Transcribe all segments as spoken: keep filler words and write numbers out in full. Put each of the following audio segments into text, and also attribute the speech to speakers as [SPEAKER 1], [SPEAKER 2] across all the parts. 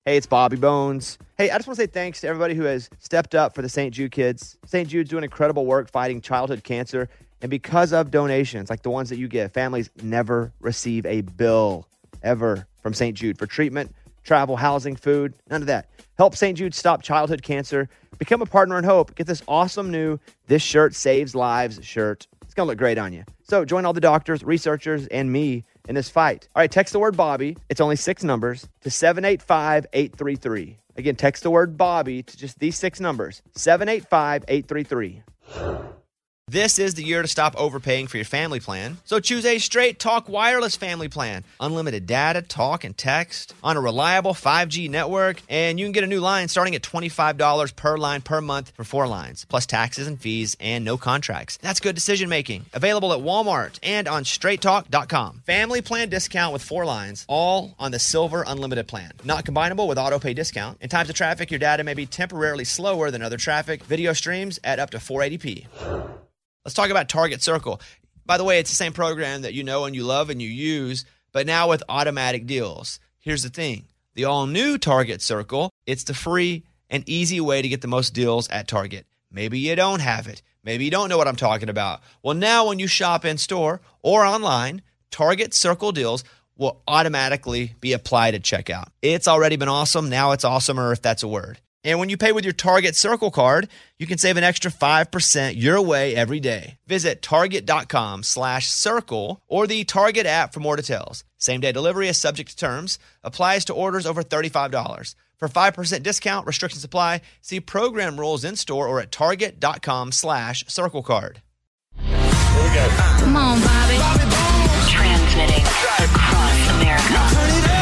[SPEAKER 1] Hey, it's Bobby Bones. Hey, I just want to say thanks to everybody who has stepped up for the Saint Jude kids. Saint Jude's doing incredible work fighting childhood cancer. And because of donations like the ones that you give, families never receive a bill ever from Saint Jude for treatment, travel, housing, food, none of that. Help Saint Jude stop childhood cancer. Become a partner in hope. Get this awesome new This Shirt Saves Lives shirt. It's going to look great on you. So join all the doctors, researchers, and me in this fight. All right, text the word Bobby. It's only six numbers to seven eight five, eight three three. Again, text the word Bobby to just these six numbers, seven eight five, eight three three. This is the year to stop overpaying for your family plan. So choose a Straight Talk Wireless family plan. Unlimited data, talk, and text on a reliable five G network. And you can get a new line starting at twenty-five dollars per line per month for four lines, plus taxes and fees and no contracts. That's good decision making. Available at Walmart and on straight talk dot com. Family plan discount with four lines, all on the Silver Unlimited plan. Not combinable with auto pay discount. In times of traffic, your data may be temporarily slower than other traffic. Video streams at up to four eighty p. Let's talk about Target Circle. By the way, it's the same program that you know and you love and you use, but now with automatic deals. Here's the thing. The all-new Target Circle, it's the free and easy way to get the most deals at Target. Maybe you don't have it. Maybe you don't know what I'm talking about. Well, now when you shop in-store or online, Target Circle deals will automatically be applied at checkout. It's already been awesome. Now it's awesomer, if that's a word. And when you pay with your Target Circle card, you can save an extra five percent your way every day. Visit target.com slash circle or the Target app for more details. Same-day delivery is subject to terms. Applies to orders over thirty-five dollars. For five percent discount, restrictions apply. See program rules in-store or at target.com slash circle card.
[SPEAKER 2] Here we go.
[SPEAKER 3] Come on, Bobby. Bobby Bones. Transmitting across America.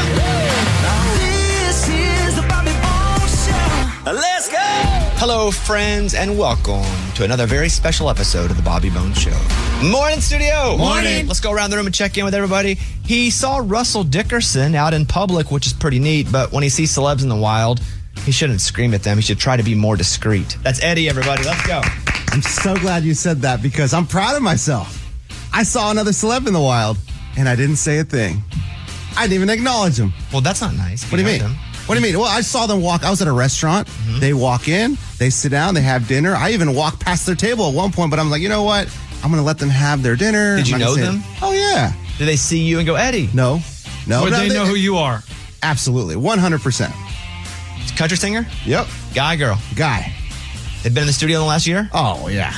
[SPEAKER 2] This is the Bobby Bones Show. Let's go.
[SPEAKER 1] Hello, friends, and welcome to another very special episode of the Bobby Bones Show. Morning, studio.
[SPEAKER 2] Morning.
[SPEAKER 1] Let's go around the room and check in with everybody. He saw Russell Dickerson out in public, which is pretty neat, but when he sees celebs in the wild, he shouldn't scream at them. He should try to be more discreet. That's Eddie, everybody. Let's go.
[SPEAKER 4] I'm so glad you said that because I'm proud of myself. I saw another celeb in the wild, and I didn't say a thing. I didn't even acknowledge him.
[SPEAKER 1] Well, that's not nice.
[SPEAKER 4] What do you mean?
[SPEAKER 1] Them.
[SPEAKER 4] What do you mean? Well, I saw them walk. I was at a restaurant. Mm-hmm. They walk in. They sit down. They have dinner. I even walked past their table at one point, but I'm like, you know what? I'm going to let them have their dinner.
[SPEAKER 1] Did you know them?
[SPEAKER 4] It. Oh, yeah.
[SPEAKER 1] Did they see you and go, Eddie?
[SPEAKER 4] No. No.
[SPEAKER 5] Would
[SPEAKER 4] no,
[SPEAKER 5] they, they know who you are?
[SPEAKER 4] Absolutely. one hundred percent.
[SPEAKER 1] Country singer?
[SPEAKER 4] Yep.
[SPEAKER 1] Guy, girl?
[SPEAKER 4] Guy.
[SPEAKER 1] They've been in the studio in the last year?
[SPEAKER 4] Oh, yeah.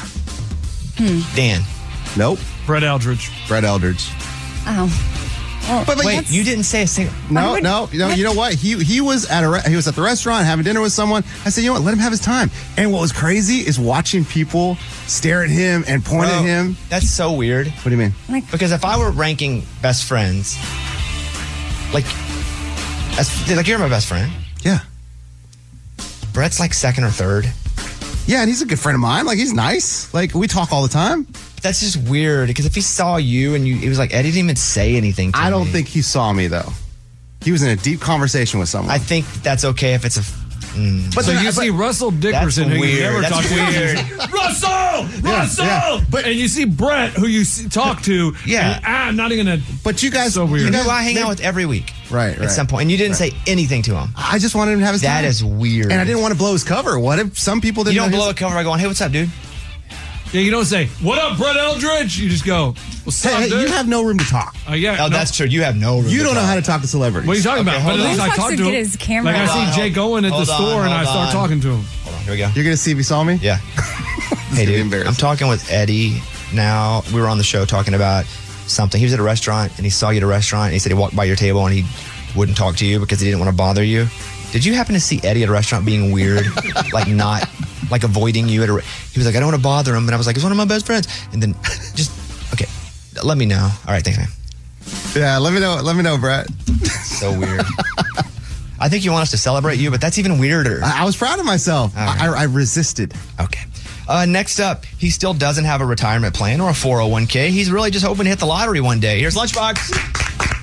[SPEAKER 3] Hmm.
[SPEAKER 1] Dan?
[SPEAKER 4] Nope.
[SPEAKER 5] Brett Eldridge.
[SPEAKER 4] Brett Eldridge.
[SPEAKER 3] Oh. Well,
[SPEAKER 4] but, but
[SPEAKER 1] Wait, you didn't say a single...
[SPEAKER 4] No, no, you know, you know what? He he was at a re- he was at the restaurant having dinner with someone. I said, you know what? Let him have his time. And what was crazy is watching people stare at him and point
[SPEAKER 1] Bro,
[SPEAKER 4] at him.
[SPEAKER 1] That's so weird.
[SPEAKER 4] What do you mean?
[SPEAKER 3] Like,
[SPEAKER 1] Because if I were ranking best friends, like, as, like you're my best friend.
[SPEAKER 4] Yeah,
[SPEAKER 1] Brett's like second or third.
[SPEAKER 4] yeah, and he's a good friend of mine. Like he's nice. Like we talk all the time.
[SPEAKER 1] But that's just weird because if he saw you and you, it was like Eddie didn't even say anything to
[SPEAKER 4] I don't
[SPEAKER 1] me.
[SPEAKER 4] think he saw me though. He was in a deep conversation with someone.
[SPEAKER 1] I think that's okay if it's a. Mm.
[SPEAKER 4] but
[SPEAKER 5] So
[SPEAKER 4] then
[SPEAKER 5] you
[SPEAKER 4] I-
[SPEAKER 5] see
[SPEAKER 4] but-
[SPEAKER 5] Russell Dickerson,
[SPEAKER 1] That's
[SPEAKER 5] who
[SPEAKER 1] weird.
[SPEAKER 5] you never
[SPEAKER 1] That's
[SPEAKER 5] talk to.
[SPEAKER 1] weird.
[SPEAKER 5] Russell! Russell!
[SPEAKER 4] yeah. But-
[SPEAKER 5] and you see Brett, who you see, talk to.
[SPEAKER 1] Yeah.
[SPEAKER 5] And, ah, I'm not even going to.
[SPEAKER 4] But you guys,
[SPEAKER 5] So weird.
[SPEAKER 4] you
[SPEAKER 1] You
[SPEAKER 4] guys
[SPEAKER 1] know who I hang
[SPEAKER 4] they-
[SPEAKER 1] out with every week.
[SPEAKER 4] Right,
[SPEAKER 1] At
[SPEAKER 4] right.
[SPEAKER 1] some point, and you didn't say anything to him.
[SPEAKER 4] I just wanted him to have his
[SPEAKER 1] That
[SPEAKER 4] time.
[SPEAKER 1] is weird.
[SPEAKER 4] And I didn't want to blow his cover. What if some people didn't
[SPEAKER 1] You don't
[SPEAKER 4] know
[SPEAKER 1] blow
[SPEAKER 4] his-
[SPEAKER 1] a cover by going, "Hey, what's up, dude?"
[SPEAKER 5] Yeah, you don't say, "What up, Brett Eldridge?" You just go, "What's
[SPEAKER 4] Hey,
[SPEAKER 5] up,
[SPEAKER 4] hey,
[SPEAKER 5] dude?"
[SPEAKER 4] you have no room to talk.
[SPEAKER 5] Uh, yeah,
[SPEAKER 1] Oh,
[SPEAKER 5] no.
[SPEAKER 1] that's true. You have no room.
[SPEAKER 4] You
[SPEAKER 1] to
[SPEAKER 4] don't know
[SPEAKER 1] talk.
[SPEAKER 4] how to talk to celebrities.
[SPEAKER 5] What are you talking
[SPEAKER 1] Okay,
[SPEAKER 5] about?
[SPEAKER 1] hold
[SPEAKER 5] But at
[SPEAKER 1] on.
[SPEAKER 5] least I
[SPEAKER 3] He
[SPEAKER 5] talk
[SPEAKER 3] wants
[SPEAKER 5] to
[SPEAKER 3] to
[SPEAKER 5] him.
[SPEAKER 3] get his camera
[SPEAKER 5] Like I
[SPEAKER 1] Hold on,
[SPEAKER 5] see Jay
[SPEAKER 1] hold-
[SPEAKER 5] going at the
[SPEAKER 1] hold on,
[SPEAKER 5] store, and I
[SPEAKER 1] hold
[SPEAKER 5] start
[SPEAKER 1] on.
[SPEAKER 5] talking to him.
[SPEAKER 1] Hold on, here we go.
[SPEAKER 4] You're gonna see if he saw me.
[SPEAKER 1] Yeah. Hey,
[SPEAKER 4] be
[SPEAKER 1] dude.
[SPEAKER 4] embarrassed.
[SPEAKER 1] I'm talking with Eddie now. We were on the show talking about something. He was at a restaurant and he saw you at a restaurant. And he said he walked by your table and he wouldn't talk to you because he didn't want to bother you. Did you happen to see Eddie at a restaurant being weird, like not, like avoiding you? At a, he was like, I don't want to bother him, and I was like, he's one of my best friends. And then just okay, let me know. All right, thanks, man.
[SPEAKER 4] Yeah, let me know. Let me know, Brett.
[SPEAKER 1] So weird. I think you want us to celebrate you, but that's even weirder.
[SPEAKER 4] I, I was proud of myself.
[SPEAKER 1] All right.
[SPEAKER 4] I, I resisted.
[SPEAKER 1] Okay. Uh, next up, he still doesn't have a retirement plan or a four oh one k. He's really just hoping to hit the lottery one day. Here's Lunchbox.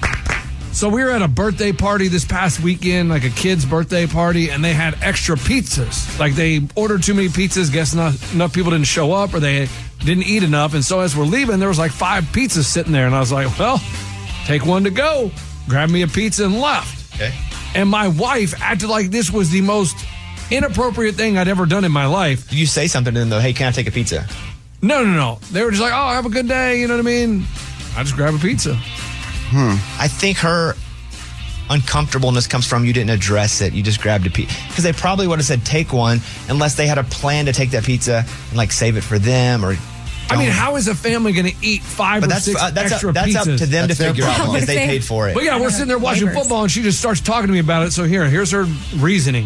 [SPEAKER 5] So we were at a birthday party this past weekend, like a kid's birthday party, and they had extra pizzas. Like they ordered too many pizzas, guess not enough people didn't show up or they didn't eat enough. And so as we're leaving, there was like five pizzas sitting there. And I was like, well, take one to go. Grabbed me a pizza and left.
[SPEAKER 1] Okay.
[SPEAKER 5] And my wife acted like this was the most inappropriate thing I'd ever done in my life.
[SPEAKER 1] You say something to them, though. Hey, can I take a pizza?
[SPEAKER 5] No, no, no. They were just like, oh, have a good day. You know what I mean? I just grab a pizza.
[SPEAKER 1] Hmm. I think her uncomfortableness comes from you didn't address it. You just grabbed a pizza. Because they probably would have said take one unless they had a plan to take that pizza and like save it for them or...
[SPEAKER 5] I mean, how is a family going to eat five
[SPEAKER 1] but
[SPEAKER 5] or
[SPEAKER 1] that's,
[SPEAKER 5] six
[SPEAKER 1] uh, that's
[SPEAKER 5] extra
[SPEAKER 1] up, that's
[SPEAKER 5] pizzas?
[SPEAKER 1] up to them
[SPEAKER 4] That's
[SPEAKER 1] to
[SPEAKER 4] their
[SPEAKER 1] figure out
[SPEAKER 4] problem.
[SPEAKER 1] because they paid for it.
[SPEAKER 5] But yeah, we're sitting there watching
[SPEAKER 6] Neighbors.
[SPEAKER 5] football, and she just starts talking to me about it. So here, here's her reasoning.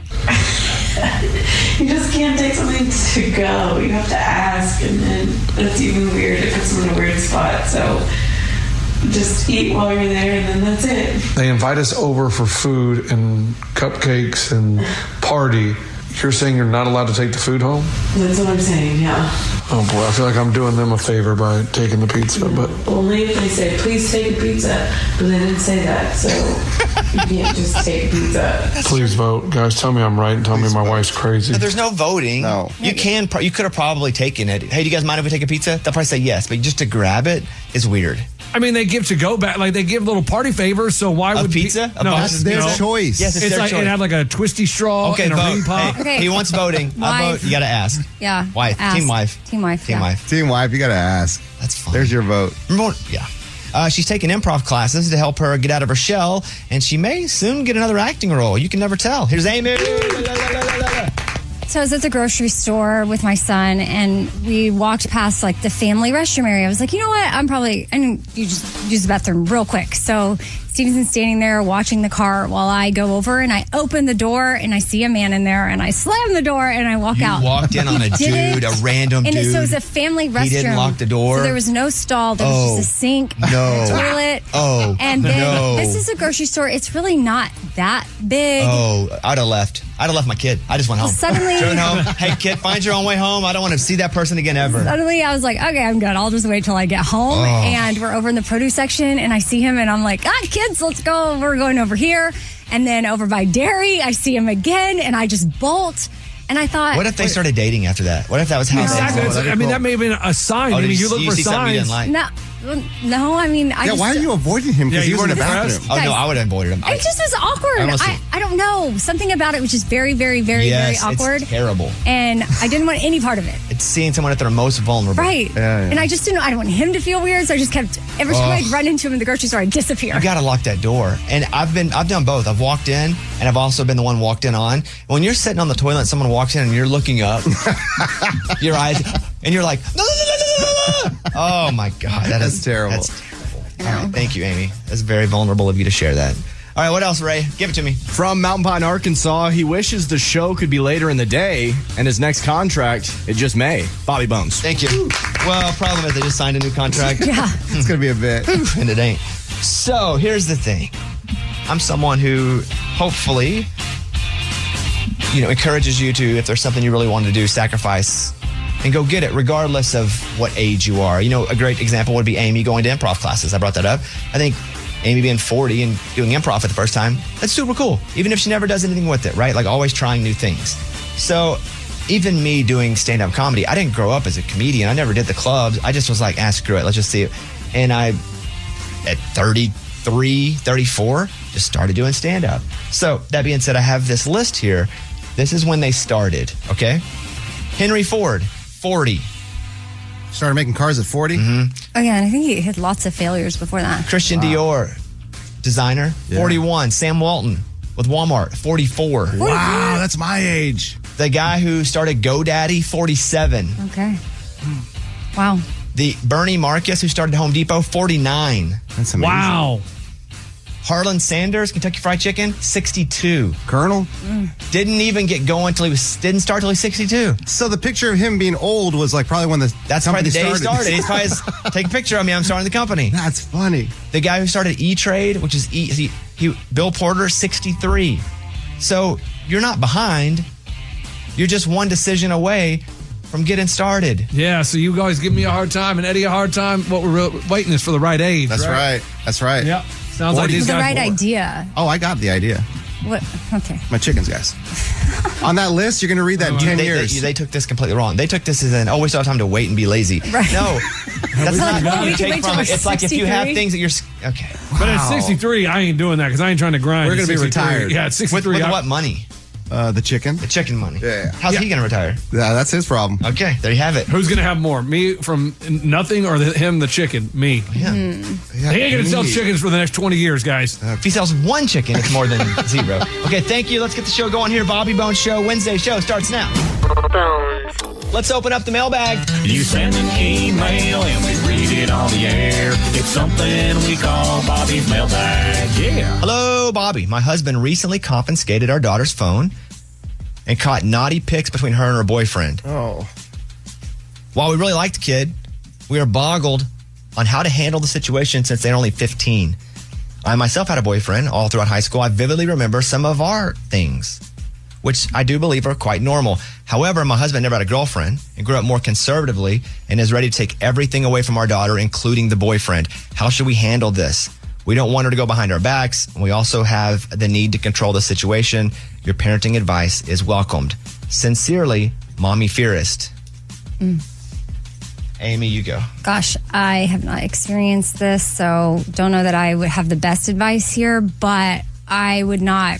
[SPEAKER 7] You just can't take something to go. You have to ask, and then that's even weird. It puts them in a weird spot. So just eat while you're there, and then that's it.
[SPEAKER 8] They invite us over for food and cupcakes and party. You're saying you're not allowed to take the food home?
[SPEAKER 7] That's what I'm saying, yeah.
[SPEAKER 8] Oh boy, I feel like I'm doing them a favor by taking the pizza, but
[SPEAKER 7] Only if they say, please take a pizza. But they didn't say that, so you can't just take pizza.
[SPEAKER 8] please vote. Guys, tell me I'm right and tell me my wife's crazy.
[SPEAKER 1] No, there's no voting.
[SPEAKER 4] No.
[SPEAKER 1] You can. pro- You could have probably taken it. Hey, do you guys mind if we take a pizza? They'll probably say yes, but just to grab it is weird.
[SPEAKER 5] I mean, they give to go back, like they give little party favors. So why
[SPEAKER 1] A
[SPEAKER 5] would pe-
[SPEAKER 1] pizza? A
[SPEAKER 5] no,
[SPEAKER 1] box?
[SPEAKER 4] That's their
[SPEAKER 5] no.
[SPEAKER 4] choice.
[SPEAKER 1] Yes, it's,
[SPEAKER 5] It's
[SPEAKER 1] their
[SPEAKER 5] like
[SPEAKER 1] choice.
[SPEAKER 5] it had like a twisty straw
[SPEAKER 1] Okay,
[SPEAKER 5] and a
[SPEAKER 1] vote.
[SPEAKER 5] ring pop.
[SPEAKER 1] Hey,
[SPEAKER 6] Okay.
[SPEAKER 1] He wants voting. I
[SPEAKER 6] Wife.
[SPEAKER 1] vote. You got to ask.
[SPEAKER 6] Yeah.
[SPEAKER 1] Wife.
[SPEAKER 6] Ask.
[SPEAKER 1] Team wife.
[SPEAKER 6] Team wife.
[SPEAKER 1] Team
[SPEAKER 6] yeah.
[SPEAKER 1] wife.
[SPEAKER 4] Team wife, you got to ask.
[SPEAKER 1] That's fine.
[SPEAKER 4] There's your vote.
[SPEAKER 1] Remember when- yeah. Uh, she's taking improv classes to help her get out of her shell, and she may soon get another acting role. You can never tell. Here's Amy.
[SPEAKER 6] So I was at the grocery store with my son, and we walked past like the family restroom area. I was like, you know what? I'm probably I need you just use the bathroom real quick. So Stevenson's standing there watching the car while I go over, and I open the door, and I see a man in there, and I slam the door, and I walk
[SPEAKER 1] You
[SPEAKER 6] out.
[SPEAKER 1] walked in on a
[SPEAKER 6] He didn't-
[SPEAKER 1] dude, a random
[SPEAKER 6] and
[SPEAKER 1] dude.
[SPEAKER 6] it, so it was a family restroom.
[SPEAKER 1] He didn't lock the door?
[SPEAKER 6] So there was no stall. There was
[SPEAKER 1] Oh.
[SPEAKER 6] just a sink,
[SPEAKER 1] No.
[SPEAKER 6] a toilet.
[SPEAKER 1] Oh,
[SPEAKER 6] And then
[SPEAKER 1] no.
[SPEAKER 6] this is a grocery store. It's really not that big.
[SPEAKER 1] Oh, I'd have left. I'd have left my kid. I just went home.
[SPEAKER 6] Suddenly-
[SPEAKER 1] Driven home. Hey, kid, find your own way home. I don't want to see that person again ever.
[SPEAKER 6] Suddenly, I was like, okay, I'm good. I'll just wait till I get home.
[SPEAKER 1] Oh.
[SPEAKER 6] And we're over in the produce section, and I see him, and I'm like, ah, kids, let's go. We're going over here. And then over by dairy, I see him again, and I just bolt. And I thought,
[SPEAKER 1] What if they started dating after that? What if that was how
[SPEAKER 5] Exactly.
[SPEAKER 1] they
[SPEAKER 5] It's- I mean, that may have been a sign.
[SPEAKER 1] Oh,
[SPEAKER 5] I
[SPEAKER 1] did
[SPEAKER 5] mean,
[SPEAKER 1] you,
[SPEAKER 5] you look
[SPEAKER 1] you
[SPEAKER 5] for
[SPEAKER 1] see something you
[SPEAKER 5] signs.
[SPEAKER 1] didn't like?
[SPEAKER 6] no, no. I mean, I
[SPEAKER 4] Yeah,
[SPEAKER 6] just,
[SPEAKER 4] why are you avoiding him? Because
[SPEAKER 5] Yeah,
[SPEAKER 4] you
[SPEAKER 5] he
[SPEAKER 4] were in the
[SPEAKER 5] wasn't
[SPEAKER 4] bathroom.
[SPEAKER 5] impressed.
[SPEAKER 1] Oh, no,
[SPEAKER 6] Guys,
[SPEAKER 1] I would have avoided him. I,
[SPEAKER 6] It just was awkward.
[SPEAKER 1] I almost-
[SPEAKER 6] I, I don't know. Something about it was just very, very, very,
[SPEAKER 1] yes,
[SPEAKER 6] very awkward.
[SPEAKER 1] It's terrible.
[SPEAKER 6] And I didn't want any part of it.
[SPEAKER 1] It's seeing someone at their most vulnerable.
[SPEAKER 6] Right.
[SPEAKER 4] Yeah, yeah.
[SPEAKER 6] And I just didn't, I didn't want him to feel weird. So I just kept, every time
[SPEAKER 1] Ugh.
[SPEAKER 6] I'd run into him in the grocery store, I'd disappear.
[SPEAKER 1] You got to lock that door. And I've been, I've done both. I've walked in, and I've also been the one walked in on. When you're sitting on the toilet, and someone walks in, and you're looking up, your eyes, and you're like, no, no, no, no, no, no, no. Oh my God, that
[SPEAKER 4] That's
[SPEAKER 1] is
[SPEAKER 4] terrible.
[SPEAKER 1] That's terrible. All right, thank you, Amy. That's very vulnerable of you to share that. All right, what else, Ray? Give it to me.
[SPEAKER 9] From Mountain Pine, Arkansas, he wishes the show could be later in the day, and his next contract, it just may. Bobby Bones.
[SPEAKER 1] Thank you. Well, problem is they just signed a new contract.
[SPEAKER 6] Yeah.
[SPEAKER 4] It's going to be a bit.
[SPEAKER 1] And it ain't. So here's the thing. I'm someone who hopefully, you know, encourages you to, if there's something you really want to do, sacrifice and go get it, regardless of what age you are. You know, a great example would be Amy going to improv classes. I brought that up. I think Amy being forty and doing improv for the first time, that's super cool. Even if she never does anything with it, right? Like always trying new things. So even me doing stand-up comedy, I didn't grow up as a comedian. I never did the clubs. I just was like, ah, screw it. Let's just see it. And I, at thirty-three, thirty-four, just started doing stand-up. So that being said, I have this list here. This is when they started, okay? Henry Ford, forty.
[SPEAKER 4] Started making cars at forty.
[SPEAKER 1] Mm-hmm.
[SPEAKER 6] Oh, yeah. And I think he had lots of failures before that.
[SPEAKER 1] Christian Dior, designer,
[SPEAKER 4] Yeah.
[SPEAKER 1] forty-one. Sam Walton with Walmart, forty-four.
[SPEAKER 4] Wow, that's my age.
[SPEAKER 1] The guy who started GoDaddy, forty-seven.
[SPEAKER 6] Okay. Wow.
[SPEAKER 1] The Bernie Marcus who started Home Depot, forty-nine.
[SPEAKER 4] That's amazing.
[SPEAKER 5] Wow.
[SPEAKER 1] Harlan Sanders, Kentucky Fried Chicken, sixty-two.
[SPEAKER 4] Colonel?
[SPEAKER 1] Didn't even get going till he was, didn't start till he was sixty-two.
[SPEAKER 4] So the picture of him being old was like probably when the
[SPEAKER 1] That's probably
[SPEAKER 4] company
[SPEAKER 1] the day he
[SPEAKER 4] started.
[SPEAKER 1] started. He's probably s- take a picture of me. I'm starting the company.
[SPEAKER 4] That's funny.
[SPEAKER 1] The guy who started E-Trade, which is E, he, he, Bill Porter, sixty-three. So you're not behind. You're just one decision away from getting started.
[SPEAKER 5] Yeah, so you guys give me a hard time and Eddie a hard time. What we're re- waiting is for the right age.
[SPEAKER 4] That's right. That's right.
[SPEAKER 5] Yeah. Sounds like
[SPEAKER 4] forty.
[SPEAKER 5] these
[SPEAKER 6] The
[SPEAKER 5] guys.
[SPEAKER 6] right idea.
[SPEAKER 4] Oh, I got the idea.
[SPEAKER 6] What? Okay.
[SPEAKER 4] My chickens, guys. On that list, you're going to read that in ten
[SPEAKER 1] They,
[SPEAKER 4] years.
[SPEAKER 1] They, they took this completely wrong. They took this as an, oh, we still have time to wait and be lazy.
[SPEAKER 6] Right.
[SPEAKER 1] No, that's
[SPEAKER 6] Like,
[SPEAKER 1] not
[SPEAKER 6] well,
[SPEAKER 1] what
[SPEAKER 6] we
[SPEAKER 1] you
[SPEAKER 6] can
[SPEAKER 1] take
[SPEAKER 6] wait
[SPEAKER 1] from
[SPEAKER 6] till
[SPEAKER 1] it. It's like if you have
[SPEAKER 6] sixty-three.
[SPEAKER 1] things that you're, s-
[SPEAKER 9] Okay.
[SPEAKER 5] But at sixty-three, I ain't doing that because I ain't trying to grind.
[SPEAKER 4] We're
[SPEAKER 5] at
[SPEAKER 4] gonna be
[SPEAKER 5] sixty-three.
[SPEAKER 4] retired.
[SPEAKER 5] Yeah, at
[SPEAKER 9] With,
[SPEAKER 5] sixty-three.
[SPEAKER 9] with
[SPEAKER 5] I-
[SPEAKER 9] what money?
[SPEAKER 4] Uh, the chicken.
[SPEAKER 9] The chicken money.
[SPEAKER 4] Yeah, yeah.
[SPEAKER 9] How's he going to retire?
[SPEAKER 4] Yeah, that's his problem.
[SPEAKER 9] Okay, there you have it.
[SPEAKER 5] Who's going to have more? Me from nothing or the, him, the chicken? Me.
[SPEAKER 9] Yeah.
[SPEAKER 4] Yeah,
[SPEAKER 5] He ain't going to sell
[SPEAKER 4] me.
[SPEAKER 5] chickens for the next twenty years, guys.
[SPEAKER 9] If he sells one chicken, it's more than zero. Okay, thank you. Let's get the show going here. Bobby Bones Show. Wednesday show starts now. Let's open up the mailbag.
[SPEAKER 10] You send an email and we read it on the air. It's something we call Bobby's mailbag. Yeah.
[SPEAKER 9] Hello, Bobby. My husband recently confiscated our daughter's phone and caught naughty pics between her and her boyfriend.
[SPEAKER 4] Oh.
[SPEAKER 9] While we really like the kid, we are boggled on how to handle the situation since they're only fifteen. I myself had a boyfriend all throughout high school. I vividly remember some of our things, which I do believe are quite normal. However, my husband never had a girlfriend and grew up more conservatively and is ready to take everything away from our daughter, including the boyfriend. How should we handle this? We don't want her to go behind our backs. And we also have the need to control the situation. Your parenting advice is welcomed. Sincerely, Mommy Fearist.
[SPEAKER 6] Mm.
[SPEAKER 9] Amy, you go.
[SPEAKER 6] Gosh, I have not experienced this, so don't know that I would have the best advice here, but I would not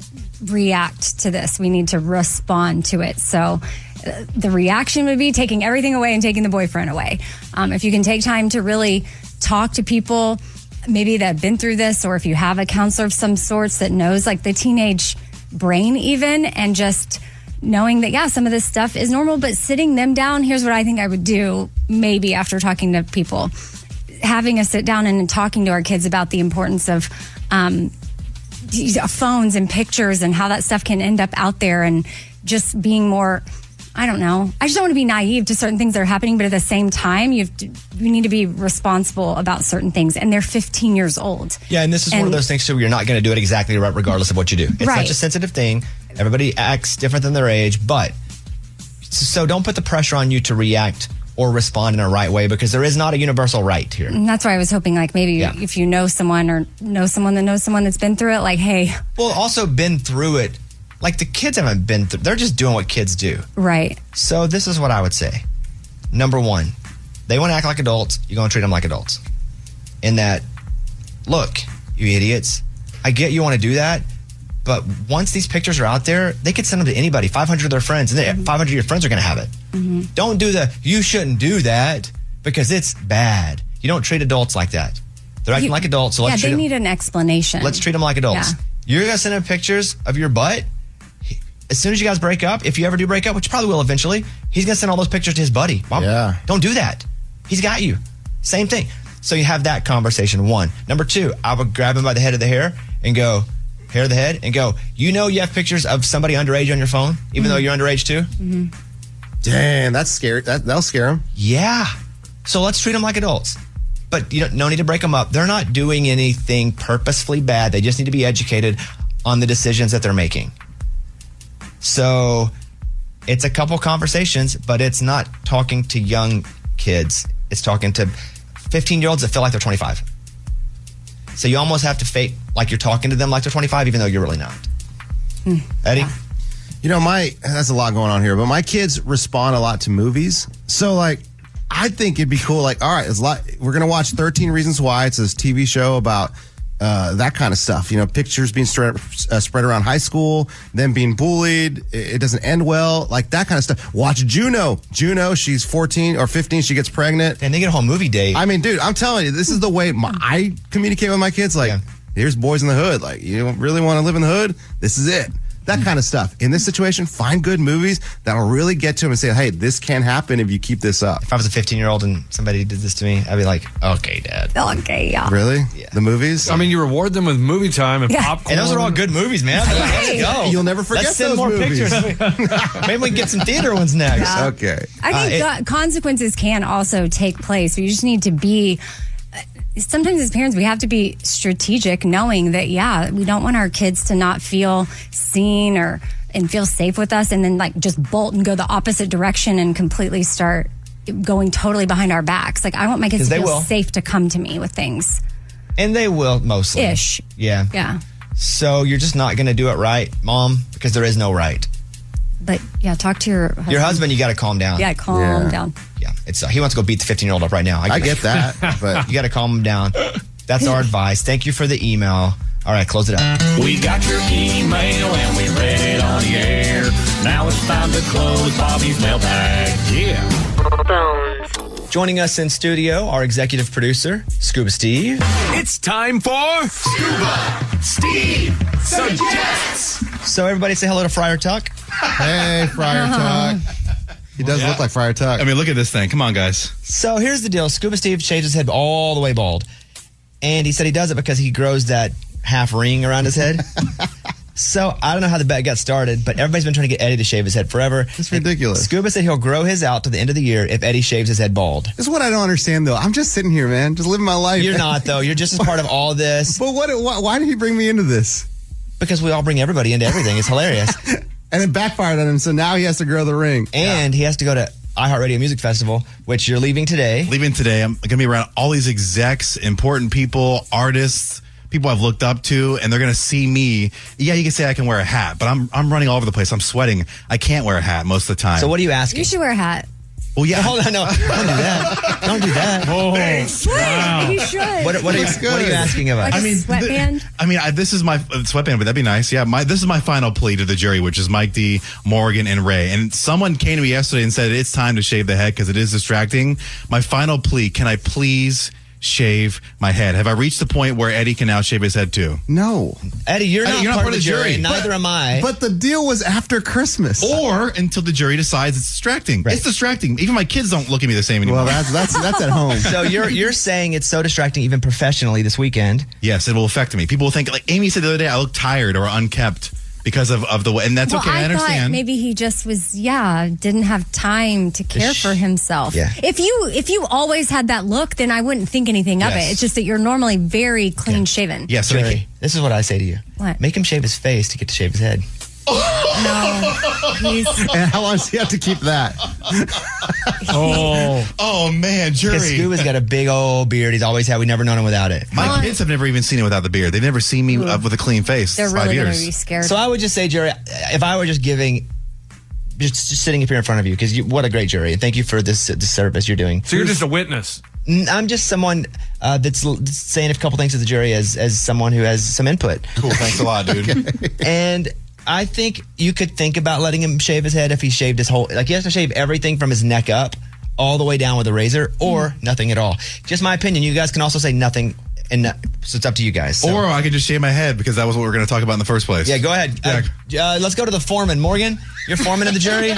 [SPEAKER 6] react to this. We need to respond to it. So uh, the reaction would be taking everything away and taking the boyfriend away. Um, if you can take time to really talk to people, maybe that have been through this, or if you have a counselor of some sorts that knows like the teenage brain even, and just knowing that, yeah, some of this stuff is normal, but sitting them down, here's what I think I would do maybe after talking to people. Having a sit down and talking to our kids about the importance of um, phones and pictures and how that stuff can end up out there, and just being more, I don't know. I just don't want to be naive to certain things that are happening, but at the same time, you've, you need to be responsible about certain things. And they're fifteen years old.
[SPEAKER 9] Yeah, and this is
[SPEAKER 6] And-
[SPEAKER 9] one of those things too where you're not going to do it exactly right regardless of what you do. It's
[SPEAKER 6] Right.
[SPEAKER 9] such a sensitive thing. Everybody acts different than their age, but so don't put the pressure on you to react or respond in a right way, because there is not a universal right here.
[SPEAKER 6] And that's why I was hoping, like, maybe
[SPEAKER 9] Yeah.
[SPEAKER 6] if you know someone or know someone that knows someone that's been through it, like, hey,
[SPEAKER 9] Well, also been through it. Like the kids haven't been through, they're just doing what kids do.
[SPEAKER 6] right.
[SPEAKER 9] So this is what I would say. Number one, they want to act like adults. You're going to treat them like adults. In that, look, you idiots, I get you want to do that, but once these pictures are out there, they could send them to anybody, five hundred of their friends, and then five hundred of your friends are going to have it.
[SPEAKER 6] Mm-hmm.
[SPEAKER 9] Don't do the, you shouldn't do that, because it's bad. You don't treat adults like that. They're acting
[SPEAKER 6] You-
[SPEAKER 9] like adults, so
[SPEAKER 6] yeah,
[SPEAKER 9] let's
[SPEAKER 6] they
[SPEAKER 9] treat them.
[SPEAKER 6] need an explanation.
[SPEAKER 9] Let's treat them like adults.
[SPEAKER 6] Yeah.
[SPEAKER 9] You're going to send him pictures of your butt. He- As soon as you guys break up, if you ever do break up, which you probably will eventually, he's going to send all those pictures to his buddy. Mom,
[SPEAKER 4] Yeah.
[SPEAKER 9] Don't do that. He's got you. Same thing. So you have that conversation, one. Number two, I would grab him by the head of the hair and go, hair of the head, and go, you know you have pictures of somebody underage on your phone, even though you're underage too?
[SPEAKER 4] Damn, that's scary. That, that'll scare him.
[SPEAKER 9] Yeah. So let's treat them like adults. But you don't, no need to break them up. They're not doing anything purposefully bad. They just need to be educated on the decisions that they're making. So it's a couple conversations, but it's not talking to young kids. It's talking to fifteen-year-olds that feel like they're twenty-five. So you almost have to fake like you're talking to them like they're twenty-five, even though you're really not. Eddie?
[SPEAKER 4] You know, my that's a lot going on here, but my kids respond a lot to movies. So, like, I think it'd be cool. Like, all right, it's a lot. We're gonna watch thirteen Reasons Why. It's this T V show about uh, that kind of stuff. You know, pictures being spread, uh, spread around high school, them being bullied. It, it doesn't end well. Like that kind of stuff. Watch Juno. Juno. She's fourteen or fifteen. She gets pregnant.
[SPEAKER 9] And they get a whole movie date.
[SPEAKER 4] I mean, dude, I'm telling you, this is the way my, I communicate with my kids. Like,
[SPEAKER 9] Yeah.
[SPEAKER 4] here's Boys in the Hood. Like, you don't really want to live in the hood? This is it. That kind of stuff. In this situation, find good movies that'll really get to them and say, hey, this can happen if you keep this up.
[SPEAKER 9] If I was a fifteen-year-old and somebody did this to me, I'd be like, okay, Dad.
[SPEAKER 6] Okay, yeah.
[SPEAKER 4] Really?
[SPEAKER 9] Yeah.
[SPEAKER 4] The movies?
[SPEAKER 5] I mean, you reward them with movie time and
[SPEAKER 6] Yeah.
[SPEAKER 5] popcorn.
[SPEAKER 9] And those are all good movies, man. Let's go.
[SPEAKER 4] You'll never forget
[SPEAKER 9] Let's send
[SPEAKER 4] those
[SPEAKER 9] more
[SPEAKER 4] movies.
[SPEAKER 9] pictures. Maybe we can get some theater ones next.
[SPEAKER 6] Yeah.
[SPEAKER 4] Okay.
[SPEAKER 6] I think
[SPEAKER 9] Uh, it-
[SPEAKER 6] co- consequences can also take place. You just need to be. Sometimes as parents, we have to be strategic, knowing that, yeah, we don't want our kids to not feel seen or and feel safe with us, and then like just bolt and go the opposite direction and completely start going totally behind our backs. Like I want my kids
[SPEAKER 9] 'Cause
[SPEAKER 6] to
[SPEAKER 9] they
[SPEAKER 6] feel
[SPEAKER 9] will.
[SPEAKER 6] safe to come to me with things.
[SPEAKER 9] And they will, mostly.
[SPEAKER 6] Ish.
[SPEAKER 9] Yeah.
[SPEAKER 6] Yeah.
[SPEAKER 9] So you're just not going to do it right, Mom, because there is no right.
[SPEAKER 6] But yeah, talk to your husband.
[SPEAKER 9] Your husband, you got to calm down.
[SPEAKER 6] Yeah, calm
[SPEAKER 4] Yeah.
[SPEAKER 6] down.
[SPEAKER 9] Yeah. It's uh, he wants to go beat the fifteen-year-old up right now.
[SPEAKER 4] I get that, but
[SPEAKER 9] You got to calm him down. That's our advice. Thank you for the email. All right, close it up.
[SPEAKER 10] We got your email and we read it on the air. Now it's time to close Bobby's mailbag. Yeah.
[SPEAKER 9] Joining us in studio, our executive producer, Scuba Steve.
[SPEAKER 11] It's time for Scuba Steve Suggests.
[SPEAKER 9] So everybody say hello to Friar Tuck.
[SPEAKER 4] Hey, Friar Tuck. He does
[SPEAKER 12] Yeah.
[SPEAKER 4] look like Friar Tuck.
[SPEAKER 12] I mean, look at this thing. Come on, guys.
[SPEAKER 9] So here's the deal. Scuba Steve shaved his head all the way bald. And he said he does it because he grows that half ring around his head. So I don't know how the bet got started, but everybody's been trying to get Eddie to shave his head forever.
[SPEAKER 4] It's ridiculous.
[SPEAKER 9] Scuba said he'll grow his out to the end of the year if Eddie shaves his head bald.
[SPEAKER 4] This is what I don't understand, though. I'm just sitting here, man, just living my life.
[SPEAKER 9] You're not, though. You're just as part of all this.
[SPEAKER 4] But what? Why, why did he bring me into this?
[SPEAKER 9] Because we all bring everybody into everything. It's hilarious.
[SPEAKER 4] And it backfired on him, so now he has to grow the ring.
[SPEAKER 9] And he has to go to iHeartRadio Music Festival, which you're leaving today.
[SPEAKER 12] Leaving today. I'm going to be around all these execs, important people, artists, people I've looked up to, and they're going to see me. Yeah, you can say I can wear a hat, but I'm I'm running all over the place. I'm sweating. I can't wear a hat most of the time.
[SPEAKER 9] So what are you asking?
[SPEAKER 6] You should wear a hat.
[SPEAKER 12] Well, yeah.
[SPEAKER 9] Hold on, no. Don't do that. Don't do that.
[SPEAKER 12] Oh,
[SPEAKER 6] What? You should.
[SPEAKER 9] What, what, are you, what are you asking of us?
[SPEAKER 6] Like a
[SPEAKER 12] I mean,
[SPEAKER 6] sweatband?
[SPEAKER 12] th- I mean, I, this is my uh, sweatband, but that'd be nice. Yeah, my this is my final plea to the jury, which is Mike D, Morgan, and Ray. And someone came to me yesterday and said it's time to shave the head because it is distracting. My final plea: can I please shave my head? Have I reached the point where Eddie can now shave his head too?
[SPEAKER 4] No.
[SPEAKER 9] Eddie, you're
[SPEAKER 12] Eddie,
[SPEAKER 9] not,
[SPEAKER 12] you're not
[SPEAKER 9] part, of the jury. and Neither
[SPEAKER 4] But-
[SPEAKER 9] am I.
[SPEAKER 4] But the deal was after Christmas.
[SPEAKER 12] Or until the jury decides it's distracting.
[SPEAKER 9] Right.
[SPEAKER 12] It's distracting. Even my kids don't look at me the same anymore.
[SPEAKER 4] Well, that's that's that's at home.
[SPEAKER 9] so you're you're saying it's so distracting even professionally this weekend.
[SPEAKER 12] Yes, it will affect me. People will think, like Amy said the other day, I look tired or unkept because of, of the way. And that's
[SPEAKER 6] Well,
[SPEAKER 12] okay. I,
[SPEAKER 6] I thought
[SPEAKER 12] understand.
[SPEAKER 6] maybe he just was, yeah, didn't have time to care for himself.
[SPEAKER 9] Yeah.
[SPEAKER 6] If you if you always had that look, then I wouldn't think anything of
[SPEAKER 12] Yes.
[SPEAKER 6] it. It's just that you're normally very clean shaven.
[SPEAKER 12] yeah, so
[SPEAKER 9] Jerry, this is what I say to you.
[SPEAKER 6] What?
[SPEAKER 9] Make him shave his face to get to shave his head.
[SPEAKER 6] No, he's
[SPEAKER 4] And how long does he have to keep that?
[SPEAKER 5] Oh,
[SPEAKER 12] oh man,
[SPEAKER 9] Because
[SPEAKER 12] jury.
[SPEAKER 9] Scuba's got a big old beard. He's always had. We've never known him without it.
[SPEAKER 12] My
[SPEAKER 6] Well,
[SPEAKER 12] kids have never even seen it without the beard. They've never seen me uh, with a clean face.
[SPEAKER 6] they're
[SPEAKER 12] It's five
[SPEAKER 6] really going
[SPEAKER 12] years.
[SPEAKER 6] to be scared.
[SPEAKER 9] So I would just say, Jerry, if I were just giving, just, just sitting up here in front of you, because you, what a great jury, and thank you for this, this service you're doing.
[SPEAKER 5] so you're just a witness.
[SPEAKER 9] N- I'm just someone uh, that's, l- that's saying a couple things to the jury as as someone who has some input.
[SPEAKER 12] Cool. Thanks a lot, dude.
[SPEAKER 9] And I think you could think about letting him shave his head if he shaved his whole, like he has to shave everything from his neck up all the way down with a razor, or
[SPEAKER 12] Hmm.
[SPEAKER 9] nothing at all. Just my opinion. You guys can also say nothing, and no- so it's up to you guys. So-
[SPEAKER 12] Or I could just shave my head because that was what we were going to talk about in the first place.
[SPEAKER 9] yeah, go ahead. Uh, uh, let's go to the foreman. Morgan, you're foreman of the jury.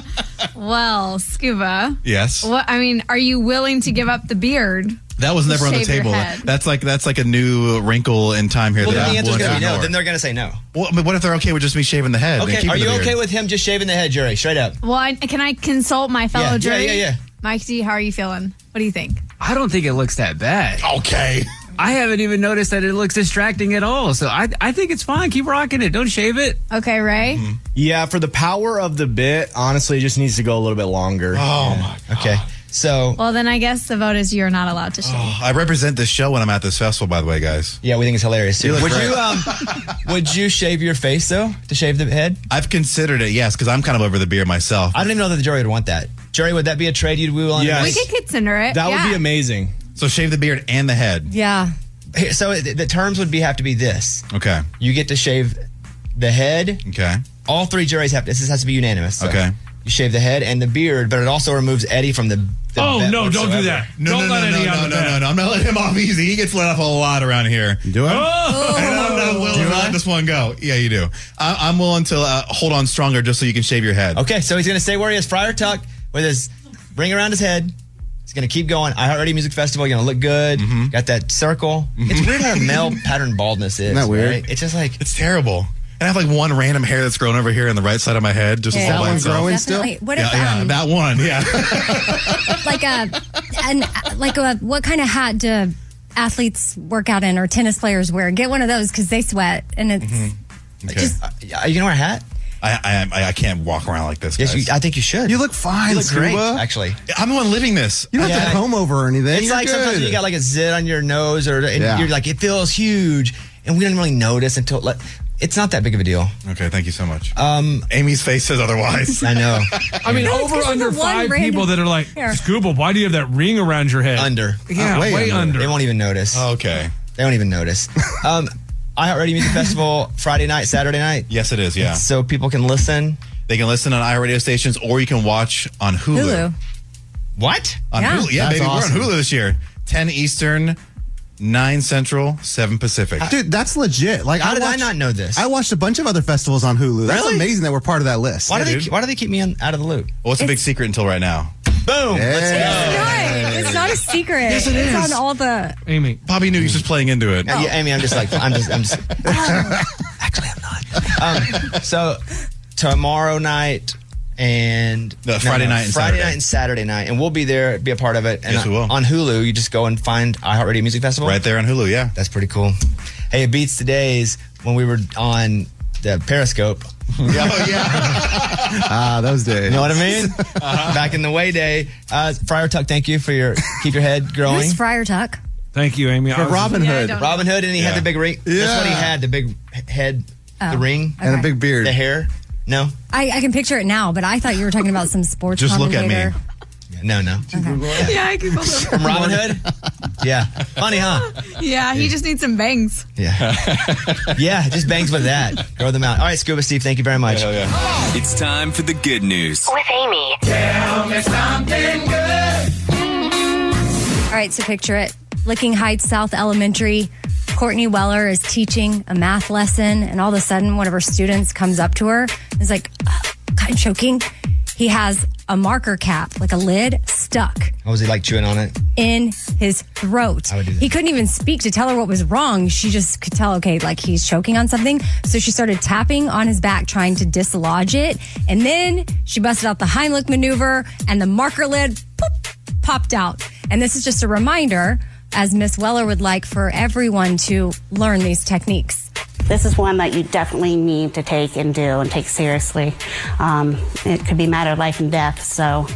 [SPEAKER 13] Well, Scuba.
[SPEAKER 12] Yes.
[SPEAKER 13] What I mean, are you willing to give up the beard?
[SPEAKER 12] That was never on the
[SPEAKER 13] Shave your
[SPEAKER 12] table.
[SPEAKER 13] head.
[SPEAKER 12] That's like that's like a new wrinkle in time here.
[SPEAKER 9] Well,
[SPEAKER 12] that
[SPEAKER 9] then the
[SPEAKER 12] I'm
[SPEAKER 9] answer's
[SPEAKER 12] willing
[SPEAKER 9] going to be no.
[SPEAKER 12] ignore.
[SPEAKER 9] Then they're going to say no.
[SPEAKER 12] Well, but what if they're okay with just me shaving the head? and
[SPEAKER 9] Okay,
[SPEAKER 12] keeping
[SPEAKER 9] are
[SPEAKER 12] the
[SPEAKER 9] you
[SPEAKER 12] beard?
[SPEAKER 9] okay with him just shaving the head, Jerry? Straight up.
[SPEAKER 13] Well, I, can I consult my fellow
[SPEAKER 9] Yeah, yeah,
[SPEAKER 13] jury?
[SPEAKER 9] yeah, yeah.
[SPEAKER 13] Mike D, how are you feeling? What do you think?
[SPEAKER 11] I don't think it looks that bad.
[SPEAKER 12] Okay.
[SPEAKER 11] I haven't even noticed that it looks distracting at all. So I, I think it's fine. Keep rocking it. Don't shave it.
[SPEAKER 13] Okay, Ray.
[SPEAKER 12] Mm-hmm.
[SPEAKER 14] Yeah, for the power of the bit, honestly, it just needs to go a little bit longer.
[SPEAKER 12] Oh my.
[SPEAKER 9] Okay. So,
[SPEAKER 13] Well, then I guess the vote is you're not allowed to shave.
[SPEAKER 12] I represent this show when I'm at this festival. By the way, guys.
[SPEAKER 9] yeah, we think it's hilarious too.
[SPEAKER 12] You look
[SPEAKER 9] Would
[SPEAKER 12] great.
[SPEAKER 9] you um would you shave your face though to shave the head?
[SPEAKER 12] I've considered it, yes, because I'm kind of over the beard myself.
[SPEAKER 9] I don't even know that the jury would want that. Jerry, would that be a trade you'd be willing
[SPEAKER 14] Yes.
[SPEAKER 9] to
[SPEAKER 13] We
[SPEAKER 9] make?
[SPEAKER 13] could consider it.
[SPEAKER 14] That
[SPEAKER 13] yeah.
[SPEAKER 14] would be amazing.
[SPEAKER 12] So shave the beard and the head.
[SPEAKER 6] yeah.
[SPEAKER 9] Here, So the, the terms would be have to be this:
[SPEAKER 12] Okay.
[SPEAKER 9] you get to shave the head.
[SPEAKER 12] Okay.
[SPEAKER 9] All three juries have to. This has to be unanimous. So
[SPEAKER 12] Okay.
[SPEAKER 9] You shave the head and the beard, but it also removes Eddie from the. the
[SPEAKER 5] Oh,
[SPEAKER 9] bet
[SPEAKER 5] no, don't do
[SPEAKER 9] whatsoever.
[SPEAKER 5] that.
[SPEAKER 12] No,
[SPEAKER 5] Don't
[SPEAKER 12] no,
[SPEAKER 5] let
[SPEAKER 12] no,
[SPEAKER 5] Eddie
[SPEAKER 12] no,
[SPEAKER 5] out
[SPEAKER 12] no,
[SPEAKER 5] of
[SPEAKER 12] no,
[SPEAKER 5] the
[SPEAKER 12] no,
[SPEAKER 5] bed.
[SPEAKER 12] no. I'm not letting him off easy. He gets let off a lot around here.
[SPEAKER 4] Do it?
[SPEAKER 5] Oh!
[SPEAKER 12] And I'm not willing to let this one go. Yeah, you do. I, I'm willing to uh, hold on stronger just so you can shave your head.
[SPEAKER 9] Okay, so he's going to stay where he is, Friar Tuck, with his ring around his head. He's going to keep going. iHeartRadio Music Festival, you're going to look good.
[SPEAKER 12] Mm-hmm.
[SPEAKER 9] Got that circle. It's weird how male pattern baldness is.
[SPEAKER 4] Isn't that weird?
[SPEAKER 9] Right? It's just like,
[SPEAKER 12] It's terrible. And I have like one random hair that's grown over here on the right side of my head. Just
[SPEAKER 6] Yeah.
[SPEAKER 12] all by
[SPEAKER 4] That one's
[SPEAKER 12] itself.
[SPEAKER 4] growing still?
[SPEAKER 6] Definitely. What
[SPEAKER 12] Yeah,
[SPEAKER 6] if
[SPEAKER 12] yeah,
[SPEAKER 6] um,
[SPEAKER 12] that one. Yeah.
[SPEAKER 6] like a and like a what kind of hat do athletes work out in or tennis players wear? Get one of those because they sweat and it's
[SPEAKER 12] Okay.
[SPEAKER 6] just
[SPEAKER 9] uh, are you going to wear a hat?
[SPEAKER 12] I, I I can't walk around like this.
[SPEAKER 9] Yes,
[SPEAKER 12] Guys.
[SPEAKER 9] you, I think you should.
[SPEAKER 4] You look fine,
[SPEAKER 9] You look great,
[SPEAKER 4] Scuba.
[SPEAKER 9] actually.
[SPEAKER 12] I'm the one living this.
[SPEAKER 4] You don't have to
[SPEAKER 9] Yeah.
[SPEAKER 4] comb over or anything.
[SPEAKER 9] It's
[SPEAKER 4] You're
[SPEAKER 9] like sometimes
[SPEAKER 4] good.
[SPEAKER 9] you got like a zit on your nose, or and
[SPEAKER 4] Yeah.
[SPEAKER 9] you're like, it feels huge, and we don't really notice until. Like, It's not that big of a deal.
[SPEAKER 12] Okay, thank you so much.
[SPEAKER 9] Um,
[SPEAKER 12] Amy's face says otherwise.
[SPEAKER 9] I know.
[SPEAKER 5] I mean, over under five people that are like, Scuba, why do you have that ring around your head?
[SPEAKER 9] Under.
[SPEAKER 5] Yeah,
[SPEAKER 9] Uh,
[SPEAKER 5] way, under.
[SPEAKER 9] They won't even notice.
[SPEAKER 12] Oh, okay.
[SPEAKER 9] They won't even notice. um, iHeartRadio Music Festival, Friday night, Saturday night.
[SPEAKER 12] Yes, it is, yeah.
[SPEAKER 9] So people can listen.
[SPEAKER 12] They can listen on iHeartRadio stations, or you can watch on Hulu.
[SPEAKER 6] Hulu.
[SPEAKER 9] What?
[SPEAKER 12] On
[SPEAKER 6] Yeah.
[SPEAKER 12] Hulu. Yeah,
[SPEAKER 4] That's
[SPEAKER 12] baby.
[SPEAKER 4] awesome.
[SPEAKER 12] We're on Hulu this year. ten Eastern, nine Central, seven Pacific.
[SPEAKER 4] Dude, that's legit. Like,
[SPEAKER 9] How
[SPEAKER 4] I
[SPEAKER 9] did I
[SPEAKER 4] watched,
[SPEAKER 9] not know this?
[SPEAKER 4] I watched a bunch of other festivals on Hulu. That's
[SPEAKER 9] Really?
[SPEAKER 4] amazing that we're part of that list.
[SPEAKER 9] Why do
[SPEAKER 12] Yeah,
[SPEAKER 9] they
[SPEAKER 12] dude.
[SPEAKER 9] Why do they keep me on, out of the loop?
[SPEAKER 12] Well, it's a big secret until right now.
[SPEAKER 9] Boom. Let's go.
[SPEAKER 6] Right. It's not a secret.
[SPEAKER 12] Yes, it
[SPEAKER 6] it's
[SPEAKER 12] is.
[SPEAKER 6] on all the.
[SPEAKER 5] Amy.
[SPEAKER 12] Bobby knew he was just playing into it.
[SPEAKER 9] Yeah, Amy, I'm just like, I'm just, I'm just. Actually, I'm not. Um, so tomorrow night and
[SPEAKER 12] No, Friday night and
[SPEAKER 9] Friday
[SPEAKER 12] Saturday.
[SPEAKER 9] night and Saturday night, and we'll be there, be a part of it. And
[SPEAKER 12] Yes, we will.
[SPEAKER 9] On Hulu, you just go and find iHeartRadio Music Festival.
[SPEAKER 12] Right there on Hulu, yeah.
[SPEAKER 9] That's pretty cool. Hey, it beats the days when we were on the Periscope.
[SPEAKER 12] Oh, yeah.
[SPEAKER 4] Ah, those days.
[SPEAKER 9] You know what I mean? Back in the way day. Uh, Friar Tuck, thank you for your keep your head growing.
[SPEAKER 6] Who's Friar Tuck?
[SPEAKER 5] Thank you, Amy.
[SPEAKER 4] For
[SPEAKER 5] I was-
[SPEAKER 4] Robin
[SPEAKER 13] Yeah, I
[SPEAKER 4] Hood.
[SPEAKER 13] don't-
[SPEAKER 9] Robin Hood, and he
[SPEAKER 12] Yeah.
[SPEAKER 9] had the big ring. That's what he
[SPEAKER 4] Yeah.
[SPEAKER 9] had, the big h- head,
[SPEAKER 6] Oh,
[SPEAKER 9] the ring,
[SPEAKER 4] And a
[SPEAKER 6] okay.
[SPEAKER 4] big beard.
[SPEAKER 9] the hair. No?
[SPEAKER 6] I, I can picture it now, but I thought you were talking about some sports
[SPEAKER 12] Just look at me.
[SPEAKER 6] commentator.
[SPEAKER 9] No, no.
[SPEAKER 13] Yeah, I can believe
[SPEAKER 9] From Robin Hood? Yeah. Funny, huh?
[SPEAKER 13] Yeah, he just needs some bangs.
[SPEAKER 9] Yeah. Yeah, just bangs with that. Grow them out. All right, Scuba Steve, thank you very much.
[SPEAKER 12] Hell yeah.
[SPEAKER 15] It's time for the good news.
[SPEAKER 3] With Amy.
[SPEAKER 2] Tell me something good.
[SPEAKER 6] All right, so picture it. Licking Heights South Elementary. Courtney Weller is teaching a math lesson, and all of a sudden, one of her students comes up to her and is like, "Uh, God, I'm choking. He has a marker cap, like a lid, stuck
[SPEAKER 9] What was he like chewing on it?
[SPEAKER 6] in his throat.
[SPEAKER 9] I would do that.
[SPEAKER 6] He couldn't even speak to tell her what was wrong. She just could tell, okay, like he's choking on something. So she started tapping on his back, trying to dislodge it. And then she busted out the Heimlich maneuver, and the marker lid poop, popped out. And this is just a reminder, as Miss Weller would like for everyone to learn these techniques.
[SPEAKER 16] This is one that you definitely need to take and do and take seriously. Um, it could be a matter of life and death. So,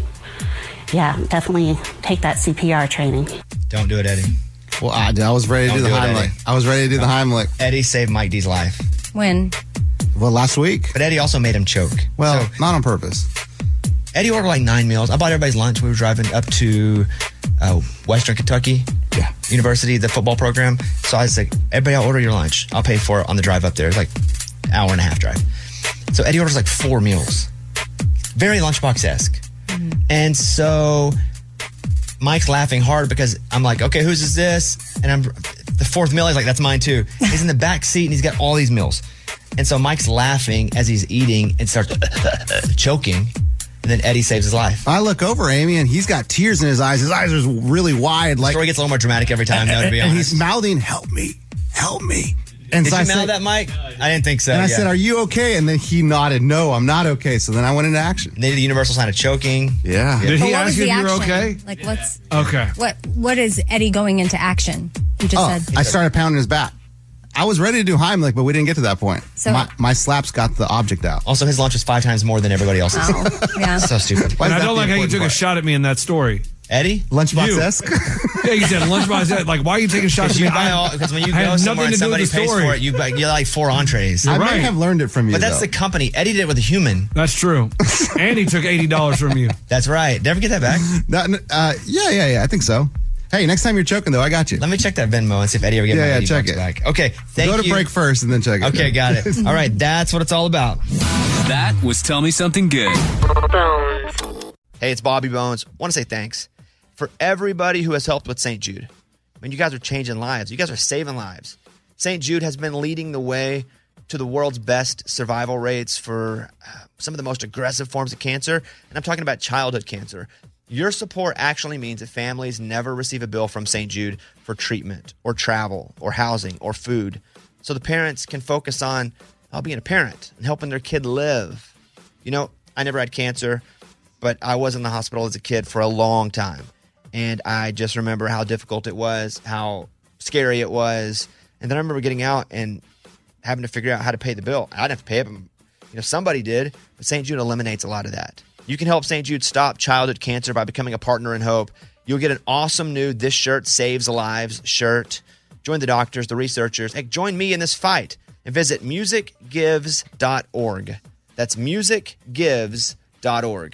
[SPEAKER 16] yeah, definitely take that C P R training.
[SPEAKER 9] Don't do it, Eddie.
[SPEAKER 4] Well, I, I was ready to
[SPEAKER 9] Don't
[SPEAKER 4] do the
[SPEAKER 9] do it,
[SPEAKER 4] Heimlich.
[SPEAKER 9] Eddie.
[SPEAKER 4] I was ready to do the Heimlich.
[SPEAKER 9] Eddie saved Mike D's life.
[SPEAKER 6] When?
[SPEAKER 4] Well, last week.
[SPEAKER 9] But Eddie also made him choke.
[SPEAKER 4] Well,
[SPEAKER 9] So,
[SPEAKER 4] not on purpose.
[SPEAKER 9] Eddie ordered like nine meals. I bought everybody's lunch. We were driving up to uh, Western Kentucky
[SPEAKER 4] Yeah.
[SPEAKER 9] University, the football program. So I was like, everybody, I'll order your lunch. I'll pay for it on the drive up there. It's like an hour and a half drive. So Eddie orders like four meals. Very lunchbox-esque. And so Mike's laughing hard because I'm like, okay, whose is this? And I'm the fourth meal. He's like, that's mine too. He's in the back seat and he's got all these meals. And so Mike's laughing as he's eating and starts choking. And then Eddie saves his life.
[SPEAKER 4] I look over Amy and he's got tears in his eyes. His eyes are really wide.
[SPEAKER 9] The
[SPEAKER 4] Like,
[SPEAKER 9] story gets a little more dramatic every time, though, to be
[SPEAKER 4] and
[SPEAKER 9] honest.
[SPEAKER 4] he's mouthing, "Help me, help me." And
[SPEAKER 9] Did
[SPEAKER 4] so
[SPEAKER 9] you
[SPEAKER 4] I
[SPEAKER 9] mouth
[SPEAKER 4] said,
[SPEAKER 9] that, Mike? I didn't think so.
[SPEAKER 4] and I
[SPEAKER 9] yeah.
[SPEAKER 4] said, "Are you okay?" And then he nodded, "No, I'm not okay." So then I went into action.
[SPEAKER 9] They did the universal sign of choking.
[SPEAKER 4] Yeah.
[SPEAKER 5] Did
[SPEAKER 6] But
[SPEAKER 5] he
[SPEAKER 6] what was
[SPEAKER 5] ask you
[SPEAKER 6] the
[SPEAKER 5] if you were
[SPEAKER 6] action?
[SPEAKER 5] okay?
[SPEAKER 6] Like, what's
[SPEAKER 5] Okay.
[SPEAKER 6] what? What is Eddie going into action? You just
[SPEAKER 4] Oh,
[SPEAKER 6] said.
[SPEAKER 4] I started pounding his back. I was ready to do Heimlich, but we didn't get to that point.
[SPEAKER 6] So-
[SPEAKER 4] my, my slaps got the object out.
[SPEAKER 9] Also, his lunch was five times more than everybody else's.
[SPEAKER 6] Oh, yeah.
[SPEAKER 9] So stupid.
[SPEAKER 4] Why
[SPEAKER 5] And
[SPEAKER 4] is
[SPEAKER 5] I
[SPEAKER 4] that
[SPEAKER 5] don't
[SPEAKER 4] the
[SPEAKER 5] like how you
[SPEAKER 4] important
[SPEAKER 5] took a
[SPEAKER 4] part?
[SPEAKER 5] shot at me in that story.
[SPEAKER 9] Eddie?
[SPEAKER 4] Lunchbox-esque?
[SPEAKER 5] Yeah, you said lunchbox. Like, why are you taking shots at me?
[SPEAKER 9] Because you buy
[SPEAKER 5] I-
[SPEAKER 9] all, because when you
[SPEAKER 5] I had
[SPEAKER 9] go somewhere
[SPEAKER 5] nothing
[SPEAKER 9] and
[SPEAKER 5] to do with
[SPEAKER 9] somebody
[SPEAKER 5] the
[SPEAKER 9] pays
[SPEAKER 5] story.
[SPEAKER 9] for it, you buy, you like four entrees.
[SPEAKER 4] I
[SPEAKER 5] right.
[SPEAKER 4] may have learned it from you,
[SPEAKER 9] But that's
[SPEAKER 4] though.
[SPEAKER 9] the company. Eddie did it with a human.
[SPEAKER 5] That's true. And he took eighty dollars from you.
[SPEAKER 9] That's right. Never get that back.
[SPEAKER 4] That- uh, yeah, yeah, yeah. I think so. Hey, next time you're choking, though, I got you.
[SPEAKER 9] Let me check that Venmo and see if Eddie ever gets
[SPEAKER 4] Yeah,
[SPEAKER 9] my
[SPEAKER 4] yeah,
[SPEAKER 9] eighty
[SPEAKER 4] check
[SPEAKER 9] bucks
[SPEAKER 4] it.
[SPEAKER 9] back. Okay, thank
[SPEAKER 4] Go to
[SPEAKER 9] you.
[SPEAKER 4] break first and then check it.
[SPEAKER 9] Okay, got it. All right, that's what it's all about.
[SPEAKER 15] That was Tell Me Something Good.
[SPEAKER 1] Hey, it's Bobby Bones. Want to say thanks for everybody who has helped with Saint Jude. I mean, you guys are changing lives. You guys are saving lives. Saint Jude has been leading the way to the world's best survival rates for uh, some of the most aggressive forms of cancer, and I'm talking about childhood cancer. Your support actually means that families never receive a bill from Saint Jude for treatment or travel or housing or food. So the parents can focus on uh, being a parent and helping their kid live. You know, I never had cancer, but I was in the hospital as a kid for a long time. And I just remember how difficult it was, how scary it was. And then I remember getting out and having to figure out how to pay the bill. I didn't have to pay it, but, you know, somebody did. But Saint Jude eliminates a lot of that. You can help Saint Jude stop childhood cancer by becoming a partner in hope. You'll get an awesome new This Shirt Saves Lives shirt. Join the doctors, the researchers. Hey, join me in this fight. and visit music gives dot org. That's music gives dot org.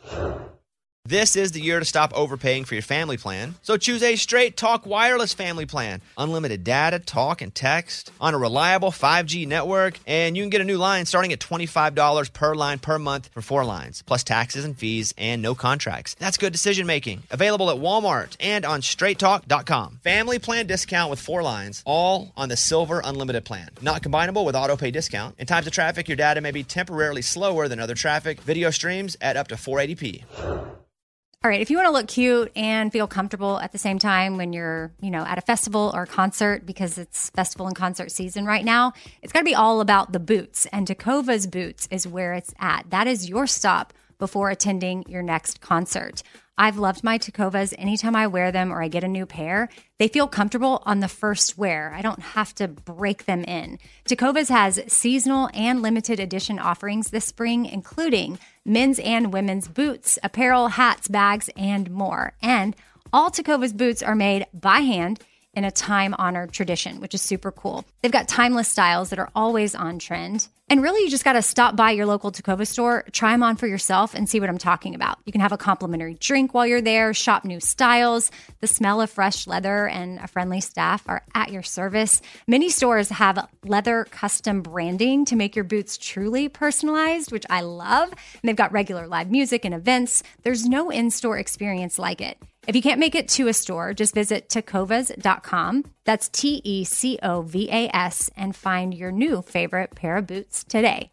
[SPEAKER 1] This is the year to stop overpaying for your family plan. So choose a Straight Talk Wireless family plan. Unlimited data, talk, and text on a reliable five G network. And you can get a new line starting at twenty-five dollars per line per month for four lines, plus taxes and fees and no contracts. That's good decision making. Available at Walmart and on straight talk dot com. Family plan discount with four lines, all on the Silver Unlimited plan. Not combinable with auto pay discount. In times of traffic, your data may be temporarily slower than other traffic. Video streams at up to four eighty p.
[SPEAKER 6] All right, if you want to look cute and feel comfortable at the same time when you're, you know, at a festival or a concert, because it's festival and concert season right now, it's got to be all about the boots. And Tecovas Boots is where it's at. That is your stop before attending your next concert. I've loved my Tecovas. Anytime I wear them or I get a new pair, they feel comfortable on the first wear. I don't have to break them in. Tecovas has seasonal and limited edition offerings this spring, including men's and women's boots, apparel, hats, bags, and more. And all Tecovas boots are made by hand in a time-honored tradition, which is super cool. They've got timeless styles that are always on trend. And really, you just got to stop by your local Tecovas store, try them on for yourself, and see what I'm talking about. You can have a complimentary drink while you're there, shop new styles. The smell of fresh leather and a friendly staff are at your service. Many stores have leather custom branding to make your boots truly personalized, which I love. And they've got regular live music and events. There's no in-store experience like it. If you can't make it to a store, just visit tecovas dot com. That's T E C O V A S, and find your new favorite pair of boots today.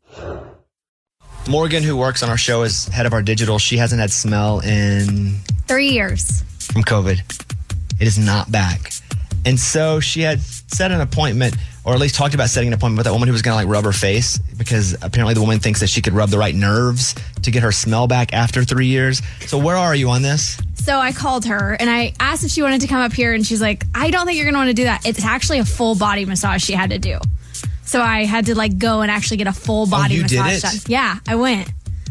[SPEAKER 9] Morgan, who works on our show as head of our digital, she hasn't had smell in
[SPEAKER 6] Three years.
[SPEAKER 9] from COVID. It is not back. And so she had set an appointment, or at least talked about setting an appointment with that woman who was going to like rub her face, because apparently the woman thinks that she could rub the right nerves to get her smell back after three years. So where are you on this?
[SPEAKER 13] So I called her and I asked if she wanted to come up here, and she's like, I don't think you're going to want to do that. It's actually a full body massage she had to do. So I had to like go and actually get a full body
[SPEAKER 9] Oh, you did
[SPEAKER 13] massage
[SPEAKER 9] it?
[SPEAKER 13] done. Yeah, I went.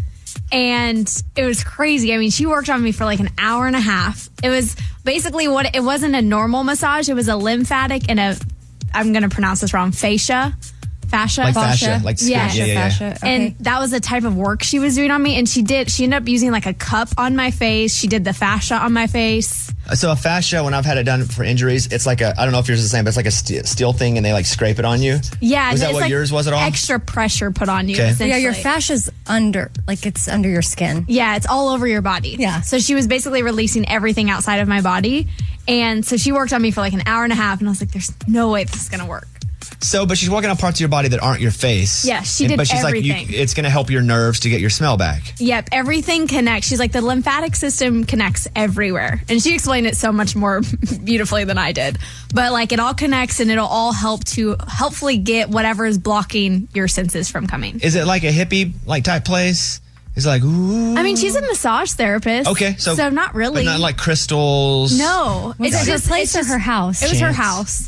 [SPEAKER 13] And it was crazy. I mean, she worked on me for like an hour and a half. It was basically what, it wasn't a normal massage. It was a lymphatic and a, I'm going to pronounce this wrong, fascia. Fascia.
[SPEAKER 9] Like fascia, like skin.
[SPEAKER 13] yeah.
[SPEAKER 9] Yeah, yeah, yeah.
[SPEAKER 6] Fascia. Okay.
[SPEAKER 13] And that was the type of work she was doing on me. And she did, she ended up using like a cup on my face. She did the fascia on my face.
[SPEAKER 9] So a fascia, when I've had it done for injuries, it's like a, I don't know if yours is the same, but it's like a steel, steel thing, and they like scrape it on you.
[SPEAKER 13] Yeah.
[SPEAKER 9] Was
[SPEAKER 13] and
[SPEAKER 9] that
[SPEAKER 13] it's
[SPEAKER 9] what
[SPEAKER 13] like
[SPEAKER 9] yours was at all?
[SPEAKER 13] Extra pressure put on you.
[SPEAKER 9] Okay.
[SPEAKER 13] essentially.
[SPEAKER 6] Yeah, your fascia's under, like it's under your skin.
[SPEAKER 13] Yeah, it's all over your body.
[SPEAKER 6] Yeah.
[SPEAKER 13] So she was basically releasing everything outside of my body. And so she worked on me for like an hour and a half, and I was like, there's no way this is going to work.
[SPEAKER 9] So, but she's working on parts of your body that aren't your face.
[SPEAKER 13] Yeah, she
[SPEAKER 9] And-
[SPEAKER 13] did
[SPEAKER 9] But she's
[SPEAKER 13] everything.
[SPEAKER 9] like, you, it's going to help your nerves to get your smell back.
[SPEAKER 13] Yep, everything connects. She's like, the lymphatic system connects everywhere. And she explained it so much more beautifully than I did. But like, it all connects, and it'll all help to helpfully get whatever is blocking your senses from coming.
[SPEAKER 9] Is it like a hippie like type place? It's like, ooh.
[SPEAKER 13] I mean, she's a massage therapist.
[SPEAKER 9] Okay, so
[SPEAKER 13] so not really.
[SPEAKER 9] But not like crystals.
[SPEAKER 13] No,
[SPEAKER 6] Was
[SPEAKER 13] it's
[SPEAKER 6] it her
[SPEAKER 13] just
[SPEAKER 6] place
[SPEAKER 13] it's
[SPEAKER 6] or her
[SPEAKER 13] just-
[SPEAKER 6] house?
[SPEAKER 13] It was her
[SPEAKER 9] Chance.
[SPEAKER 13] house.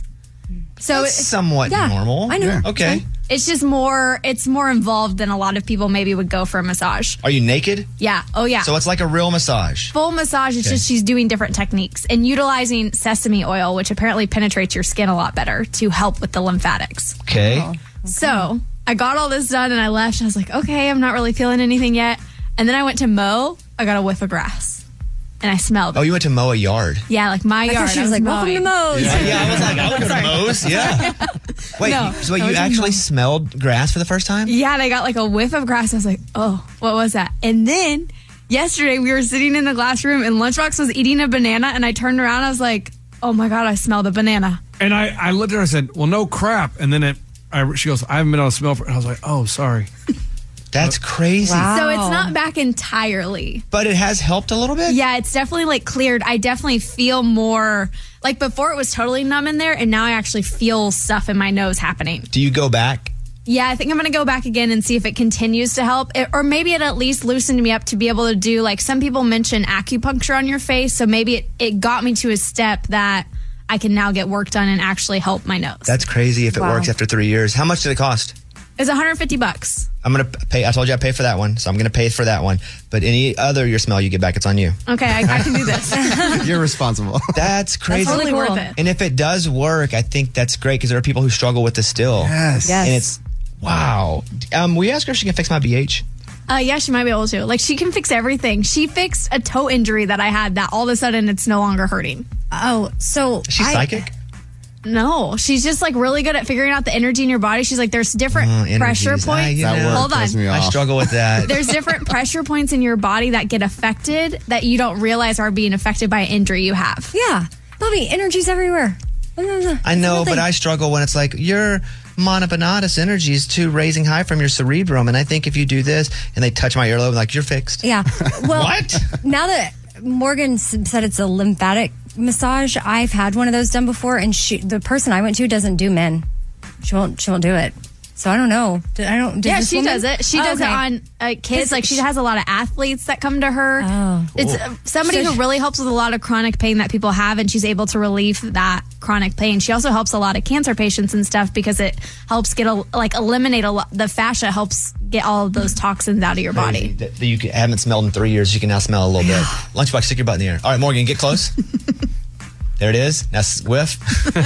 [SPEAKER 13] So
[SPEAKER 9] That's
[SPEAKER 13] it-
[SPEAKER 9] somewhat
[SPEAKER 13] yeah,
[SPEAKER 9] normal.
[SPEAKER 6] I know.
[SPEAKER 9] Yeah. Okay.
[SPEAKER 13] It's just more, it's more involved than a lot of people maybe would go for a massage.
[SPEAKER 9] Are you naked?
[SPEAKER 13] Yeah. Oh, yeah.
[SPEAKER 9] So it's like a real massage.
[SPEAKER 13] Full massage. It's
[SPEAKER 9] Okay.
[SPEAKER 13] just she's doing different techniques and utilizing sesame oil, which apparently penetrates your skin a lot better to help with the lymphatics.
[SPEAKER 9] Okay.
[SPEAKER 6] Oh.
[SPEAKER 13] So I got all this done and I left. And I was like, okay, I'm not really feeling anything yet. And then I went to mow. I got a whiff of grass. And I smelled it.
[SPEAKER 9] Oh, you went to mow a yard.
[SPEAKER 13] Yeah, like my
[SPEAKER 6] I
[SPEAKER 13] yard.
[SPEAKER 6] thought she was like, welcome to Moe's.
[SPEAKER 9] Yeah, yeah, I was like, I would go to Moe's. Yeah. Wait,
[SPEAKER 13] No,
[SPEAKER 9] you- so wait,
[SPEAKER 13] I
[SPEAKER 9] you
[SPEAKER 13] was in
[SPEAKER 9] actually
[SPEAKER 13] Moe's.
[SPEAKER 9] smelled grass for the first time?
[SPEAKER 13] Yeah, and I got like a whiff of grass. I was like, oh, what was that? And then yesterday we were sitting in the glass room and Lunchbox was eating a banana, and I turned around. I was like, oh my God, I smell the banana.
[SPEAKER 5] And I, I looked at her and I said, well, no crap. And then it, I, she goes, I haven't been on a smell for, and I was like, oh, sorry.
[SPEAKER 9] That's crazy.
[SPEAKER 6] Wow.
[SPEAKER 13] So it's not back entirely.
[SPEAKER 9] But it has helped a little bit?
[SPEAKER 13] Yeah, it's definitely like cleared. I definitely feel more like before it was totally numb in there, and now I actually feel stuff in my nose happening.
[SPEAKER 9] Do you go back?
[SPEAKER 13] Yeah, I think I'm going to go back again and see if it continues to help. It, or maybe it at least loosened me up to be able to do, like some people mention acupuncture on your face. So maybe it, it got me to a step that I can now get work done and actually help my nose.
[SPEAKER 9] That's crazy if it
[SPEAKER 6] Wow.
[SPEAKER 9] works after three years. How much did it cost?
[SPEAKER 13] It's one hundred fifty bucks.
[SPEAKER 9] I'm going to pay. I told you I pay for that one, so I'm going to pay for that one. But any other your smell you get back, it's on you.
[SPEAKER 13] Okay, I, I can do this.
[SPEAKER 4] You're responsible.
[SPEAKER 9] That's crazy.
[SPEAKER 13] That's totally worth it.
[SPEAKER 9] And if it does work, I think that's great because there are people who struggle with this still.
[SPEAKER 4] Yes.
[SPEAKER 6] Yes.
[SPEAKER 9] And it's, wow. Um, will you ask her if she can fix my B H?
[SPEAKER 13] Uh, yeah, she might be able to. Like, she can fix everything. She fixed a toe injury that I had that all of a sudden it's no longer hurting.
[SPEAKER 6] Oh, so
[SPEAKER 9] Is she
[SPEAKER 6] I-
[SPEAKER 9] psychic?
[SPEAKER 13] No, she's just like really good at figuring out the energy in your body. She's like, there's different
[SPEAKER 9] Uh,
[SPEAKER 13] pressure
[SPEAKER 9] energies. Ah,
[SPEAKER 13] points.
[SPEAKER 9] you That know. word
[SPEAKER 13] Hold on.
[SPEAKER 4] throws me
[SPEAKER 9] I
[SPEAKER 4] off.
[SPEAKER 9] struggle with that.
[SPEAKER 13] There's different pressure points in your body that get affected that you don't realize are being affected by an injury you have.
[SPEAKER 6] Yeah, Bobby, energy's everywhere.
[SPEAKER 9] I know, but I struggle when it's like your monoponatus energy is too raising high from your cerebrum, and I think if you do this, and they touch my earlobe, like you're fixed.
[SPEAKER 6] Yeah. Well,
[SPEAKER 9] What?
[SPEAKER 6] Now that Morgan s- said it's a lymphatic massage, I've had one of those done before, and she, the person I went to doesn't do men. She won't. She won't do it. So I don't know. Did- I don't. Does
[SPEAKER 13] Yeah,
[SPEAKER 6] this
[SPEAKER 13] she
[SPEAKER 6] woman?
[SPEAKER 13] does it. She
[SPEAKER 6] Oh,
[SPEAKER 13] does
[SPEAKER 6] okay.
[SPEAKER 13] it on uh, kids. Like, she has a lot of athletes that come to her.
[SPEAKER 6] Oh.
[SPEAKER 13] It's uh, somebody
[SPEAKER 6] So
[SPEAKER 13] who really helps with a lot of chronic pain that people have, and she's able to relieve that chronic pain. She also helps a lot of cancer patients and stuff because it helps get a, like eliminate a lot. The fascia helps get all of those toxins out of your body.
[SPEAKER 9] That that you can- haven't smelled in three years. You can now smell a little bit. Lunchbox, stick your butt in the air. All right, Morgan, get close. There it is. Now whiff.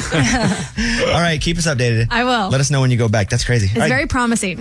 [SPEAKER 9] All right, keep us updated.
[SPEAKER 13] I will.
[SPEAKER 9] Let us know when you go back. That's crazy.
[SPEAKER 13] It's
[SPEAKER 9] All right,
[SPEAKER 13] very promising.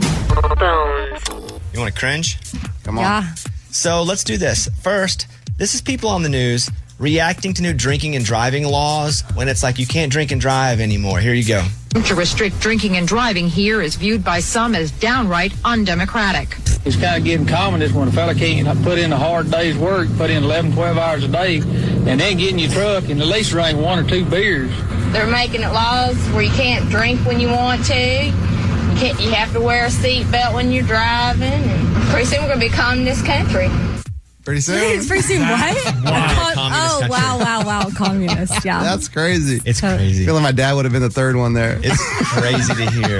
[SPEAKER 9] you want to cringe?
[SPEAKER 4] Come on.
[SPEAKER 6] Yeah.
[SPEAKER 9] So let's do this. First, this is people on the news reacting to new drinking and driving laws when it's like you can't drink and drive anymore. Here you go.
[SPEAKER 17] To restrict drinking and driving here is viewed by some as downright undemocratic.
[SPEAKER 18] It's kind of getting common is when a fella can't put in a hard day's work, put in eleven, twelve hours a day, and then get in your truck and at least drink one or two beers.
[SPEAKER 19] They're making it laws where you can't drink when you want to. You can't. You have to wear a seatbelt when you're driving. And pretty soon we're going to be communist country.
[SPEAKER 4] Pretty soon.
[SPEAKER 6] It's pretty soon. What?
[SPEAKER 9] Wow.
[SPEAKER 6] Con- oh, wow, wow, wow. Communist. Yeah.
[SPEAKER 4] That's crazy.
[SPEAKER 9] It's crazy.
[SPEAKER 4] I feel like my dad would have been the third one there.
[SPEAKER 9] It's crazy to hear.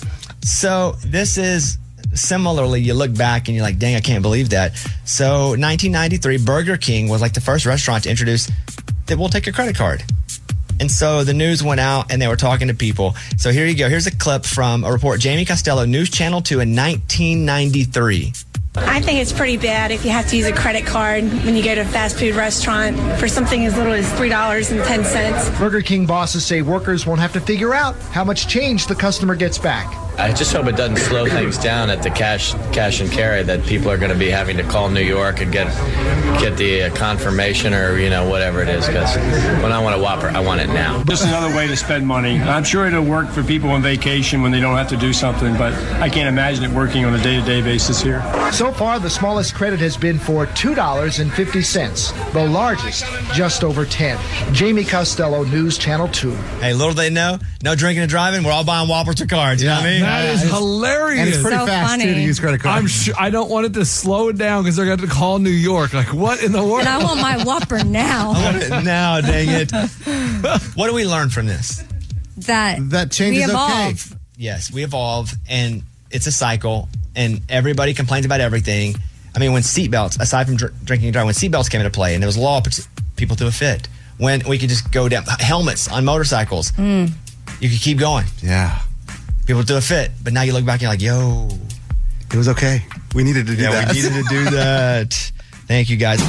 [SPEAKER 9] So this is similarly, you look back and you're like, dang, I can't believe that. So nineteen ninety-three, Burger King was like the first restaurant to introduce that we'll take your credit card. And so the news went out and they were talking to people. So here you go. Here's a clip from a report. Jamie Costello, News Channel two in nineteen ninety-three.
[SPEAKER 20] I think it's pretty bad if you have to use a credit card when you go to a fast food restaurant for something as little as three dollars and ten cents.
[SPEAKER 21] Burger King bosses say workers won't have to figure out how much change the customer gets back.
[SPEAKER 22] I just hope it doesn't slow things down at the cash cash and carry, that people are going to be having to call New York and get get the uh, confirmation or, you know, whatever it is. Because when I want a Whopper, I want it now.
[SPEAKER 23] Just another way to spend money. I'm sure it'll work for people on vacation when they don't have to do something, but I can't imagine it working on a day-to-day basis here.
[SPEAKER 21] So far, the smallest credit has been for two dollars and fifty cents. The largest, just over ten. Jamie Costello, News Channel two.
[SPEAKER 9] Hey, little they know, no drinking and driving. We're all buying Whoppers or cards. You know what I mean?
[SPEAKER 5] That is hilarious.
[SPEAKER 4] And it's pretty fast, too, to use credit cards.
[SPEAKER 5] I'm sure, I don't want it to slow it down because they're going to call New York. Like, what in the world?
[SPEAKER 6] And I want my Whopper now.
[SPEAKER 9] I want it now, dang it. What do we learn from this?
[SPEAKER 6] That
[SPEAKER 4] that change
[SPEAKER 6] we
[SPEAKER 4] is
[SPEAKER 6] evolve.
[SPEAKER 4] okay.
[SPEAKER 9] Yes, we evolve, and it's a cycle, and everybody complains about everything. I mean, when seatbelts, aside from dr- drinking and driving, when seatbelts came into play, and there was law, people threw a fit. When we could just go down, helmets on motorcycles,
[SPEAKER 6] Mm.
[SPEAKER 9] you could keep going.
[SPEAKER 4] Yeah.
[SPEAKER 9] People threw a fit, but now you look back and you're like, yo.
[SPEAKER 4] It was okay. We needed to do
[SPEAKER 9] yeah,
[SPEAKER 4] that.
[SPEAKER 9] we needed to do that. Thank you, guys.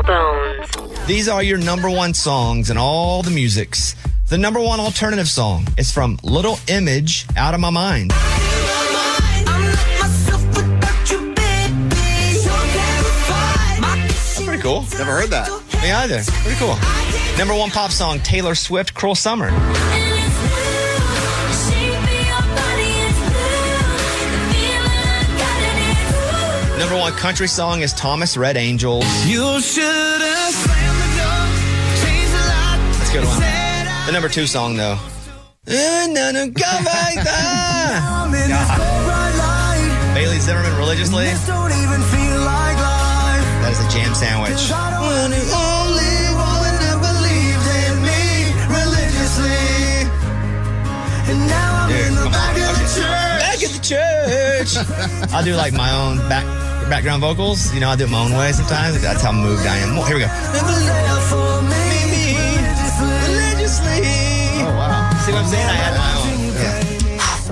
[SPEAKER 9] These are your number one songs and all the musics. The number one alternative song is from Little Image, Out of My Mind. Pretty cool.
[SPEAKER 4] Never heard that.
[SPEAKER 9] Me either. Pretty cool. Number one pop song, Taylor Swift, Cruel Summer. Number one country song is Thomas Red Angels.
[SPEAKER 2] You should have slammed the door, changed the light.
[SPEAKER 9] That's a good one. The number two song, though. Bailey Zimmerman, Religiously.
[SPEAKER 2] Don't even feel like life.
[SPEAKER 9] That is a jam sandwich.
[SPEAKER 2] One who only woman that believed in me religiously. And now I'm
[SPEAKER 9] Dude,
[SPEAKER 2] in the
[SPEAKER 9] come
[SPEAKER 2] back
[SPEAKER 9] on.
[SPEAKER 2] of the church.
[SPEAKER 9] Back at the church. I do like my own back background vocals. You know, I do it my own way sometimes. That's how moved I am. Here we go. Religiously.
[SPEAKER 4] Oh, wow.
[SPEAKER 9] See what I'm saying? I had my own. Yeah. It's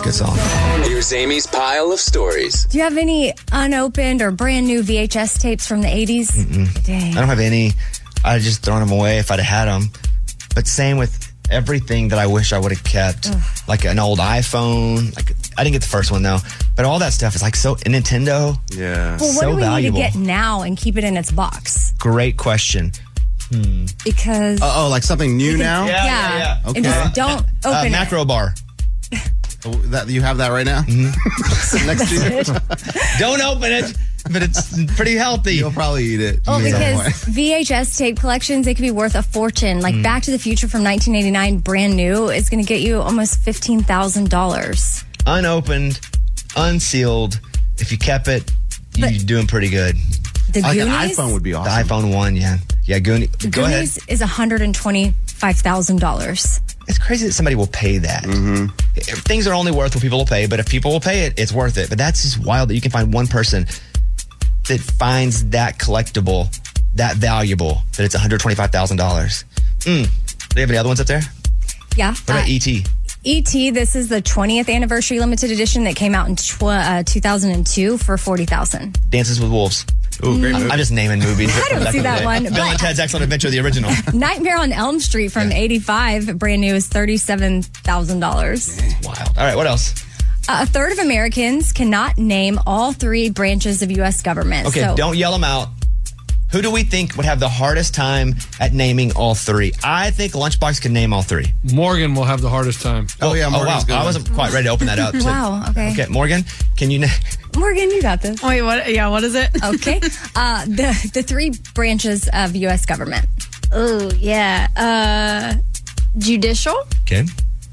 [SPEAKER 9] a good song.
[SPEAKER 15] Here's Amy's pile of stories.
[SPEAKER 6] Do you have any unopened or brand new V H S tapes from the eighties?
[SPEAKER 9] Mm-mm.
[SPEAKER 6] Dang.
[SPEAKER 9] I don't have any. I'd just thrown them away if I'd have had them. But same with everything that I wish I would have kept.
[SPEAKER 6] Ugh.
[SPEAKER 9] Like an old iPhone. Like I didn't get the first one though. But all that stuff is like so Nintendo.
[SPEAKER 12] Yeah.
[SPEAKER 6] Well, what
[SPEAKER 9] so
[SPEAKER 6] do we
[SPEAKER 9] valuable.
[SPEAKER 6] need to get now and keep it in its box?
[SPEAKER 9] Great question. Hmm.
[SPEAKER 6] Because
[SPEAKER 4] Oh, like something new now?
[SPEAKER 6] Yeah, yeah, yeah.
[SPEAKER 4] Okay.
[SPEAKER 6] And just don't
[SPEAKER 9] Uh,
[SPEAKER 6] open it.
[SPEAKER 9] macro bar.
[SPEAKER 4] Oh, that, you have that right now?
[SPEAKER 9] Mm-hmm.
[SPEAKER 4] Next to you?
[SPEAKER 9] Don't open it, but it's pretty healthy.
[SPEAKER 4] You'll probably eat it.
[SPEAKER 6] Well,
[SPEAKER 4] some
[SPEAKER 6] because
[SPEAKER 4] way.
[SPEAKER 6] V H S tape collections, they could be worth a fortune. Like
[SPEAKER 9] Mm.
[SPEAKER 6] Back to the Future from nineteen eighty-nine, brand new, is going to get you almost fifteen thousand dollars.
[SPEAKER 9] Unopened, unsealed. If you kept it, you're doing pretty good.
[SPEAKER 6] The
[SPEAKER 4] Like an
[SPEAKER 6] Goonies?
[SPEAKER 4] iPhone would be awesome.
[SPEAKER 9] The iPhone one, yeah. Yeah, Goonie.
[SPEAKER 6] The
[SPEAKER 9] Go ahead.
[SPEAKER 6] Goonies is one hundred twenty-five thousand dollars.
[SPEAKER 9] It's crazy that somebody will pay that.
[SPEAKER 4] Mm-hmm.
[SPEAKER 9] Things are only worth what people will pay, but if people will pay it, it's worth it. But that's just wild that you can find one person that finds that collectible, that valuable, that it's one hundred twenty-five thousand dollars. Mm. Do you have any other ones up there?
[SPEAKER 6] Yeah.
[SPEAKER 9] What about E T?
[SPEAKER 6] E T, this is the twentieth anniversary limited edition that came out in tw- uh, two thousand two for forty thousand dollars.
[SPEAKER 9] Dances with Wolves. Ooh, great movie. I'm just naming movies.
[SPEAKER 6] I don't see that one,
[SPEAKER 9] Bill
[SPEAKER 6] but-
[SPEAKER 9] and Ted's Excellent Adventure, the original.
[SPEAKER 6] Nightmare on Elm Street from eighty-five, brand new, is thirty-seven thousand dollars.
[SPEAKER 9] Wild. All right, what else?
[SPEAKER 6] Uh, a third of Americans cannot name all three branches of U S government.
[SPEAKER 9] Okay,
[SPEAKER 6] so,
[SPEAKER 9] don't yell them out. Who do we think would have the hardest time at naming all three? I think Lunchbox can name all three.
[SPEAKER 5] Morgan will have the hardest time.
[SPEAKER 9] Oh, yeah, oh wow. I wasn't quite ready to open that up. So-
[SPEAKER 6] Wow, okay.
[SPEAKER 9] Okay, Morgan, can you name?
[SPEAKER 6] Morgan, you got this.
[SPEAKER 13] Wait, what? Yeah, what is it?
[SPEAKER 6] Okay. Uh, the, the three branches of U S government.
[SPEAKER 13] Oh, yeah. Uh, judicial,
[SPEAKER 9] Okay,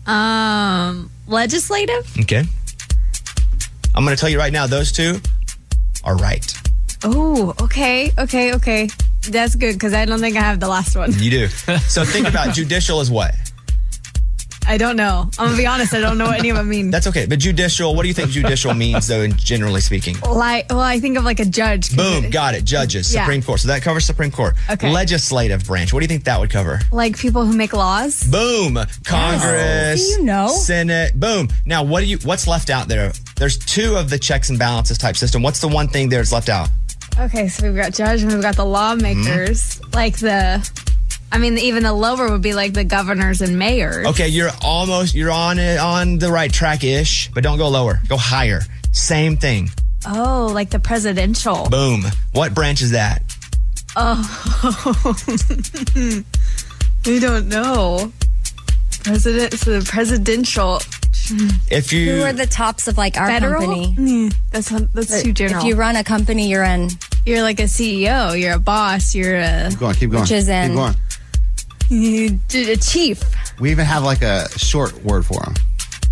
[SPEAKER 13] um, legislative.
[SPEAKER 9] okay. I'm going to tell you right now, those two are right.
[SPEAKER 13] Oh, okay, okay, okay. That's good because I don't think I have the last one.
[SPEAKER 9] You do. So think about judicial is what?
[SPEAKER 13] I don't know. I'm gonna be honest. I don't know what any of them mean.
[SPEAKER 9] That's okay. But judicial, what do you think judicial means, though, in generally speaking?
[SPEAKER 13] Like, well, I think of like a judge. 'cause
[SPEAKER 9] Boom,
[SPEAKER 13] it-
[SPEAKER 9] got it. Judges,
[SPEAKER 13] Yeah.
[SPEAKER 9] Supreme Court. So that covers Supreme Court.
[SPEAKER 13] Okay.
[SPEAKER 9] Legislative branch. What do you think that would cover?
[SPEAKER 13] Like people who make laws.
[SPEAKER 9] Boom. Congress.
[SPEAKER 6] See, you know.
[SPEAKER 9] Senate. Boom. Now, what do you? What's left out there? There's two of the checks and balances type system. What's the one thing there that's left out?
[SPEAKER 13] Okay, so we've got judge and we've got the lawmakers.
[SPEAKER 9] Mm-hmm.
[SPEAKER 13] Like the, I mean, even the lower would be like the governors and mayors.
[SPEAKER 9] Okay, you're almost you're on it on the right track ish, but don't go lower. Go higher. Same thing.
[SPEAKER 13] Oh, like the presidential.
[SPEAKER 9] Boom. What branch is that?
[SPEAKER 13] Oh, we don't know. President, so the presidential.
[SPEAKER 9] If you
[SPEAKER 6] Who are the tops of like our
[SPEAKER 13] Federal?
[SPEAKER 6] company?
[SPEAKER 13] Mm, that's that's
[SPEAKER 6] But
[SPEAKER 13] too general.
[SPEAKER 6] If you run a company, you're in.
[SPEAKER 13] You're like a C E O. You're a boss. You're a.
[SPEAKER 4] Keep going, keep going.
[SPEAKER 6] Which is in-
[SPEAKER 4] Keep going.
[SPEAKER 13] You did a chief.
[SPEAKER 4] We even have like a short word for them.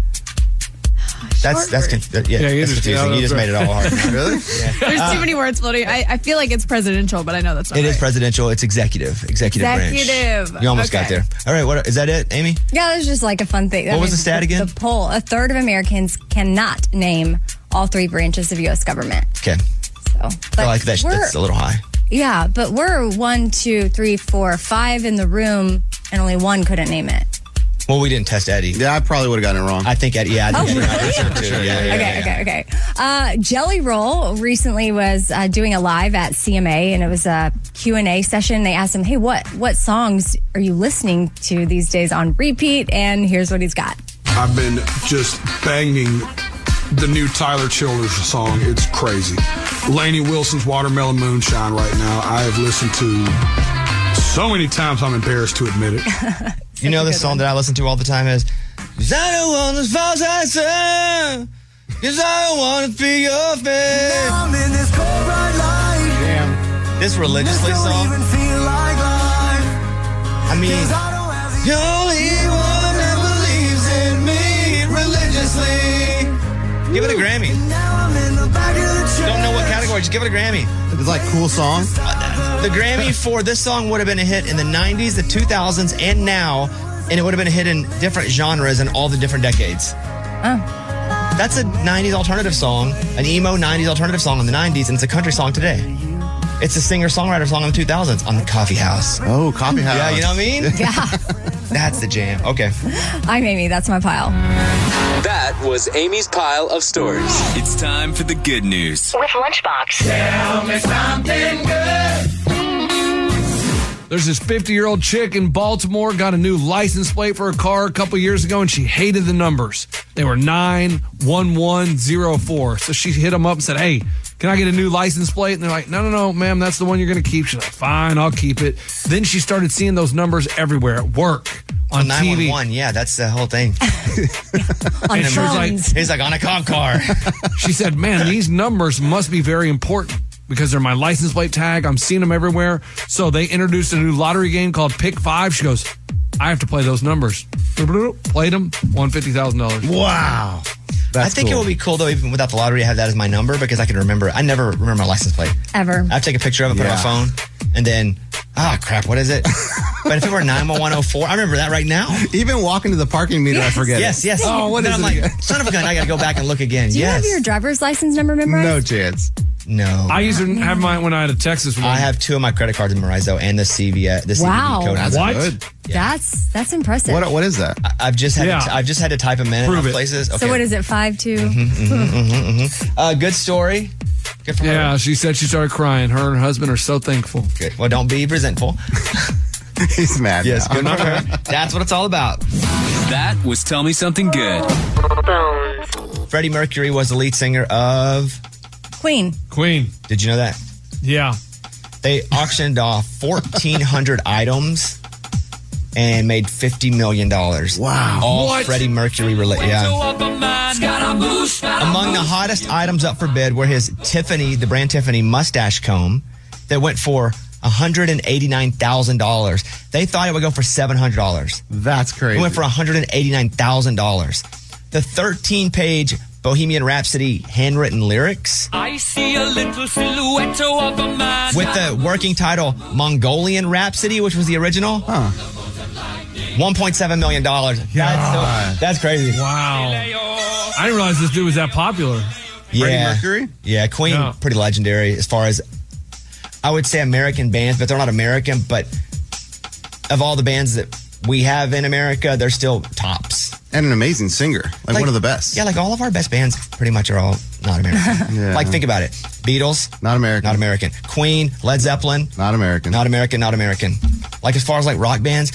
[SPEAKER 9] that's that's conf- yeah,
[SPEAKER 5] Yeah, you
[SPEAKER 9] that's
[SPEAKER 5] just-
[SPEAKER 9] confusing.
[SPEAKER 5] yeah,
[SPEAKER 9] You just
[SPEAKER 5] that's
[SPEAKER 9] made it all hard.
[SPEAKER 4] Really?
[SPEAKER 13] There's too many words floating. I, I feel like it's presidential, but I know that's not
[SPEAKER 9] It
[SPEAKER 13] right.
[SPEAKER 9] is presidential. It's executive. Executive,
[SPEAKER 13] Executive.
[SPEAKER 9] branch. You almost got
[SPEAKER 13] Okay.
[SPEAKER 9] there. All right. What is that? It, Amy?
[SPEAKER 6] Yeah, that's just like a fun thing.
[SPEAKER 9] What was the stat again?
[SPEAKER 6] The poll. A third of Americans cannot name all three branches of U S government.
[SPEAKER 9] Okay.
[SPEAKER 6] So,
[SPEAKER 9] I
[SPEAKER 6] but
[SPEAKER 9] like that.
[SPEAKER 6] we're-
[SPEAKER 9] That's a little high.
[SPEAKER 6] Yeah, but we're one, two, three, four, five in the room, and only one couldn't name it.
[SPEAKER 9] Well, we didn't test Eddie.
[SPEAKER 4] Yeah, I probably would have gotten it wrong.
[SPEAKER 9] I think Eddie. Yeah. I think
[SPEAKER 6] Oh,
[SPEAKER 9] Eddie might
[SPEAKER 6] really?
[SPEAKER 9] have too. Yeah, yeah,
[SPEAKER 6] okay,
[SPEAKER 9] yeah, yeah.
[SPEAKER 6] okay, okay. Uh, Jelly Roll recently was uh, doing a live at C M A, and it was a Q and A session. They asked him, "Hey, what what songs are you listening to these days on repeat?" And here's what he's got.
[SPEAKER 7] I've been just banging the new Tyler Childers song. It's crazy. Lainey Wilson's Watermelon Moonshine right now. I have listened to so many times I'm embarrassed to admit it.
[SPEAKER 9] You know the song that I listen to all the time is "'Cause I don't want to fall outside, 'cause I don't want to feel your face."
[SPEAKER 2] I'm in this cold bright light.
[SPEAKER 9] Damn. This religiously
[SPEAKER 2] This don't
[SPEAKER 9] song.
[SPEAKER 2] even feel like life.
[SPEAKER 9] I mean,
[SPEAKER 2] 'Cause I don't have the
[SPEAKER 9] you're only one that believes in me religiously. Give it a Grammy.
[SPEAKER 2] Now I'm in the back of the chair.
[SPEAKER 9] Don't know what category. Just give it a Grammy.
[SPEAKER 4] It's like cool song.
[SPEAKER 9] The Grammy for this song would have been a hit in the nineties, the two thousands, and now, and it would have been a hit in different genres in all the different decades.
[SPEAKER 6] Oh.
[SPEAKER 9] That's a nineties alternative song, an emo nineties alternative song in the nineties, and it's a country song today. It's a singer-songwriter song in the two thousands on the Coffee House.
[SPEAKER 4] Oh, Coffee House.
[SPEAKER 9] Yeah, you know what I mean?
[SPEAKER 6] Yeah,
[SPEAKER 9] That's the jam. Okay.
[SPEAKER 6] I'm Amy. That's my pile.
[SPEAKER 15] That was Amy's Pile of Stories.
[SPEAKER 8] It's time for the good news.
[SPEAKER 3] With Lunchbox.
[SPEAKER 2] Tell me something good.
[SPEAKER 5] There's this fifty-year-old chick in Baltimore, got a new license plate for her car a couple years ago, and she hated the numbers. They were nine one one zero four. So she hit them up and said, hey, can I get a new license plate? And they're like, no, no, no, ma'am, that's the one you're going to keep. She's like, fine, I'll keep it. Then she started seeing those numbers everywhere at work, on
[SPEAKER 9] nine one one,
[SPEAKER 5] T V.
[SPEAKER 9] yeah, that's the whole thing.
[SPEAKER 6] On
[SPEAKER 9] He's like,
[SPEAKER 6] phones.
[SPEAKER 9] he's like on a cop car.
[SPEAKER 5] She said, man, these numbers must be very important because they're my license plate tag. I'm seeing them everywhere. So they introduced a new lottery game called Pick Five. She goes, I have to play those numbers. Played them, won fifty thousand dollars.
[SPEAKER 4] Wow. That's
[SPEAKER 9] I think
[SPEAKER 4] cool.
[SPEAKER 9] it would be cool, though, even without the lottery, to have that as my number because I can remember. I never remember my license plate.
[SPEAKER 6] Ever.
[SPEAKER 9] I have to take a picture of it, put it on
[SPEAKER 4] Yeah.
[SPEAKER 9] my phone, and then, ah, crap, what is it? But if it were nine one one oh four, I remember that right now.
[SPEAKER 4] Even walking to the parking meter, I forget.
[SPEAKER 9] Yes, yes.
[SPEAKER 5] Oh, what
[SPEAKER 9] then
[SPEAKER 5] is
[SPEAKER 9] I'm
[SPEAKER 5] it
[SPEAKER 9] like,
[SPEAKER 5] again?
[SPEAKER 9] son of a gun, I got to go back and look again.
[SPEAKER 6] Do you
[SPEAKER 9] yes.
[SPEAKER 6] have your driver's license number memorized?
[SPEAKER 4] No chance.
[SPEAKER 9] No.
[SPEAKER 5] I used to have mine when I had a Texas one.
[SPEAKER 9] I have two of my credit cards memorized, though, and the C V S, the C V V
[SPEAKER 6] Wow.
[SPEAKER 9] code.
[SPEAKER 4] That's
[SPEAKER 5] What?
[SPEAKER 4] good.
[SPEAKER 6] That's that's impressive.
[SPEAKER 4] What What is that?
[SPEAKER 9] I- I've just had
[SPEAKER 5] Yeah.
[SPEAKER 9] to, I've just had to type them in
[SPEAKER 5] Prove
[SPEAKER 9] in
[SPEAKER 5] it.
[SPEAKER 9] places. Okay.
[SPEAKER 6] So what is it? Five two.
[SPEAKER 9] Uh, good story. Good for
[SPEAKER 5] Yeah,
[SPEAKER 9] her.
[SPEAKER 5] she said she started crying. Her and her husband are so thankful.
[SPEAKER 9] Good. Well, don't be resentful.
[SPEAKER 4] He's mad.
[SPEAKER 9] Yes,
[SPEAKER 4] now.
[SPEAKER 9] good for her. That's what it's all about.
[SPEAKER 8] That was Tell Me Something Good.
[SPEAKER 9] Freddie Mercury was the lead singer of.
[SPEAKER 6] Queen.
[SPEAKER 5] Queen.
[SPEAKER 9] Did you know that?
[SPEAKER 5] Yeah.
[SPEAKER 9] They auctioned off fourteen hundred items and made fifty million dollars.
[SPEAKER 4] Wow.
[SPEAKER 9] All
[SPEAKER 5] What?
[SPEAKER 9] Freddie Mercury related. Yeah. Among the hottest items up for bid were his Tiffany, the brand Tiffany mustache comb that went for one hundred eighty-nine thousand dollars. They thought it would go for seven hundred dollars.
[SPEAKER 4] That's crazy.
[SPEAKER 9] It went for one hundred eighty-nine thousand dollars. The thirteen-page Bohemian Rhapsody handwritten lyrics
[SPEAKER 2] I see a little silhouette of a man.
[SPEAKER 9] with the working title Mongolian Rhapsody, which was the original.
[SPEAKER 4] Huh.
[SPEAKER 9] one point seven million dollars. That's, so, that's crazy.
[SPEAKER 5] Wow. I didn't realize this dude was that popular.
[SPEAKER 9] Yeah.
[SPEAKER 4] Freddie Mercury?
[SPEAKER 9] Yeah, Queen,
[SPEAKER 5] Yeah.
[SPEAKER 9] pretty legendary as far as, I would say American bands, but they're not American. But of all the bands that we have in America, they're still tops.
[SPEAKER 4] And an amazing singer. Like, one of the best.
[SPEAKER 9] Yeah, like all of our best bands pretty much are all not American.
[SPEAKER 4] Yeah.
[SPEAKER 9] Like, think about it. Beatles,
[SPEAKER 4] Not American.
[SPEAKER 9] not American. Queen, Led Zeppelin,
[SPEAKER 4] Not American.
[SPEAKER 9] not American, not American. Like, as far as like rock bands,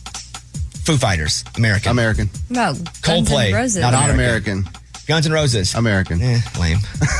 [SPEAKER 9] Foo Fighters, American.
[SPEAKER 4] American.
[SPEAKER 6] No.
[SPEAKER 9] Coldplay,
[SPEAKER 6] Guns N' Roses.
[SPEAKER 9] not
[SPEAKER 4] Not
[SPEAKER 9] American.
[SPEAKER 4] American.
[SPEAKER 9] Guns N' Roses.
[SPEAKER 4] American.
[SPEAKER 9] Eh, lame.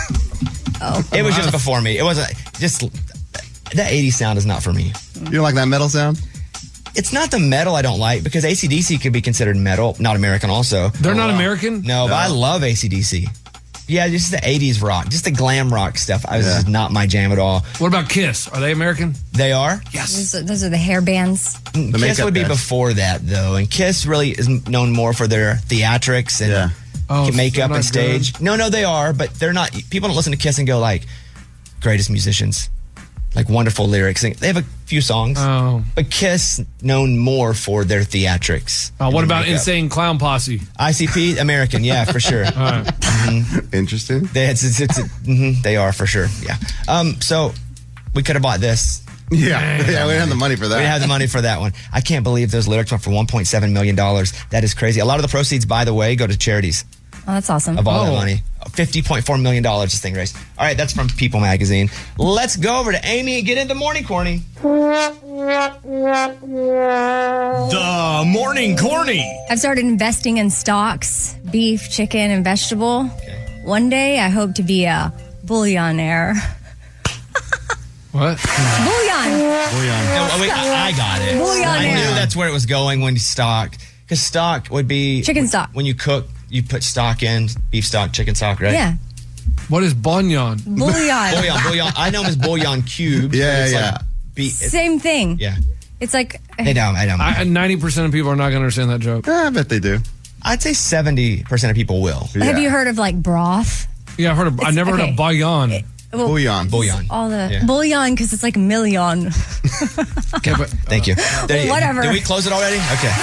[SPEAKER 6] Oh.
[SPEAKER 9] It was just before me. It wasn't just that eighties sound is not for me.
[SPEAKER 4] You don't like that metal sound?
[SPEAKER 9] It's not the metal I don't like because A C D C could be considered metal, not American also.
[SPEAKER 5] They're not American?
[SPEAKER 9] No, but I love A C D C. Yeah, just the eighties rock, just the glam rock stuff. I was
[SPEAKER 4] Yeah.
[SPEAKER 9] just not my jam at all.
[SPEAKER 5] What about Kiss? Are they American?
[SPEAKER 9] They are?
[SPEAKER 5] Yes.
[SPEAKER 6] Those are, those are the hair bands.
[SPEAKER 9] Kiss
[SPEAKER 4] makeup
[SPEAKER 9] would be
[SPEAKER 4] bands.
[SPEAKER 9] before that though, and Kiss really is known more for their theatrics and
[SPEAKER 4] Yeah.
[SPEAKER 5] Oh, so
[SPEAKER 9] makeup
[SPEAKER 5] they're
[SPEAKER 9] and
[SPEAKER 5] not
[SPEAKER 9] stage. No, no, they are, but they're not. People don't listen to Kiss and go like, greatest musicians, like wonderful lyrics. They have a few songs,
[SPEAKER 5] Oh.
[SPEAKER 9] but Kiss known more for their theatrics.
[SPEAKER 5] Uh,
[SPEAKER 9] and
[SPEAKER 5] what
[SPEAKER 9] their
[SPEAKER 5] about
[SPEAKER 9] makeup.
[SPEAKER 5] Insane Clown Posse?
[SPEAKER 9] I C P, American, yeah, for sure.
[SPEAKER 5] All right.
[SPEAKER 4] Interesting.
[SPEAKER 9] They, it's, it's, it's, mhm, they are for sure, yeah. Um, so we could have bought this.
[SPEAKER 4] Yeah. Yeah, we didn't have the money for that.
[SPEAKER 9] We didn't have the money for that one. I can't believe those lyrics went for one point seven million dollars. That is crazy. A lot of the proceeds, by the way, go to charities
[SPEAKER 6] Oh, that's awesome.
[SPEAKER 9] of all that
[SPEAKER 5] Oh.
[SPEAKER 9] money. fifty point four million dollars this thing raised. All right, that's from People Magazine. Let's go over to Amy and get into Morning Corny.
[SPEAKER 14] The Morning Corny.
[SPEAKER 6] I've started investing in stocks, beef, chicken, and vegetable. One day, I hope to be a billionaire.
[SPEAKER 5] What?
[SPEAKER 6] Bouillon.
[SPEAKER 9] No, oh, wait, I, I got it.
[SPEAKER 6] Bouillon
[SPEAKER 9] I knew
[SPEAKER 6] there.
[SPEAKER 9] that's where it was going when you stock. Because stock would be...
[SPEAKER 6] Chicken stock.
[SPEAKER 9] When you cook, you put stock in, beef stock, chicken stock, right?
[SPEAKER 6] Yeah.
[SPEAKER 5] What is bouillon?
[SPEAKER 6] Bouillon.
[SPEAKER 9] Bouillon, bouillon. I know them as bouillon cubes.
[SPEAKER 4] Yeah,
[SPEAKER 9] but it's
[SPEAKER 4] yeah.
[SPEAKER 9] Like be, it-
[SPEAKER 6] Same thing.
[SPEAKER 9] yeah.
[SPEAKER 6] It's like
[SPEAKER 9] They don't, I don't.
[SPEAKER 5] I, ninety percent of people are not going to understand that joke.
[SPEAKER 4] I bet they do.
[SPEAKER 9] I'd say seventy percent of people will.
[SPEAKER 6] Have you heard of like broth?
[SPEAKER 5] Yeah, I heard of, I
[SPEAKER 6] It's-
[SPEAKER 5] never heard
[SPEAKER 6] okay.
[SPEAKER 5] of bouillon.
[SPEAKER 6] Well,
[SPEAKER 4] Bouillon.
[SPEAKER 9] Bouillon.
[SPEAKER 6] All the
[SPEAKER 9] Yeah.
[SPEAKER 6] bouillon because it's like million.
[SPEAKER 5] Okay, but,
[SPEAKER 9] Thank you. There you-
[SPEAKER 6] Whatever.
[SPEAKER 9] Did we close it already? Okay.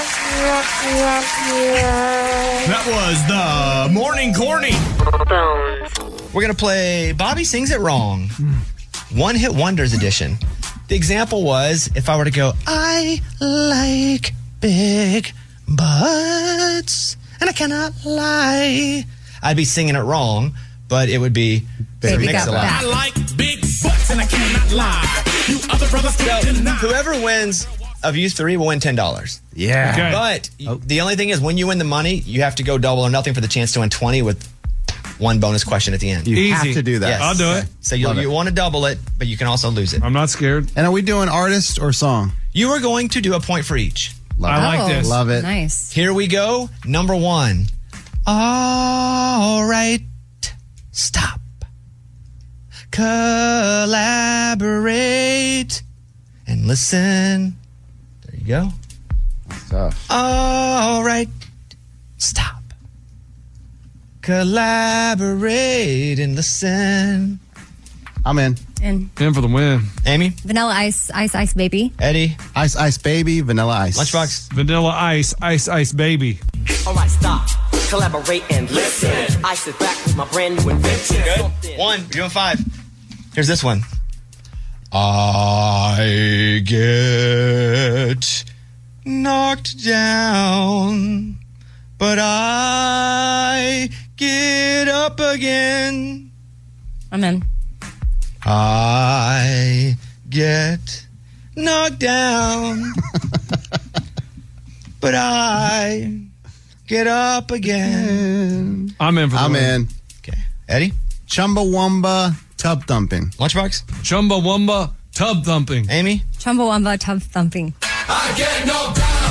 [SPEAKER 14] That was the Morning Corny.
[SPEAKER 9] We're going to play Bobby Sings It Wrong. One Hit Wonders edition. The example was if I were to go, I like big butts. and I cannot lie. I'd be singing it wrong, but it would be
[SPEAKER 2] Baby
[SPEAKER 9] mix
[SPEAKER 2] got
[SPEAKER 9] a lot.
[SPEAKER 2] back. I like big butts and I cannot lie. You other brothers can't deny.
[SPEAKER 9] Whoever wins of you three will win ten dollars.
[SPEAKER 4] Yeah.
[SPEAKER 5] Okay.
[SPEAKER 9] But y- the only thing is, when you win the money, you have to go double or nothing for the chance to win twenty with one bonus question at the end.
[SPEAKER 4] You have to do that.
[SPEAKER 9] Yes.
[SPEAKER 5] I'll do it.
[SPEAKER 9] So you
[SPEAKER 4] Love it.
[SPEAKER 9] you want to double it, but you can also lose it.
[SPEAKER 5] I'm not scared.
[SPEAKER 4] And are we doing artist or song?
[SPEAKER 9] You are going to do a point for each.
[SPEAKER 4] Love
[SPEAKER 5] I
[SPEAKER 4] it.
[SPEAKER 5] like this.
[SPEAKER 4] Love it.
[SPEAKER 6] Nice.
[SPEAKER 9] Here we go. Number one. All right. Stop. Collaborate and listen. There you go.
[SPEAKER 4] That's tough.
[SPEAKER 9] All right. Stop. Collaborate and listen.
[SPEAKER 4] I'm in.
[SPEAKER 6] And
[SPEAKER 5] In for the win.
[SPEAKER 9] Amy,
[SPEAKER 6] Vanilla Ice, Ice, Ice Baby.
[SPEAKER 9] Eddie,
[SPEAKER 4] Ice Ice Baby, Vanilla Ice.
[SPEAKER 9] Lunchbox.
[SPEAKER 5] Vanilla Ice, Ice, Ice Baby.
[SPEAKER 10] All right, stop, collaborate and listen. I sit back with my brand new invention.
[SPEAKER 9] Good. One. We're doing five. Here's this one. I get knocked down, but I get up again.
[SPEAKER 6] I'm in.
[SPEAKER 9] I get knocked down, but I get up again.
[SPEAKER 5] I'm in for the
[SPEAKER 4] I'm
[SPEAKER 5] win.
[SPEAKER 4] in.
[SPEAKER 9] Okay. Eddie?
[SPEAKER 4] Chumbawamba Tub Thumping.
[SPEAKER 9] Lunchbox?
[SPEAKER 5] Chumbawamba Tub Thumping.
[SPEAKER 9] Amy?
[SPEAKER 6] Chumbawamba Tub Thumping.
[SPEAKER 2] I get knocked down.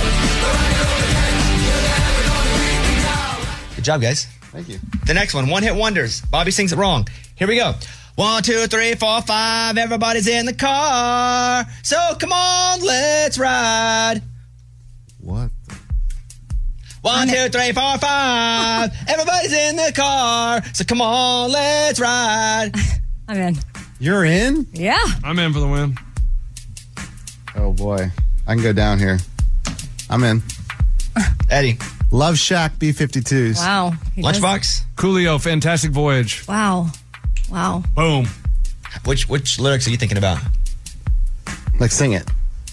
[SPEAKER 9] Good job, guys.
[SPEAKER 4] Thank you.
[SPEAKER 9] The next one, One Hit Wonders. Bobby sings it wrong. Here we go. One, two, three, four, five. Everybody's in the car. So come on, let's ride.
[SPEAKER 4] What?
[SPEAKER 9] One, two, three, four, five. Everybody's in the car. So come on, let's ride.
[SPEAKER 6] I'm in.
[SPEAKER 4] You're in?
[SPEAKER 6] Yeah.
[SPEAKER 5] I'm in for the win.
[SPEAKER 4] Oh, boy. I can go down here. I'm in.
[SPEAKER 9] Eddie.
[SPEAKER 4] Love Shack B fifty-twos.
[SPEAKER 6] Wow. He does-
[SPEAKER 9] Lunchbox.
[SPEAKER 5] Coolio, Fantastic Voyage.
[SPEAKER 6] Wow. Wow.
[SPEAKER 5] Boom.
[SPEAKER 9] Which which lyrics are you thinking about?
[SPEAKER 4] Like, sing it.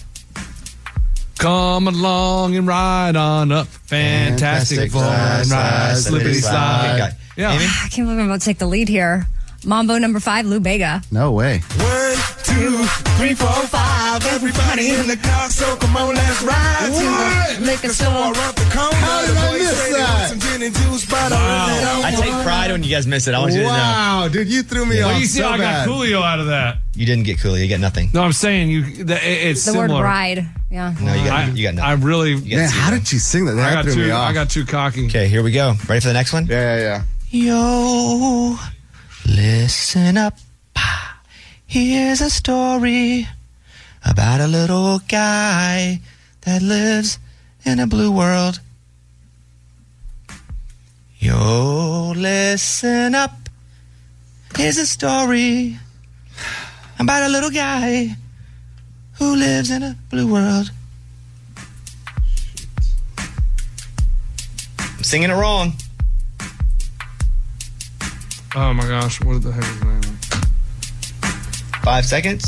[SPEAKER 5] Come along and ride on up. Fantastic,
[SPEAKER 4] Fantastic
[SPEAKER 5] Voyage.
[SPEAKER 4] ride,
[SPEAKER 5] Ride, slippity slide.
[SPEAKER 9] Okay, got it.
[SPEAKER 5] Yeah.
[SPEAKER 9] Amy?
[SPEAKER 6] I can't believe I'm about to take the lead here. Mambo number five, Lou Bega.
[SPEAKER 4] No way.
[SPEAKER 2] One, two, three, four, five. Everybody in the car, so come on, let's ride.
[SPEAKER 6] What?
[SPEAKER 2] To the liquor store around the corner.
[SPEAKER 4] How did I miss that?
[SPEAKER 2] Some gin and juice, but I really don't
[SPEAKER 9] I take
[SPEAKER 2] want
[SPEAKER 9] pride when you guys miss it. I want you to know.
[SPEAKER 4] Wow, dude, you threw me
[SPEAKER 5] Well,
[SPEAKER 4] off
[SPEAKER 5] you see,
[SPEAKER 4] so
[SPEAKER 5] I
[SPEAKER 4] bad.
[SPEAKER 5] got Coolio out of that.
[SPEAKER 9] You didn't get Coolio. You get nothing.
[SPEAKER 5] No, I'm saying you. The, it- it's
[SPEAKER 6] The
[SPEAKER 5] similar.
[SPEAKER 6] word bride. Yeah.
[SPEAKER 9] No, you got,
[SPEAKER 5] I,
[SPEAKER 9] you got nothing.
[SPEAKER 5] I really.
[SPEAKER 9] You got
[SPEAKER 4] Man,
[SPEAKER 9] zero.
[SPEAKER 4] how did you sing that? That
[SPEAKER 5] I got
[SPEAKER 4] threw
[SPEAKER 5] too.
[SPEAKER 4] me off.
[SPEAKER 5] I got too cocky.
[SPEAKER 9] Okay, here we go. Ready for the next one?
[SPEAKER 4] Yeah, yeah, yeah.
[SPEAKER 9] Yo, listen up. Here's a story about a little guy that lives in a blue world. Yo, listen up. Here's a story about a little guy who lives in a blue world. I'm singing it wrong.
[SPEAKER 5] Oh my gosh, what the heck is the name?
[SPEAKER 9] Five seconds.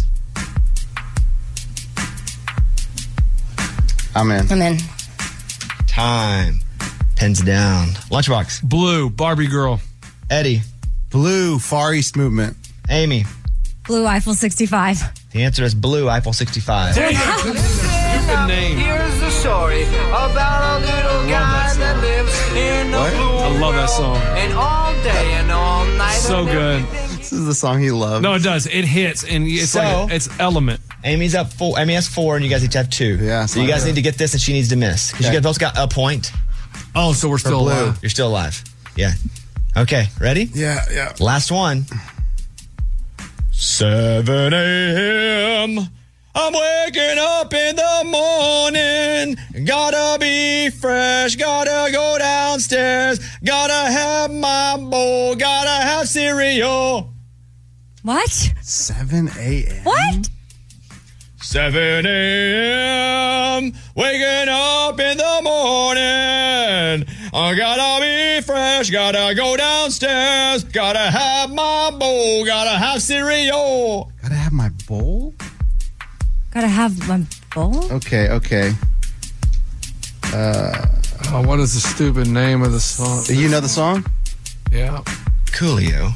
[SPEAKER 4] I'm in.
[SPEAKER 6] I'm in.
[SPEAKER 9] Time. Pens down. Lunchbox.
[SPEAKER 5] Blue, Barbie Girl.
[SPEAKER 9] Eddie.
[SPEAKER 4] Blue, Far East Movement.
[SPEAKER 9] Amy.
[SPEAKER 6] Blue Eiffel sixty-five.
[SPEAKER 9] The answer is Blue Eiffel sixty-five.
[SPEAKER 5] Stupid name.
[SPEAKER 2] Here's the story about a little guy that lives in a
[SPEAKER 4] What?
[SPEAKER 2] blue
[SPEAKER 5] I love that song.
[SPEAKER 2] and all day and all night.
[SPEAKER 5] So good.
[SPEAKER 4] This is the song he loves.
[SPEAKER 5] No, it does. It hits, and it's
[SPEAKER 9] So-
[SPEAKER 5] like a, it's Element.
[SPEAKER 9] Amy's up four. Amy has four, and you guys each have two.
[SPEAKER 4] Yeah,
[SPEAKER 9] So you guys need to get this, and she needs to miss. Because
[SPEAKER 4] Okay.
[SPEAKER 9] you guys both got a point.
[SPEAKER 5] Oh, so we're still
[SPEAKER 4] blue.
[SPEAKER 5] alive.
[SPEAKER 9] You're still alive. Yeah. Okay, ready?
[SPEAKER 4] Yeah, yeah.
[SPEAKER 9] Last one. seven a.m. I'm waking up in the morning. Gotta be fresh. Gotta go downstairs. Gotta have my bowl. Gotta have cereal.
[SPEAKER 6] What?
[SPEAKER 4] seven a.m.
[SPEAKER 6] What?
[SPEAKER 9] seven a.m. Waking up in the morning. I gotta be fresh. Gotta go downstairs. Gotta have my bowl. Gotta have cereal.
[SPEAKER 4] Gotta have my bowl?
[SPEAKER 6] Gotta have my bowl?
[SPEAKER 4] Okay, okay. Uh,
[SPEAKER 5] Oh, what is the stupid name of the song?
[SPEAKER 4] Do you know the song?
[SPEAKER 5] Yeah.
[SPEAKER 9] Coolio.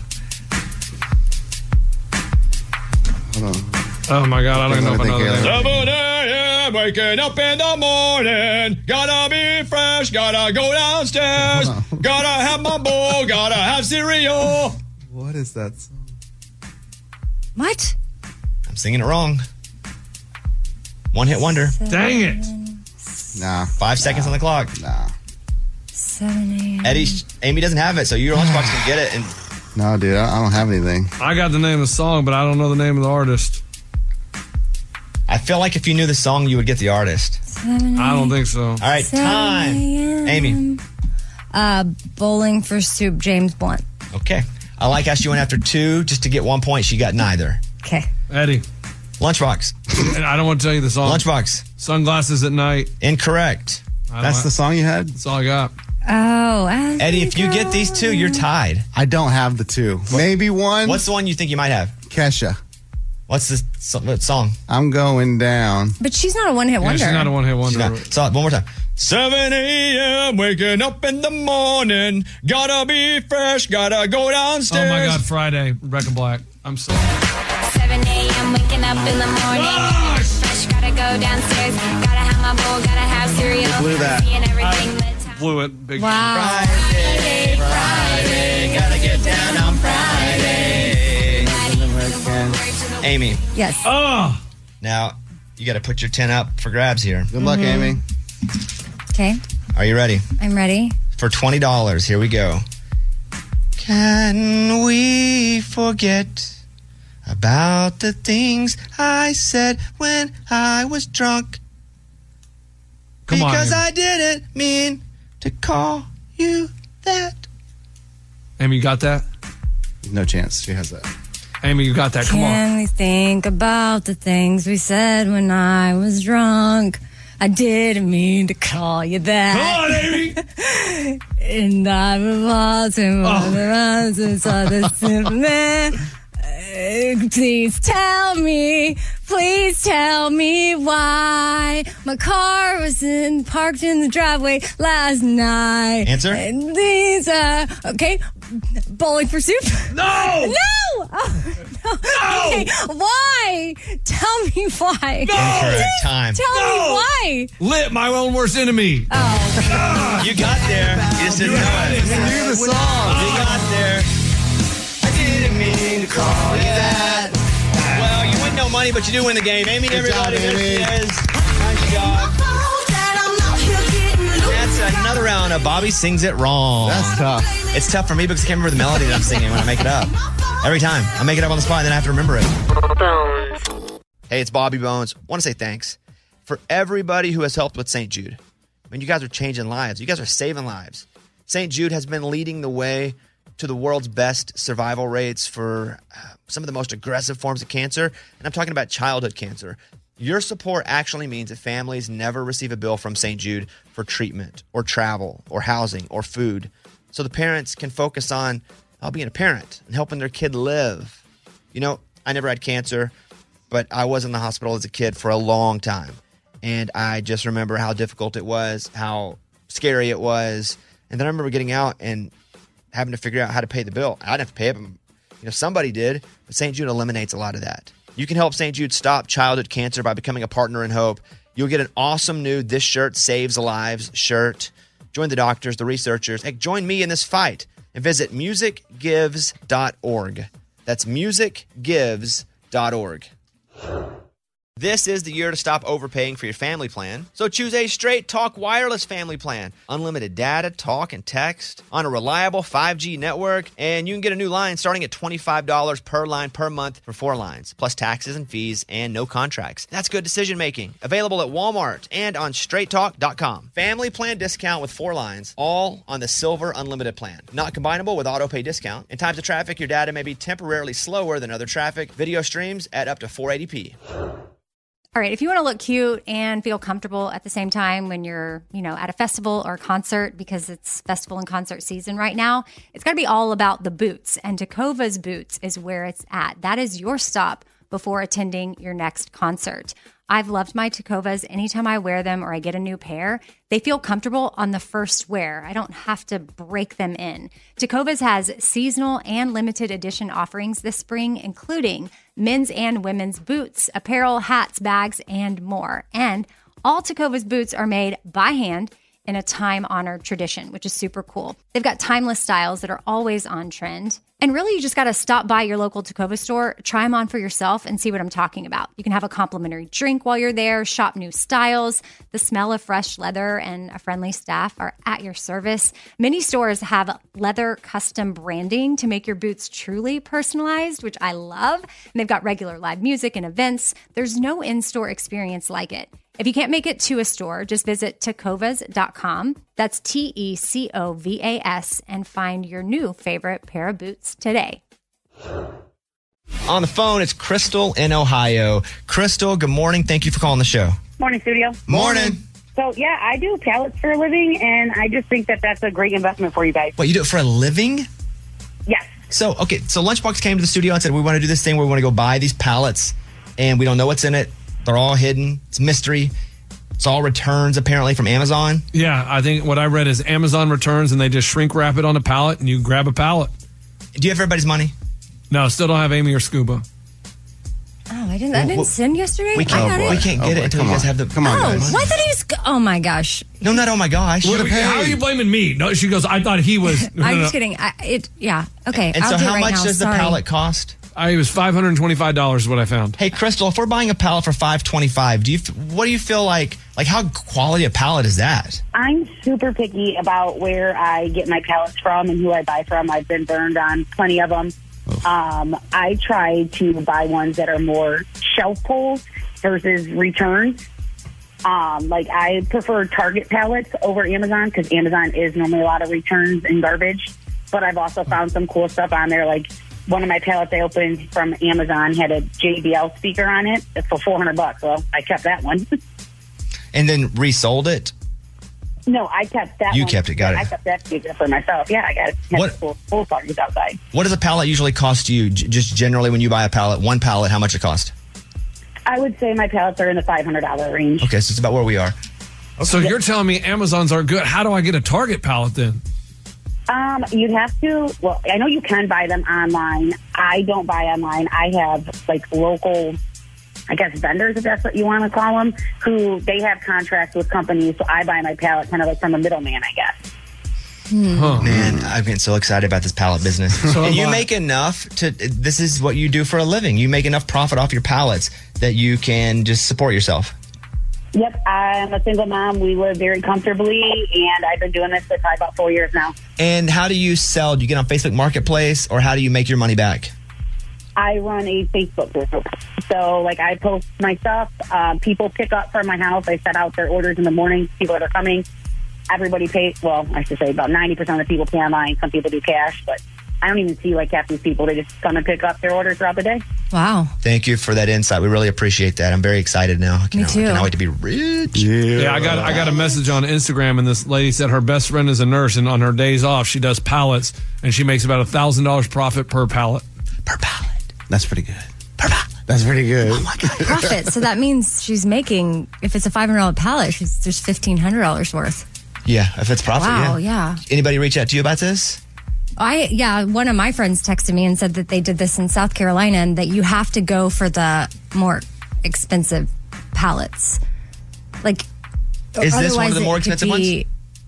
[SPEAKER 4] Hold on.
[SPEAKER 5] Oh my God, I don't know if I know
[SPEAKER 4] Caleb.
[SPEAKER 5] that.
[SPEAKER 1] seven a.m. waking up in the morning. Gotta be fresh, gotta go downstairs. Gotta have my bowl, gotta have cereal.
[SPEAKER 4] What is that song?
[SPEAKER 6] What?
[SPEAKER 9] I'm singing it wrong. One hit wonder.
[SPEAKER 5] Dang it.
[SPEAKER 4] Nah.
[SPEAKER 9] Five
[SPEAKER 4] nah,
[SPEAKER 9] seconds on the clock.
[SPEAKER 4] Nah.
[SPEAKER 6] seven a.m.
[SPEAKER 9] Eddie, Amy doesn't have it, so your lunchbox can get it. And
[SPEAKER 4] No, dude, I, I don't have anything.
[SPEAKER 5] I got the name of the song, but I don't know the name of the artist.
[SPEAKER 9] I feel like if you knew the song, you would get the artist.
[SPEAKER 5] I don't think so.
[SPEAKER 9] All right, time. Amy.
[SPEAKER 6] Uh, Bowling for Soup, James Blunt.
[SPEAKER 9] Okay. I like how she went after two just to get one point. She got neither.
[SPEAKER 6] Okay.
[SPEAKER 5] Eddie.
[SPEAKER 9] Lunchbox.
[SPEAKER 5] I don't want to tell you the song.
[SPEAKER 9] Lunchbox.
[SPEAKER 5] Sunglasses at Night.
[SPEAKER 9] Incorrect.
[SPEAKER 4] That's the song you had?
[SPEAKER 5] That's all I got.
[SPEAKER 6] Oh, as
[SPEAKER 9] Eddie,
[SPEAKER 6] we
[SPEAKER 9] if you
[SPEAKER 6] go.
[SPEAKER 9] get these two, you're tied.
[SPEAKER 4] I don't have the two. Maybe one.
[SPEAKER 9] What's the one you think you might have?
[SPEAKER 4] Kesha.
[SPEAKER 9] What's the so- what song?
[SPEAKER 4] I'm going down.
[SPEAKER 6] But she's not a one-hit wonder.
[SPEAKER 5] she's not a one-hit wonder.
[SPEAKER 9] Not. So one more time.
[SPEAKER 1] seven a.m. waking up in the morning. Gotta be fresh, gotta go downstairs.
[SPEAKER 5] Oh my God, Friday. Rebecca Black. I'm sorry.
[SPEAKER 11] seven a.m. waking up in the morning. Fresh, gotta go downstairs. Gotta have my bowl, gotta have cereal.
[SPEAKER 4] Blew that.
[SPEAKER 11] Seeing everything but time.
[SPEAKER 5] Blew it. Big
[SPEAKER 6] Wow.
[SPEAKER 9] Friday, Friday, gotta get down on Friday. Amy.
[SPEAKER 6] Yes.
[SPEAKER 5] Oh.
[SPEAKER 9] Now, you got to put your ten up for grabs here.
[SPEAKER 4] Good luck,
[SPEAKER 6] Mhm.
[SPEAKER 4] Amy.
[SPEAKER 6] Okay.
[SPEAKER 9] Are you ready?
[SPEAKER 6] I'm ready.
[SPEAKER 9] For twenty dollars, here we go. Can we forget about the things I said when I was drunk?
[SPEAKER 5] Come on,
[SPEAKER 9] because
[SPEAKER 5] Amy.
[SPEAKER 9] I didn't mean to call you that.
[SPEAKER 5] Amy, you got that?
[SPEAKER 4] No chance. She has that.
[SPEAKER 5] Amy, you got that. Come on.
[SPEAKER 6] Can we think about the things we said when I was drunk? I didn't mean to call you that.
[SPEAKER 5] Come on, Amy.
[SPEAKER 6] And I was in one of the ones who saw the simple man. Uh, Please tell me, please tell me why my car was in, parked in the driveway last night.
[SPEAKER 9] Answer?
[SPEAKER 6] And these are, okay, Bowling for Soup?
[SPEAKER 5] No!
[SPEAKER 6] No! Oh, no! Okay, why? Tell me why.
[SPEAKER 9] Incorrect time.
[SPEAKER 6] Tell
[SPEAKER 5] No!
[SPEAKER 6] me why.
[SPEAKER 5] Lit, my own worst enemy.
[SPEAKER 6] Oh,
[SPEAKER 9] You got there. You just didn't know it.
[SPEAKER 4] You knew the song.
[SPEAKER 9] You got there. I didn't mean to call you that. Well, you win no money, but you do win the game. Amy,
[SPEAKER 4] Good
[SPEAKER 9] everybody,
[SPEAKER 4] job,
[SPEAKER 9] there
[SPEAKER 4] Amy.
[SPEAKER 9] she is. Nice job. That's another round of Bobby Sings It Wrong.
[SPEAKER 4] That's tough.
[SPEAKER 9] It's tough for me because I can't remember the melody that I'm singing when I make it up. Every time. I make it up on the spot and then I have to remember it. Hey, it's Bobby Bones. I want to say thanks for everybody who has helped with Saint Jude. I mean, you guys are changing lives. You guys are saving lives. Saint Jude has been leading the way to the world's best survival rates for uh, some of the most aggressive forms of cancer. And I'm talking about childhood cancer. Your support actually means that families never receive a bill from Saint Jude for treatment or travel or housing or food. So the parents can focus on uh, being a parent and helping their kid live. You know, I never had cancer, but I was in the hospital as a kid for a long time. And I just remember how difficult it was, how scary it was. And then I remember getting out and having to figure out how to pay the bill. I didn't have to pay it, but, you know, somebody did. But Saint Jude eliminates a lot of that. You can help Saint Jude stop childhood cancer by becoming a partner in hope. You'll get an awesome new This Shirt Saves Lives shirt. Join the doctors, the researchers. Hey, join me in this fight and visit music gives dot org. That's music gives dot org. This is the year to stop overpaying for your family plan. So choose a Straight Talk Wireless family plan. Unlimited data, talk, and text on a reliable five G network. And you can get a new line starting at twenty-five dollars per line per month for four lines, plus taxes and fees and no contracts. That's good decision making. Available at Walmart and on straight talk dot com. Family plan discount with four lines, all on the Silver Unlimited plan. Not combinable with auto pay discount. In times of traffic, your data may be temporarily slower than other traffic. Video streams at up to four eighty p.
[SPEAKER 6] All right, if you want to look cute and feel comfortable at the same time when you're, you know, at a festival or concert, because it's festival and concert season right now, it's got to be all about the boots. And Takova's Boots is where it's at. That is your stop before attending your next concert. I've loved my Tecovas. Anytime I wear them or I get a new pair, they feel comfortable on the first wear. I don't have to break them in. Tecovas has seasonal and limited edition offerings this spring, including men's and women's boots, apparel, hats, bags, and more. And all Tecovas boots are made by hand in a time-honored tradition, which is super cool. They've got timeless styles that are always on trend. And really, you just got to stop by your local Tecovas store, try them on for yourself, and see what I'm talking about. You can have a complimentary drink while you're there, shop new styles. The smell of fresh leather and a friendly staff are at your service. Many stores have leather custom branding to make your boots truly personalized, which I love. And they've got regular live music and events. There's no in-store experience like it. If you can't make it to a store, just visit tecovas dot com. That's T E C O V A S and find your new favorite pair of boots today.
[SPEAKER 9] On the phone, it's Crystal in Ohio. Crystal, good morning. Thank you for calling the show.
[SPEAKER 16] Morning, studio.
[SPEAKER 9] Morning.
[SPEAKER 16] So, yeah, I do pallets for a living, and I just think that that's a great investment for you guys.
[SPEAKER 9] What, you do it for a living?
[SPEAKER 16] Yes.
[SPEAKER 9] So, okay, so Lunchbox came to the studio and said, we want to do this thing where we want to go buy these pallets, and we don't know what's in it. They're all hidden. It's mystery. It's all returns, apparently, from Amazon.
[SPEAKER 5] Yeah, I think what I read is Amazon returns, and they just shrink wrap it on a pallet, and you grab a pallet.
[SPEAKER 9] Do you have everybody's money?
[SPEAKER 5] No, still don't have Amy or Scuba.
[SPEAKER 6] Oh, I didn't. I didn't
[SPEAKER 9] Well,
[SPEAKER 6] send yesterday.
[SPEAKER 9] We can't,
[SPEAKER 6] I got
[SPEAKER 9] we
[SPEAKER 6] it.
[SPEAKER 9] can't get
[SPEAKER 4] Oh,
[SPEAKER 9] it until
[SPEAKER 4] come
[SPEAKER 9] you guys
[SPEAKER 4] on.
[SPEAKER 9] have the...
[SPEAKER 4] Come on,
[SPEAKER 6] Oh,
[SPEAKER 4] guys.
[SPEAKER 6] I thought he was. Oh my gosh.
[SPEAKER 9] No, not oh my gosh.
[SPEAKER 5] What How are you blaming me? No, she goes, I thought he was. No,
[SPEAKER 6] I'm
[SPEAKER 5] no,
[SPEAKER 6] just
[SPEAKER 5] no.
[SPEAKER 6] kidding. I, it. Yeah. Okay.
[SPEAKER 9] And
[SPEAKER 6] I'll
[SPEAKER 9] so
[SPEAKER 6] do it
[SPEAKER 9] how
[SPEAKER 6] right
[SPEAKER 9] much
[SPEAKER 6] now.
[SPEAKER 9] does the
[SPEAKER 6] Sorry.
[SPEAKER 9] pallet cost?
[SPEAKER 5] I, it was five hundred twenty-five dollars is what I found.
[SPEAKER 9] Hey, Crystal, if we're buying a pallet for five twenty-five, do you f- what do you feel like? Like, how quality a pallet is that?
[SPEAKER 16] I'm super picky about where I get my pallets from and who I buy from. I've been burned on plenty of them. Um, I try to buy ones that are more shelf pulls versus returns. Um, like, I prefer Target pallets over Amazon because Amazon is normally a lot of returns and garbage. But I've also found some cool stuff on there. Like, one of my pallets I opened from Amazon had a J B L speaker on it for four hundred bucks. Well, I kept that one.
[SPEAKER 9] And then resold it?
[SPEAKER 16] No, I kept that
[SPEAKER 9] You
[SPEAKER 16] one.
[SPEAKER 9] kept it, got it.
[SPEAKER 16] I kept that speaker for myself. Yeah, I got it. Had
[SPEAKER 9] What-
[SPEAKER 16] full, full parties outside.
[SPEAKER 9] What does a pallet usually cost you? J- just generally when you buy a pallet, one pallet, how much it cost?
[SPEAKER 16] I would say my pallets are in the five hundred dollars range.
[SPEAKER 9] Okay, so it's about where we are.
[SPEAKER 5] So you're telling me Amazons aren't good. How do I get a Target pallet then?
[SPEAKER 16] Um, you'd have to, well, I know you can buy them online. I don't buy online. I have, like, local, I guess, vendors, if that's what you want to call them, who they have contracts with companies, so I buy my pallet kind of like from a middleman, I guess.
[SPEAKER 9] Huh. Man, I'm getting so excited about this pallet business.
[SPEAKER 16] So
[SPEAKER 9] and
[SPEAKER 16] am
[SPEAKER 9] you
[SPEAKER 16] I.
[SPEAKER 9] make enough to, this is what you do for a living. You make enough profit off your pallets that you can just support yourself.
[SPEAKER 16] Yep, I'm a single mom. We live very comfortably, and I've been doing this for probably about four years now.
[SPEAKER 9] And how do you sell? Do you get on Facebook Marketplace or how do you make your money back?
[SPEAKER 16] I run a Facebook group. So, like, I post my stuff. Um, people pick up from my house. I set out their orders in the morning. People that are coming. Everybody pays, well, I should say about ninety percent of the people pay online. Some people do cash, but I don't even see, like, half these people. They just come and pick up their orders throughout the day.
[SPEAKER 6] Wow.
[SPEAKER 9] Thank you for that insight. We really appreciate that. I'm very excited now. I
[SPEAKER 6] Me
[SPEAKER 9] cannot,
[SPEAKER 6] too.
[SPEAKER 9] I cannot wait to be rich.
[SPEAKER 5] Yeah, I got I got a message on Instagram, and this lady said her best friend is a nurse, and on her days off, she does pallets, and she makes about a thousand dollars profit per pallet.
[SPEAKER 4] That's pretty good. That's pretty good. Oh
[SPEAKER 9] my God.
[SPEAKER 6] Profit. So that means she's making, if it's a five hundred dollars pallet, she's, there's fifteen hundred dollars worth.
[SPEAKER 9] Yeah, if it's profit,
[SPEAKER 6] Wow,
[SPEAKER 9] yeah.
[SPEAKER 6] yeah.
[SPEAKER 9] Anybody reach out to you about this?
[SPEAKER 6] I yeah, one of my friends texted me and said that they did this in South Carolina and that you have to go for the more expensive pallets. Like,
[SPEAKER 5] Is this one of
[SPEAKER 6] otherwise
[SPEAKER 5] the more
[SPEAKER 6] it could
[SPEAKER 5] expensive
[SPEAKER 6] be-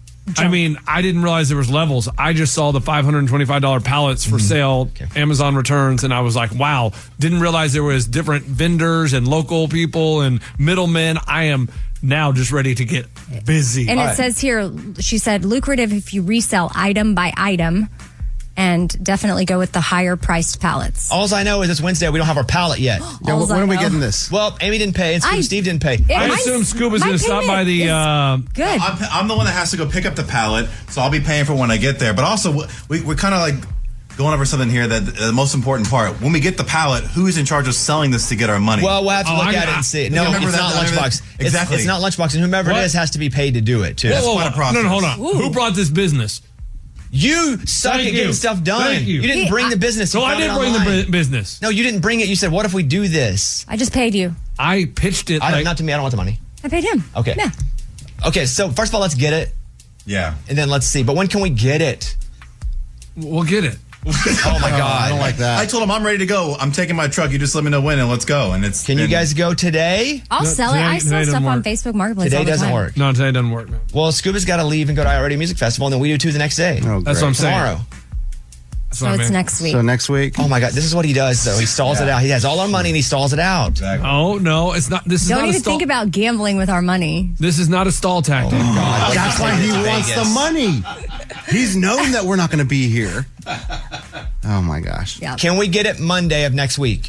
[SPEAKER 5] I mean, I didn't realize there was levels. I just saw the five hundred twenty-five dollars pallets for sale, Amazon returns, and I was like, wow. Didn't realize there was different vendors and local people and middlemen. I am now just ready to get busy.
[SPEAKER 6] And it says here, she said, lucrative if you resell item by item, and definitely go with the higher priced pallets.
[SPEAKER 9] All I know is it's Wednesday. We don't have our pallet yet.
[SPEAKER 6] Yeah, Alls when I are we know. getting
[SPEAKER 4] this?
[SPEAKER 9] Well, Amy didn't pay, and Steve,
[SPEAKER 6] I-
[SPEAKER 9] Steve didn't pay.
[SPEAKER 6] It-
[SPEAKER 5] I
[SPEAKER 6] my-
[SPEAKER 5] assume Scuba's
[SPEAKER 6] my
[SPEAKER 5] going to stop by
[SPEAKER 6] payment
[SPEAKER 5] the.
[SPEAKER 6] is
[SPEAKER 5] Uh,
[SPEAKER 6] Good.
[SPEAKER 12] I'm, I'm the one that has to go pick up the pallet, so I'll be paying for when I get there. But also, we, we're kind of like going over something here that the most important part. When we get the pallet, who's in charge of selling this to get our money?
[SPEAKER 9] Well, we'll have to
[SPEAKER 12] Oh,
[SPEAKER 9] look
[SPEAKER 12] I-
[SPEAKER 9] at it and see. No,
[SPEAKER 12] Remember
[SPEAKER 9] it's
[SPEAKER 12] that-
[SPEAKER 9] not
[SPEAKER 12] remember
[SPEAKER 9] Lunchbox.
[SPEAKER 12] that- Exactly.
[SPEAKER 9] It's, it's not Lunchbox, and whomever
[SPEAKER 5] What?
[SPEAKER 9] it is has to be paid to do it, too.
[SPEAKER 5] whoa, whoa, whoa. No, no, hold on. Who brought this business?
[SPEAKER 9] You suck
[SPEAKER 5] Thank
[SPEAKER 9] at getting
[SPEAKER 5] you.
[SPEAKER 9] stuff done.
[SPEAKER 5] Thank you.
[SPEAKER 9] didn't
[SPEAKER 6] He-
[SPEAKER 9] bring the
[SPEAKER 6] I-
[SPEAKER 9] business. You
[SPEAKER 5] No, I
[SPEAKER 9] found it
[SPEAKER 5] didn't bring the
[SPEAKER 9] online.
[SPEAKER 5] bu- business.
[SPEAKER 9] No, you didn't bring it. You said, "What if we do this?"
[SPEAKER 6] I just paid you.
[SPEAKER 5] I pitched it.
[SPEAKER 9] I don't,
[SPEAKER 5] like,
[SPEAKER 9] not to me. I don't want the money.
[SPEAKER 6] I paid him.
[SPEAKER 9] Okay.
[SPEAKER 6] Yeah.
[SPEAKER 9] Okay. So first of all, let's get it,
[SPEAKER 12] Yeah.
[SPEAKER 9] and then let's see. But when can we get it?
[SPEAKER 5] we'll get it.
[SPEAKER 9] Oh my god!
[SPEAKER 4] I don't like that.
[SPEAKER 12] I told him I'm ready to go. I'm taking my truck. You just let me know when and let's go. And it's
[SPEAKER 9] Can you
[SPEAKER 12] been-
[SPEAKER 9] guys go today?
[SPEAKER 6] I'll
[SPEAKER 5] No,
[SPEAKER 6] sell it.
[SPEAKER 5] today-
[SPEAKER 6] I
[SPEAKER 5] today
[SPEAKER 6] sell
[SPEAKER 5] doesn't
[SPEAKER 6] stuff on
[SPEAKER 5] work.
[SPEAKER 6] Facebook Marketplace
[SPEAKER 9] Today
[SPEAKER 6] all the
[SPEAKER 9] doesn't
[SPEAKER 6] time.
[SPEAKER 9] work.
[SPEAKER 5] No, today doesn't work, man.
[SPEAKER 9] Well, Scuba's got to leave and go to I Radio Music Festival, and then we do two the next day.
[SPEAKER 4] Oh,
[SPEAKER 5] That's
[SPEAKER 4] great.
[SPEAKER 5] what I'm saying.
[SPEAKER 9] Tomorrow.
[SPEAKER 5] That's
[SPEAKER 6] So
[SPEAKER 5] what I
[SPEAKER 6] it's
[SPEAKER 5] mean.
[SPEAKER 6] next week.
[SPEAKER 4] So next week.
[SPEAKER 9] Oh my god! This is what he does, though. He stalls it out. He has all our money and he stalls it out.
[SPEAKER 12] Exactly.
[SPEAKER 5] Oh no, it's not. This is
[SPEAKER 6] Don't
[SPEAKER 5] not a
[SPEAKER 6] even
[SPEAKER 5] stall.
[SPEAKER 6] think about gambling with our money.
[SPEAKER 5] This is not a stall tactic.
[SPEAKER 9] God,
[SPEAKER 4] That's why he wants the money. He's known that we're not going to be here. Oh my gosh.
[SPEAKER 6] Yeah.
[SPEAKER 9] Can we get it Monday of next week?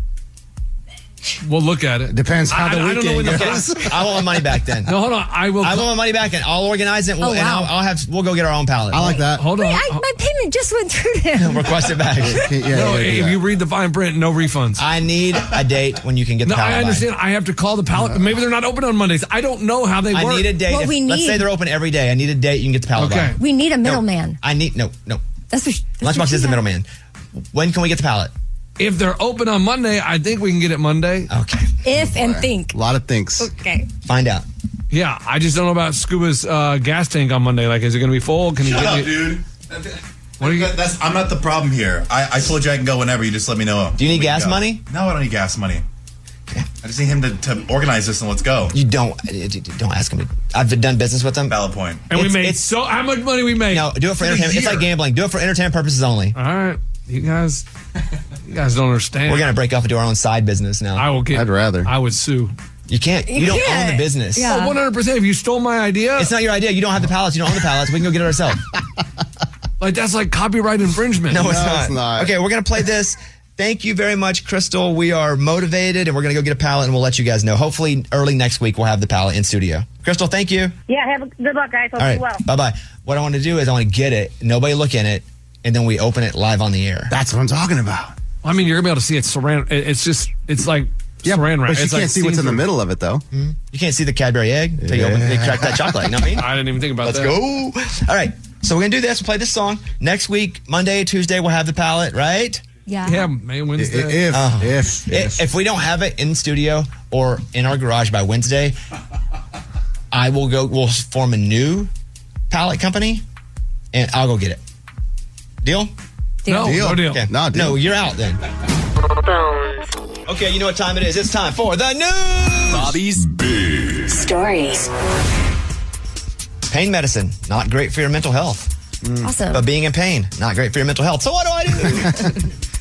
[SPEAKER 5] We'll look at it.
[SPEAKER 4] Depends how
[SPEAKER 5] I,
[SPEAKER 4] the
[SPEAKER 5] I, I don't know when
[SPEAKER 4] weekend
[SPEAKER 5] the
[SPEAKER 4] goes.
[SPEAKER 9] I want my money back then.
[SPEAKER 5] No, hold on. I will.
[SPEAKER 9] I want my money back, and I'll organize it. We'll,
[SPEAKER 6] Oh,
[SPEAKER 9] And
[SPEAKER 6] wow.
[SPEAKER 9] I'll, I'll have. We'll go get our own pallet.
[SPEAKER 4] I like that.
[SPEAKER 5] Hold on.
[SPEAKER 6] Wait, I, my payment just went through them.
[SPEAKER 9] Request it back.
[SPEAKER 4] Yeah, yeah,
[SPEAKER 5] no,
[SPEAKER 4] yeah,
[SPEAKER 5] if
[SPEAKER 4] yeah.
[SPEAKER 5] you read the fine print, no refunds.
[SPEAKER 9] I need a date when you can get the
[SPEAKER 5] No,
[SPEAKER 9] pallet.
[SPEAKER 5] I understand. I have to call the pallet. Maybe they're not open on Mondays. I don't know how they
[SPEAKER 9] By. I
[SPEAKER 5] work.
[SPEAKER 9] need a date.
[SPEAKER 6] What
[SPEAKER 9] If-
[SPEAKER 6] we
[SPEAKER 9] Let's
[SPEAKER 6] need-
[SPEAKER 9] say they're open every day. I need a date. You can get the pallet.
[SPEAKER 5] Okay.
[SPEAKER 9] by.
[SPEAKER 6] We need a middleman.
[SPEAKER 9] I need no, no.
[SPEAKER 6] That's what. That's what
[SPEAKER 9] Lunchbox
[SPEAKER 6] she
[SPEAKER 9] is the
[SPEAKER 6] had.
[SPEAKER 9] middleman. When can we get the pallet?
[SPEAKER 5] If they're open on Monday, I think we can get it Monday.
[SPEAKER 9] Okay.
[SPEAKER 6] If and think.
[SPEAKER 4] A lot of things.
[SPEAKER 6] Okay.
[SPEAKER 9] Find out.
[SPEAKER 5] Yeah, I just don't know about Scuba's uh, gas tank on Monday. Like, is it going to be full? Can you
[SPEAKER 12] Shut
[SPEAKER 5] get
[SPEAKER 12] up,
[SPEAKER 5] me?
[SPEAKER 12] dude.
[SPEAKER 5] What are you?
[SPEAKER 12] That- that's, I'm not the problem here. I, I told you I can go whenever. You just let me know.
[SPEAKER 9] Do you need
[SPEAKER 12] We can
[SPEAKER 9] gas
[SPEAKER 12] go.
[SPEAKER 9] money?
[SPEAKER 12] No, I don't need gas money. I just need him to, to organize this and let's go.
[SPEAKER 9] You don't. uh, Don't ask him to. I've done business with them.
[SPEAKER 12] Valid point.
[SPEAKER 5] And we
[SPEAKER 9] It's-
[SPEAKER 5] made
[SPEAKER 9] it's-
[SPEAKER 5] so. How much money we made?
[SPEAKER 9] No, do it for
[SPEAKER 12] For a
[SPEAKER 9] entertainment. It's
[SPEAKER 12] year.
[SPEAKER 9] like gambling. Do it for entertainment purposes only.
[SPEAKER 5] All right, you guys. You guys don't understand.
[SPEAKER 9] We're gonna break off and do our own side business now.
[SPEAKER 5] I will get.
[SPEAKER 4] I'd rather.
[SPEAKER 5] I would sue.
[SPEAKER 9] You can't. You, don't
[SPEAKER 6] can't.
[SPEAKER 9] own the business.
[SPEAKER 6] Yeah.
[SPEAKER 5] Oh, one hundred percent. If you stole my idea,
[SPEAKER 9] It's not your idea. You don't have the pallets. You don't own the pallets. We can go get it ourselves.
[SPEAKER 5] like that's like copyright infringement.
[SPEAKER 9] No, it's,
[SPEAKER 4] No,
[SPEAKER 9] not.
[SPEAKER 4] it's not.
[SPEAKER 9] Okay, we're gonna play this. Thank you very much, Crystal. We are motivated, and we're gonna go get a pallet, and we'll let you guys know. Hopefully, early next week we'll have the pallet in studio. Crystal, thank you.
[SPEAKER 16] Yeah, have a good luck, guys. Hope
[SPEAKER 9] All
[SPEAKER 16] you
[SPEAKER 9] right,
[SPEAKER 16] well.
[SPEAKER 9] bye bye. What I want to do is I want to get it. Nobody look in it, and then we open it live on the air.
[SPEAKER 4] That's what I'm talking about.
[SPEAKER 5] I mean, you're gonna be able to see it saran. it- It's just. It's like
[SPEAKER 4] Yeah,
[SPEAKER 5] saran wrap.
[SPEAKER 4] but you
[SPEAKER 5] It's
[SPEAKER 4] can't
[SPEAKER 5] like
[SPEAKER 4] see what's in the
[SPEAKER 5] seen
[SPEAKER 4] middle of it, though.
[SPEAKER 9] You can't see the Cadbury egg until you, open, you crack that chocolate. You know what I mean?
[SPEAKER 5] through- I didn't even think about
[SPEAKER 9] Let's
[SPEAKER 5] that.
[SPEAKER 9] go. All right, so we're gonna do this. We'll play this song next week, Monday, Tuesday. We'll have the pallet, right?
[SPEAKER 6] Yeah.
[SPEAKER 5] Yeah, May Wednesday.
[SPEAKER 4] If,
[SPEAKER 9] Oh.
[SPEAKER 4] if,
[SPEAKER 9] If, if we don't have it in studio or in our garage by Wednesday, I will go. We'll form a new pallet company, and I'll go get it. Deal?
[SPEAKER 5] No,
[SPEAKER 4] Deal.
[SPEAKER 5] no deal.
[SPEAKER 9] Okay.
[SPEAKER 4] No, deal.
[SPEAKER 9] No, you're out then. Okay, you know what time it is. It's time for the news.
[SPEAKER 8] Bobby's Big
[SPEAKER 3] Stories.
[SPEAKER 9] Pain medicine, not great for your mental health.
[SPEAKER 6] Awesome.
[SPEAKER 9] But being in pain, not great for your mental health. So what do I do?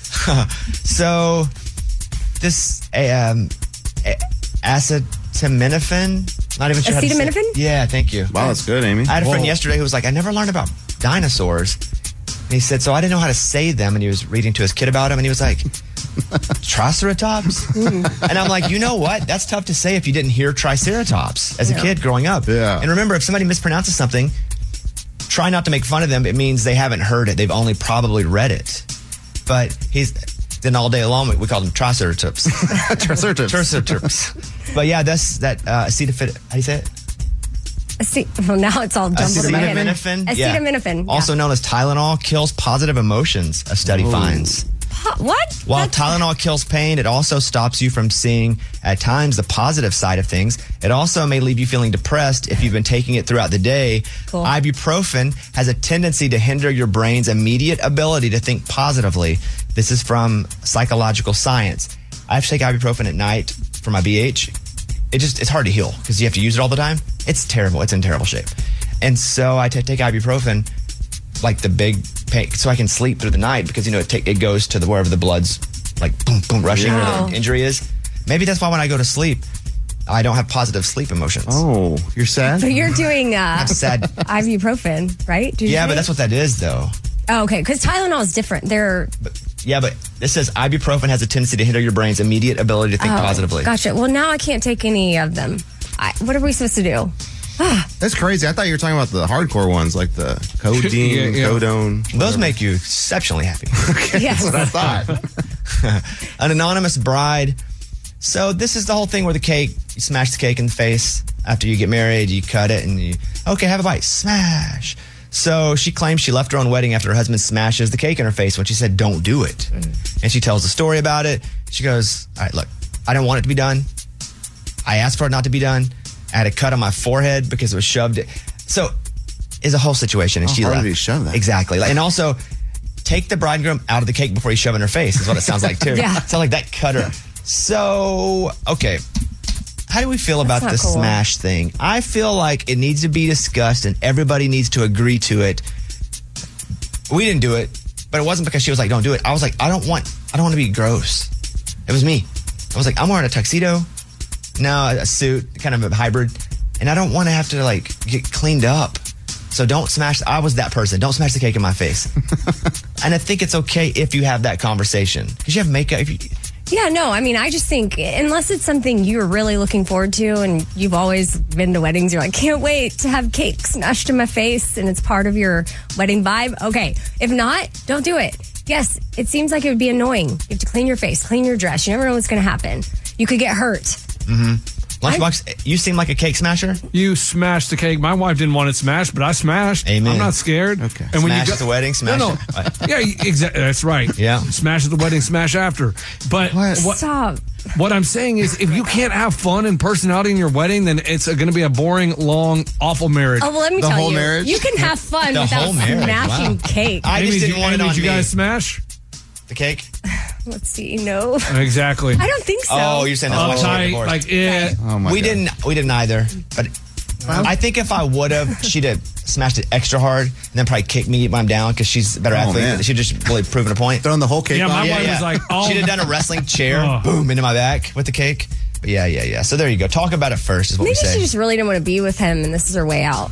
[SPEAKER 9] So this um, a- acetaminophen, not even sure how to say it.
[SPEAKER 6] Acetaminophen?
[SPEAKER 9] Yeah, thank you.
[SPEAKER 4] Wow, that's good, Amy.
[SPEAKER 9] I had a friend
[SPEAKER 4] Whoa.
[SPEAKER 9] yesterday who was like, I never learned about dinosaurs. And he said, so I didn't know how to say them. And he was reading to his kid about them. And he was like, Triceratops? And I'm like, you know what? That's tough to say if you didn't hear Triceratops as a
[SPEAKER 6] Yeah.
[SPEAKER 9] kid growing up.
[SPEAKER 4] Yeah.
[SPEAKER 9] And remember, if somebody mispronounces something, try not to make fun of them. It means they haven't heard it. They've only probably read it. But he's, then all day long, we called him Triceratops.
[SPEAKER 4] Triceratops.
[SPEAKER 9] Triceratops. But yeah, that's that uh, acetafit. How do you say it?
[SPEAKER 6] Acet- well, now it's all jumbled in my head.
[SPEAKER 9] Acetaminophen. Yeah.
[SPEAKER 6] Acetaminophen. yeah.
[SPEAKER 9] Also known as Tylenol, kills positive emotions, a study finds.
[SPEAKER 6] Huh, what?
[SPEAKER 9] While Tylenol kills pain, it also stops you from seeing, at times, the positive side of things. It also may leave you feeling depressed if you've been taking it throughout the day.
[SPEAKER 6] Cool.
[SPEAKER 9] Ibuprofen has a tendency to hinder your brain's immediate ability to think positively. This is from Psychological Science. I have to take ibuprofen at night for my B H. It just, it's hard to heal because you have to use it all the time. It's terrible. It's in terrible shape. And so I t- take ibuprofen, like the big pain, so I can sleep through the night because, you know, it, take, it goes to the wherever the blood's like boom, boom, rushing
[SPEAKER 6] Wow.
[SPEAKER 9] where the injury is. Maybe that's why when I go to sleep, I don't have positive sleep emotions.
[SPEAKER 4] Oh, you're sad?
[SPEAKER 6] So you're doing uh,
[SPEAKER 9] I'm sad.
[SPEAKER 6] ibuprofen, right? Did you
[SPEAKER 9] Yeah,
[SPEAKER 6] say?
[SPEAKER 9] but that's what that is, though.
[SPEAKER 6] Oh, okay. Because Tylenol is different. They're
[SPEAKER 9] Yeah, but this says ibuprofen has a tendency to hinder your brain's immediate ability to think
[SPEAKER 6] oh,
[SPEAKER 9] positively.
[SPEAKER 6] Gotcha. Well, now I can't take any of them. I, what are we supposed to do?
[SPEAKER 4] That's crazy. I thought you were talking about the hardcore ones, like the codeine,
[SPEAKER 5] Yeah, yeah.
[SPEAKER 4] codone.
[SPEAKER 9] Those make you exceptionally happy.
[SPEAKER 6] Yes.
[SPEAKER 4] That's what I thought.
[SPEAKER 9] An anonymous bride. So this is the whole thing where the cake, you smash the cake in the face after you get married, you cut it and you, okay, have a bite, smash. So she claims she left her own wedding after her husband smashes the cake in her face when she said, don't do it. And she tells the story about it. She goes, all right, look, I didn't want it to be done. I asked for it not to be done. I had a cut on my forehead because it was shoved. So it's a whole situation. And
[SPEAKER 4] How
[SPEAKER 9] she
[SPEAKER 4] hard
[SPEAKER 9] left.
[SPEAKER 4] did he shove that?
[SPEAKER 9] Exactly. Like, and also, take the bride and groom out of the cake before you shove it in her face is what it sounds like too.
[SPEAKER 6] Yeah.
[SPEAKER 9] It sounds like that cut her. So, okay. How do we feel about
[SPEAKER 6] not
[SPEAKER 9] the
[SPEAKER 6] cool.
[SPEAKER 9] smash thing? I feel like it needs to be discussed and everybody needs to agree to it. We didn't do it, but it wasn't because she was like, don't do it. I was like, I don't want, I don't want to be gross. It was me. I was like, I'm wearing a tuxedo, now a suit, kind of a hybrid, and I don't want to have to like get cleaned up. So don't smash, I was that person. Don't smash the cake in my face. And I think it's okay if you have that conversation. Because you have makeup. If you,
[SPEAKER 17] Yeah, no, I mean, I just think unless it's something you're really looking forward to and you've always been to weddings, you're like, can't wait to have cake smashed in my face and it's part of your wedding vibe. Okay. If not, don't do it. Yes, it seems like it would be annoying. You have to clean your face, clean your dress. You never know what's going to happen. You could get hurt.
[SPEAKER 9] Mm-hmm. Lunchbox, you seem like a cake smasher.
[SPEAKER 5] You smashed the cake. My wife didn't want it smashed, but I smashed.
[SPEAKER 9] Amen.
[SPEAKER 5] I'm not scared.
[SPEAKER 9] Okay.
[SPEAKER 5] And
[SPEAKER 9] Smash
[SPEAKER 5] you
[SPEAKER 9] at the wedding, smash
[SPEAKER 5] No, no.
[SPEAKER 9] it.
[SPEAKER 5] yeah, exactly. That's right.
[SPEAKER 9] Yeah.
[SPEAKER 5] Smash at the wedding, smash after. But what?
[SPEAKER 17] Stop.
[SPEAKER 5] What I'm saying is, if you can't have fun and personality in your wedding, then it's going to be a boring, long, awful marriage.
[SPEAKER 17] Oh, well, let me
[SPEAKER 5] the
[SPEAKER 17] tell
[SPEAKER 5] whole
[SPEAKER 17] you.
[SPEAKER 5] marriage?
[SPEAKER 17] You can have fun
[SPEAKER 9] The
[SPEAKER 17] without
[SPEAKER 9] whole marriage,
[SPEAKER 17] smashing
[SPEAKER 9] wow.
[SPEAKER 17] cake.
[SPEAKER 9] I just
[SPEAKER 5] Amy,
[SPEAKER 9] didn't
[SPEAKER 5] did,
[SPEAKER 9] want it
[SPEAKER 5] Amy,
[SPEAKER 9] on
[SPEAKER 5] did you
[SPEAKER 9] me.
[SPEAKER 5] guys smash
[SPEAKER 9] The cake?
[SPEAKER 17] Let's see. No.
[SPEAKER 5] Exactly.
[SPEAKER 17] I don't think so.
[SPEAKER 9] Oh, you're saying that's why she got
[SPEAKER 5] Uptight,
[SPEAKER 9] divorced.
[SPEAKER 5] like it.
[SPEAKER 4] Oh my
[SPEAKER 9] we
[SPEAKER 4] God.
[SPEAKER 9] didn't. We didn't either. But I think if I would have, she'd have smashed it extra hard and then probably kicked me when I'm down because she's a better
[SPEAKER 4] Oh,
[SPEAKER 9] athlete.
[SPEAKER 4] man.
[SPEAKER 9] She'd just really proven a point.
[SPEAKER 4] Throwing the whole cake
[SPEAKER 5] Yeah,
[SPEAKER 4] on.
[SPEAKER 5] my wife was like, oh.
[SPEAKER 9] She'd have done a wrestling chair,
[SPEAKER 5] Oh.
[SPEAKER 9] boom, into my back with the cake. But yeah, yeah, yeah. So there you go. Talk about it first is what
[SPEAKER 17] Maybe
[SPEAKER 9] we say.
[SPEAKER 17] she just really didn't want to be with him and this is her way out.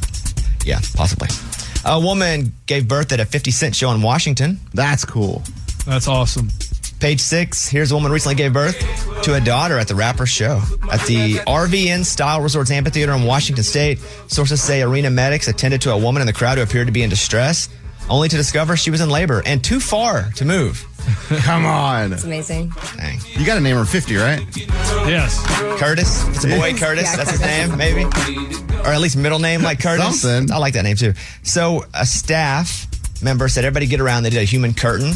[SPEAKER 9] Yeah, possibly. A woman gave birth at a fifty cent show in Washington.
[SPEAKER 4] That's cool.
[SPEAKER 5] That's awesome.
[SPEAKER 9] Page six, here's a woman recently gave birth to a daughter at the rapper show at the R V N Style Resorts Amphitheater in Washington State. Sources say arena medics attended to a woman in the crowd who appeared to be in distress, only to discover she was in labor and too far to move.
[SPEAKER 4] Come on.
[SPEAKER 17] It's amazing.
[SPEAKER 9] Dang.
[SPEAKER 4] You got to name her fifty, right?
[SPEAKER 5] Yes.
[SPEAKER 9] Curtis. It's a boy, Curtis.
[SPEAKER 17] Yeah,
[SPEAKER 9] That's his
[SPEAKER 17] Curtis.
[SPEAKER 9] name, maybe. Or at least middle name like Curtis.
[SPEAKER 4] Something.
[SPEAKER 9] I like that name too. So a staff member said, everybody get around. They did a human curtain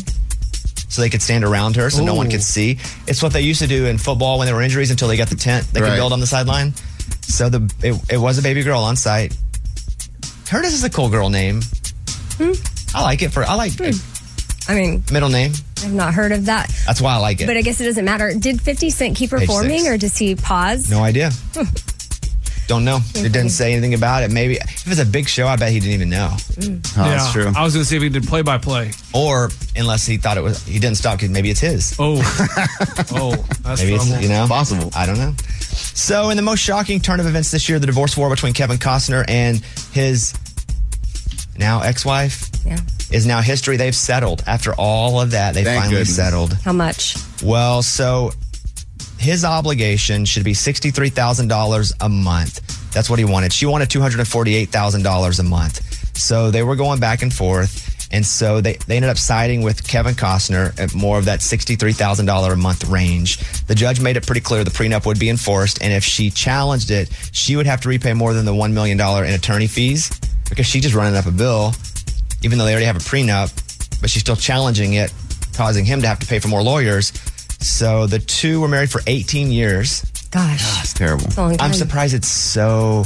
[SPEAKER 9] so they could stand around her so no one
[SPEAKER 4] Ooh.
[SPEAKER 9] could see. It's what they used to do in football when there were injuries until they got the tent they could
[SPEAKER 4] Right.
[SPEAKER 9] build on the sideline. So the it, it was a baby girl on site. Curtis is a cool girl name.
[SPEAKER 17] Hmm.
[SPEAKER 9] I like it for, I like
[SPEAKER 17] I mean,
[SPEAKER 9] middle name.
[SPEAKER 17] I've not heard of that.
[SPEAKER 9] That's why I like it.
[SPEAKER 17] But I guess it doesn't matter. Did fifty Cent keep
[SPEAKER 9] Page
[SPEAKER 17] performing
[SPEAKER 9] six.
[SPEAKER 17] or does he pause?
[SPEAKER 9] No idea. Don't know. It didn't say anything about it. Maybe if it's a big show, I bet he didn't even know.
[SPEAKER 4] Oh,
[SPEAKER 5] yeah.
[SPEAKER 4] that's true.
[SPEAKER 5] I was going to see if he did play by play.
[SPEAKER 9] Or unless he thought it was, he didn't stop because maybe it's his.
[SPEAKER 5] Oh. oh. That's
[SPEAKER 9] Maybe
[SPEAKER 5] trouble.
[SPEAKER 9] it's, you know,
[SPEAKER 4] Possible.
[SPEAKER 9] I don't know. So, in the most shocking turn of events this year, the divorce war between Kevin Costner and his now ex-wife
[SPEAKER 17] Yeah.
[SPEAKER 9] is now history. They've settled. After all of that, they
[SPEAKER 4] Thank
[SPEAKER 9] finally
[SPEAKER 4] goodness.
[SPEAKER 9] settled.
[SPEAKER 17] How much?
[SPEAKER 9] Well, so his obligation should be sixty-three thousand dollars a month. That's what he wanted. She wanted two hundred forty-eight thousand dollars a month. So they were going back and forth. And so they, they ended up siding with Kevin Costner at more of that sixty-three thousand dollars a month range. The judge made it pretty clear the prenup would be enforced. And if she challenged it, she would have to repay more than the one million dollars in attorney fees because she's just running up a bill, even though they already have a prenup, but she's still challenging it, causing him to have to pay for more lawyers. So the two were married for eighteen years.
[SPEAKER 17] Gosh.
[SPEAKER 4] That's terrible.
[SPEAKER 17] That's a long time.
[SPEAKER 9] I'm surprised it's so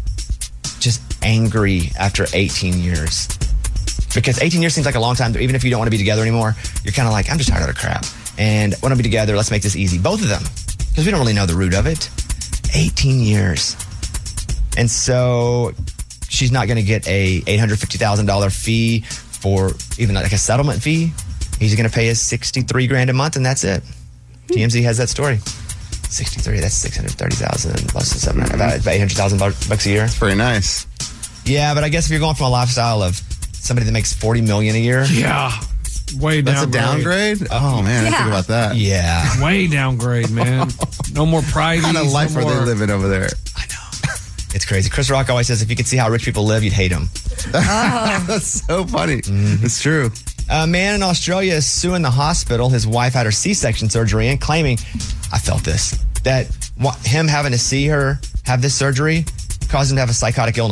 [SPEAKER 9] just angry after eighteen years. Because eighteen years seems like a long time, even if you don't want to be together anymore. You're kind of like, I'm just tired of the crap. And want to be together, let's make this easy. Both of them. Because we don't really know the root of it. eighteen years. And so she's not going to get a eight hundred fifty thousand dollars fee for even like a settlement fee. He's going to pay us sixty-three grand a month, and that's it. T M Z has that story. sixty-three, that's six hundred thirty thousand plus the seven, about eight hundred thousand bucks a year.
[SPEAKER 4] That's pretty nice.
[SPEAKER 9] Yeah, but I guess if you're going from a lifestyle of somebody that makes forty million a year.
[SPEAKER 5] Yeah. Way
[SPEAKER 4] That's a
[SPEAKER 5] downgrade.
[SPEAKER 4] downgrade? Oh, man. I
[SPEAKER 17] Yeah.
[SPEAKER 4] think about that.
[SPEAKER 9] Yeah.
[SPEAKER 5] Way downgrade, man. No more pride.
[SPEAKER 4] What kind of life
[SPEAKER 5] no
[SPEAKER 4] are they
[SPEAKER 5] more-
[SPEAKER 4] living over there?
[SPEAKER 9] It's crazy. Chris Rock always says if you could see how rich people live, you'd hate them.
[SPEAKER 4] That's so funny. It's true.
[SPEAKER 9] A man in Australia is suing the hospital his wife had her C-section surgery and claiming, I felt this, that wa- him having to see her have this surgery caused him to have a psychotic illness.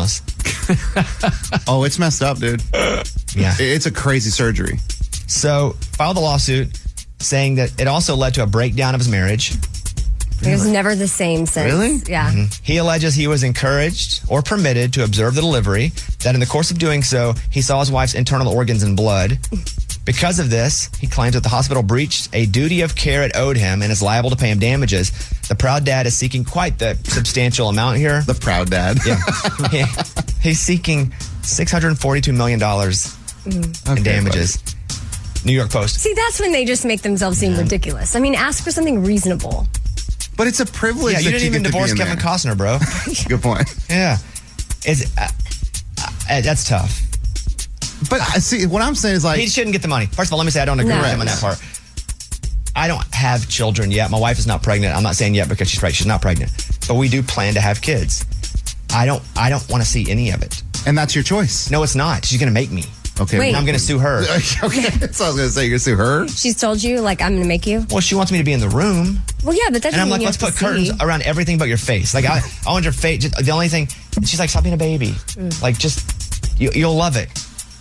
[SPEAKER 4] Oh, it's messed up, dude.
[SPEAKER 9] Yeah.
[SPEAKER 4] It's a crazy surgery.
[SPEAKER 9] So, filed a lawsuit saying that it also led to a breakdown of his marriage.
[SPEAKER 17] It was never the same since.
[SPEAKER 4] Really?
[SPEAKER 17] Yeah.
[SPEAKER 9] Mhm. He alleges he was encouraged or permitted to observe the delivery, that in the course of doing so, he saw his wife's internal organs and blood. Because of this, he claims that the hospital breached a duty of care it owed him and is liable to pay him damages. The proud dad is seeking quite the substantial amount here.
[SPEAKER 4] The proud dad.
[SPEAKER 9] Yeah. he, he's seeking six hundred forty-two million dollars
[SPEAKER 17] Mm.
[SPEAKER 9] in damages. New York Post.
[SPEAKER 17] See, that's when they just make themselves seem ridiculous. I mean, ask for something reasonable.
[SPEAKER 4] But it's a privilege.
[SPEAKER 9] Yeah, you
[SPEAKER 4] that
[SPEAKER 9] didn't
[SPEAKER 4] you
[SPEAKER 9] even
[SPEAKER 4] get to be
[SPEAKER 9] divorce
[SPEAKER 4] in
[SPEAKER 9] Kevin
[SPEAKER 4] there.
[SPEAKER 9] Costner, bro.
[SPEAKER 4] Good point.
[SPEAKER 9] Yeah. It's, uh, uh, that's tough.
[SPEAKER 4] But I see, what I'm saying is like...
[SPEAKER 9] He shouldn't get the money. First of all, let me say I don't agree
[SPEAKER 4] No.
[SPEAKER 9] with him on that part. I don't have children yet. My wife is not pregnant. I'm not saying yet because she's pregnant. She's not pregnant. But we do plan to have kids. I don't I don't want to see any of it.
[SPEAKER 4] And that's your choice.
[SPEAKER 9] No, it's not. She's going to make me.
[SPEAKER 4] Okay.
[SPEAKER 17] Wait.
[SPEAKER 9] And I'm going to sue her.
[SPEAKER 4] Okay, that's what I was going to say. You're going to sue her?
[SPEAKER 17] She's told you, like, I'm going to make you?
[SPEAKER 9] Well, she wants me to be in the room.
[SPEAKER 17] Well, yeah, but that doesn't
[SPEAKER 9] And I'm
[SPEAKER 17] mean
[SPEAKER 9] like,
[SPEAKER 17] you
[SPEAKER 9] let's
[SPEAKER 17] have
[SPEAKER 9] put
[SPEAKER 17] to
[SPEAKER 9] curtains
[SPEAKER 17] see.
[SPEAKER 9] around everything but your face. Like, I, I want your face. Just, the only thing, she's like, stop being a baby.
[SPEAKER 17] Mm.
[SPEAKER 9] Like, just, you, you'll love it.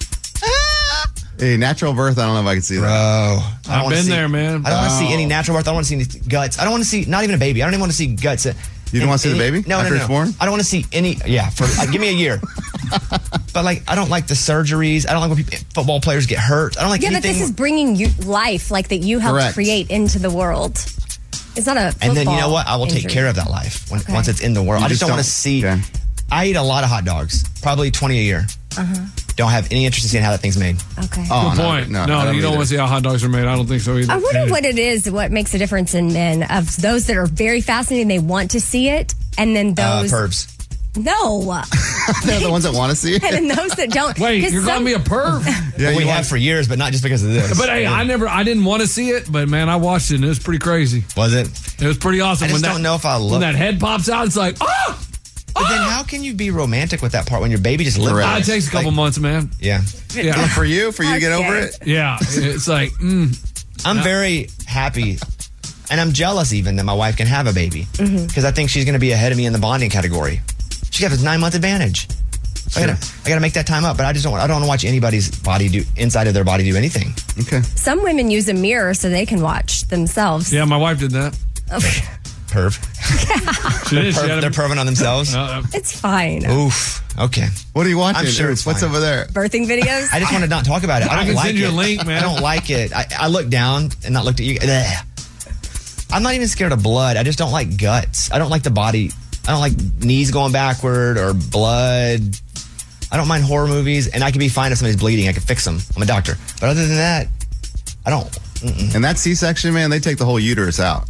[SPEAKER 4] Hey, natural birth, I don't know if I can see
[SPEAKER 9] Bro.
[SPEAKER 4] that.
[SPEAKER 9] I don't
[SPEAKER 5] I've
[SPEAKER 9] wanna
[SPEAKER 5] been
[SPEAKER 9] see-
[SPEAKER 5] there, man.
[SPEAKER 9] I don't want to see
[SPEAKER 4] Oh.
[SPEAKER 9] any natural birth. I don't want to see any guts. I don't want to see, not even a baby. I don't even want to see guts. You
[SPEAKER 4] don't wanna see the baby
[SPEAKER 9] No,
[SPEAKER 4] after
[SPEAKER 9] no,
[SPEAKER 4] it's
[SPEAKER 9] no.
[SPEAKER 4] born?
[SPEAKER 9] I don't want to see any, yeah, for uh, give me a year. But like, I don't like the surgeries. I don't like when people, football players get hurt. I don't like
[SPEAKER 17] Yeah,
[SPEAKER 9] anything.
[SPEAKER 17] but this is bringing you life, like, that you helped
[SPEAKER 9] Correct.
[SPEAKER 17] create into the world. It's not a football
[SPEAKER 9] And then you know what? I will take
[SPEAKER 17] injury.
[SPEAKER 9] care of that life when,
[SPEAKER 17] Okay.
[SPEAKER 9] once it's in the world.
[SPEAKER 4] You
[SPEAKER 9] I just
[SPEAKER 4] just
[SPEAKER 9] don't want to
[SPEAKER 4] don't-
[SPEAKER 9] see. I eat a lot of hot dogs, probably twenty a year.
[SPEAKER 17] Uh-huh.
[SPEAKER 9] Don't have any interest in seeing how that thing's made.
[SPEAKER 17] Okay.
[SPEAKER 4] Oh,
[SPEAKER 5] Good
[SPEAKER 4] no,
[SPEAKER 5] point.
[SPEAKER 4] no,
[SPEAKER 5] No,
[SPEAKER 4] I don't
[SPEAKER 5] you don't
[SPEAKER 4] either.
[SPEAKER 5] want to see how hot dogs are made. I don't think so either.
[SPEAKER 17] I wonder what it is, what makes a difference in men, of those that are very fascinating, they want to see it, and then
[SPEAKER 9] Uh,
[SPEAKER 17] those...
[SPEAKER 9] pervs.
[SPEAKER 17] No.
[SPEAKER 4] They're the ones that want to see it.
[SPEAKER 17] And then those that don't.
[SPEAKER 5] Wait,
[SPEAKER 17] 'Cause
[SPEAKER 5] you're calling
[SPEAKER 17] some-
[SPEAKER 5] me a perv?
[SPEAKER 9] Yeah, we
[SPEAKER 4] you
[SPEAKER 9] have for years, but not just because of this.
[SPEAKER 5] But hey, I never, I didn't want to see it, but man, I watched it and it was pretty crazy.
[SPEAKER 9] Was it?
[SPEAKER 5] It was pretty awesome.
[SPEAKER 9] I just
[SPEAKER 5] when
[SPEAKER 9] don't
[SPEAKER 5] that,
[SPEAKER 9] know if I
[SPEAKER 5] when
[SPEAKER 9] love
[SPEAKER 5] that head pops out. It's like, oh,
[SPEAKER 9] But then how can you be romantic with that part when your baby just lives
[SPEAKER 5] Ah, it takes a couple months, man.
[SPEAKER 9] Yeah.
[SPEAKER 5] Yeah.
[SPEAKER 4] For you, for you to get over it?
[SPEAKER 5] Yeah, it's like, mm.
[SPEAKER 9] I'm very happy and I'm jealous even that my wife can have a baby because
[SPEAKER 17] Mhm.
[SPEAKER 9] I think she's going to be ahead of me in the bonding category. She got a nine month advantage. I gotta, I gotta make that time up, but I just don't. I don't want to watch anybody's body do inside of their body do anything.
[SPEAKER 4] Okay.
[SPEAKER 17] Some women use a mirror so they can watch themselves.
[SPEAKER 5] Yeah, my wife did that.
[SPEAKER 9] Perv.
[SPEAKER 5] She
[SPEAKER 9] they're,
[SPEAKER 5] did. She
[SPEAKER 9] perv-
[SPEAKER 5] had a-
[SPEAKER 9] they're perving on themselves.
[SPEAKER 17] It's fine.
[SPEAKER 9] Oof. Okay.
[SPEAKER 4] What are you watching?
[SPEAKER 9] I'm sure it's
[SPEAKER 4] What's
[SPEAKER 9] fine.
[SPEAKER 4] over there?
[SPEAKER 17] Birthing videos?
[SPEAKER 9] I just want to not talk about it. I
[SPEAKER 5] I
[SPEAKER 9] don't
[SPEAKER 5] can
[SPEAKER 9] like
[SPEAKER 5] send
[SPEAKER 9] it.
[SPEAKER 5] you a link, man.
[SPEAKER 9] I don't like it. I, I look down and not looked at you. Ugh. I'm not even scared of blood. I just don't like guts. I don't like the body. I don't like knees going backward or blood. I don't mind horror movies, and I can be fine if somebody's bleeding. I can fix them. I'm a doctor. But other than that, I don't. Mm-mm.
[SPEAKER 4] And that C-section, man, they take the whole uterus out.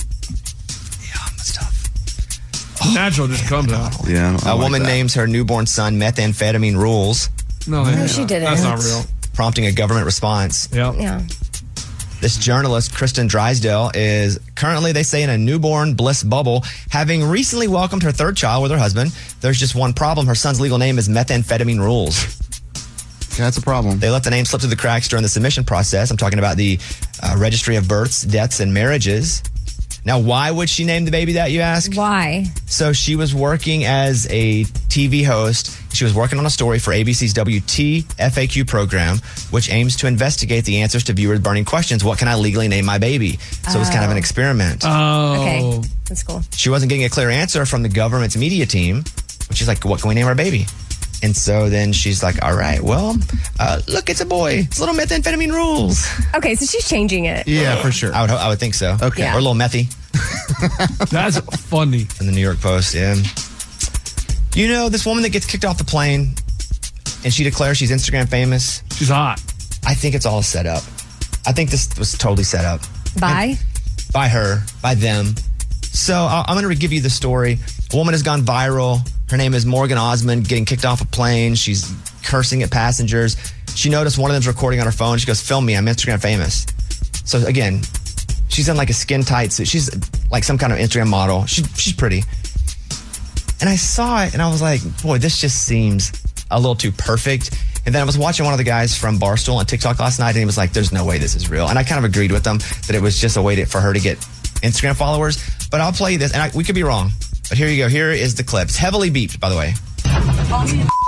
[SPEAKER 5] Natural just comes out.
[SPEAKER 4] Yeah.
[SPEAKER 9] A woman names her newborn son methamphetamine rules.
[SPEAKER 5] No,
[SPEAKER 17] No, she didn't.
[SPEAKER 5] That's not real.
[SPEAKER 9] Prompting a government response.
[SPEAKER 5] Yep.
[SPEAKER 17] Yeah.
[SPEAKER 9] This journalist, Kristen Drysdale, is currently, they say, in a newborn bliss bubble, having recently welcomed her third child with her husband. There's just one problem. Her son's legal name is Methamphetamine Rules.
[SPEAKER 4] Yeah, that's a problem.
[SPEAKER 9] They let the name slip through the cracks during the submission process. I'm talking about the uh, Registry of Births, Deaths, and Marriages. Now, why would she name the baby that, you ask?
[SPEAKER 17] Why?
[SPEAKER 9] So she was working as a T V host. She was working on a story for A B C's W T F A Q program, which aims to investigate the answers to viewers' burning questions. What can I legally name my baby? So it was kind of an
[SPEAKER 17] Oh.
[SPEAKER 9] experiment.
[SPEAKER 5] Oh.
[SPEAKER 17] Okay. That's cool.
[SPEAKER 9] She wasn't getting a clear answer from the government's media team, which is like, what can we name our baby? And so then she's like, all right, well, uh, look, it's a boy. It's little methamphetamine rules.
[SPEAKER 17] Okay, so she's changing it.
[SPEAKER 4] Yeah, for sure.
[SPEAKER 9] I would, ho- I would think so.
[SPEAKER 4] Okay.
[SPEAKER 17] Yeah.
[SPEAKER 9] Or a little methy.
[SPEAKER 5] That's funny.
[SPEAKER 9] From the New York Post, yeah. You know, this woman that gets kicked off the plane and she declares she's Instagram famous.
[SPEAKER 5] She's hot.
[SPEAKER 9] I think it's all set up. I think this was totally set up.
[SPEAKER 17] Bye.
[SPEAKER 9] By her, by them. So I- I'm going to give you the story. A woman has gone viral. Her name is Morgan Osmond, getting kicked off a plane. She's cursing at passengers. She noticed one of them's recording on her phone. She goes, film me. I'm Instagram famous. So again, she's in like a skin tight suit. She's like some kind of Instagram model. She, she's pretty. And I saw it and I was like, boy, this just seems a little too perfect. And then I was watching one of the guys from Barstool on TikTok last night and he was like, there's no way this is real. And I kind of agreed with them that it was just a way to, for her to get Instagram followers. But I'll play you this, and I, we could be wrong. But here you go. Here is the clip. It's heavily beeped, by the way.
[SPEAKER 18] Call me a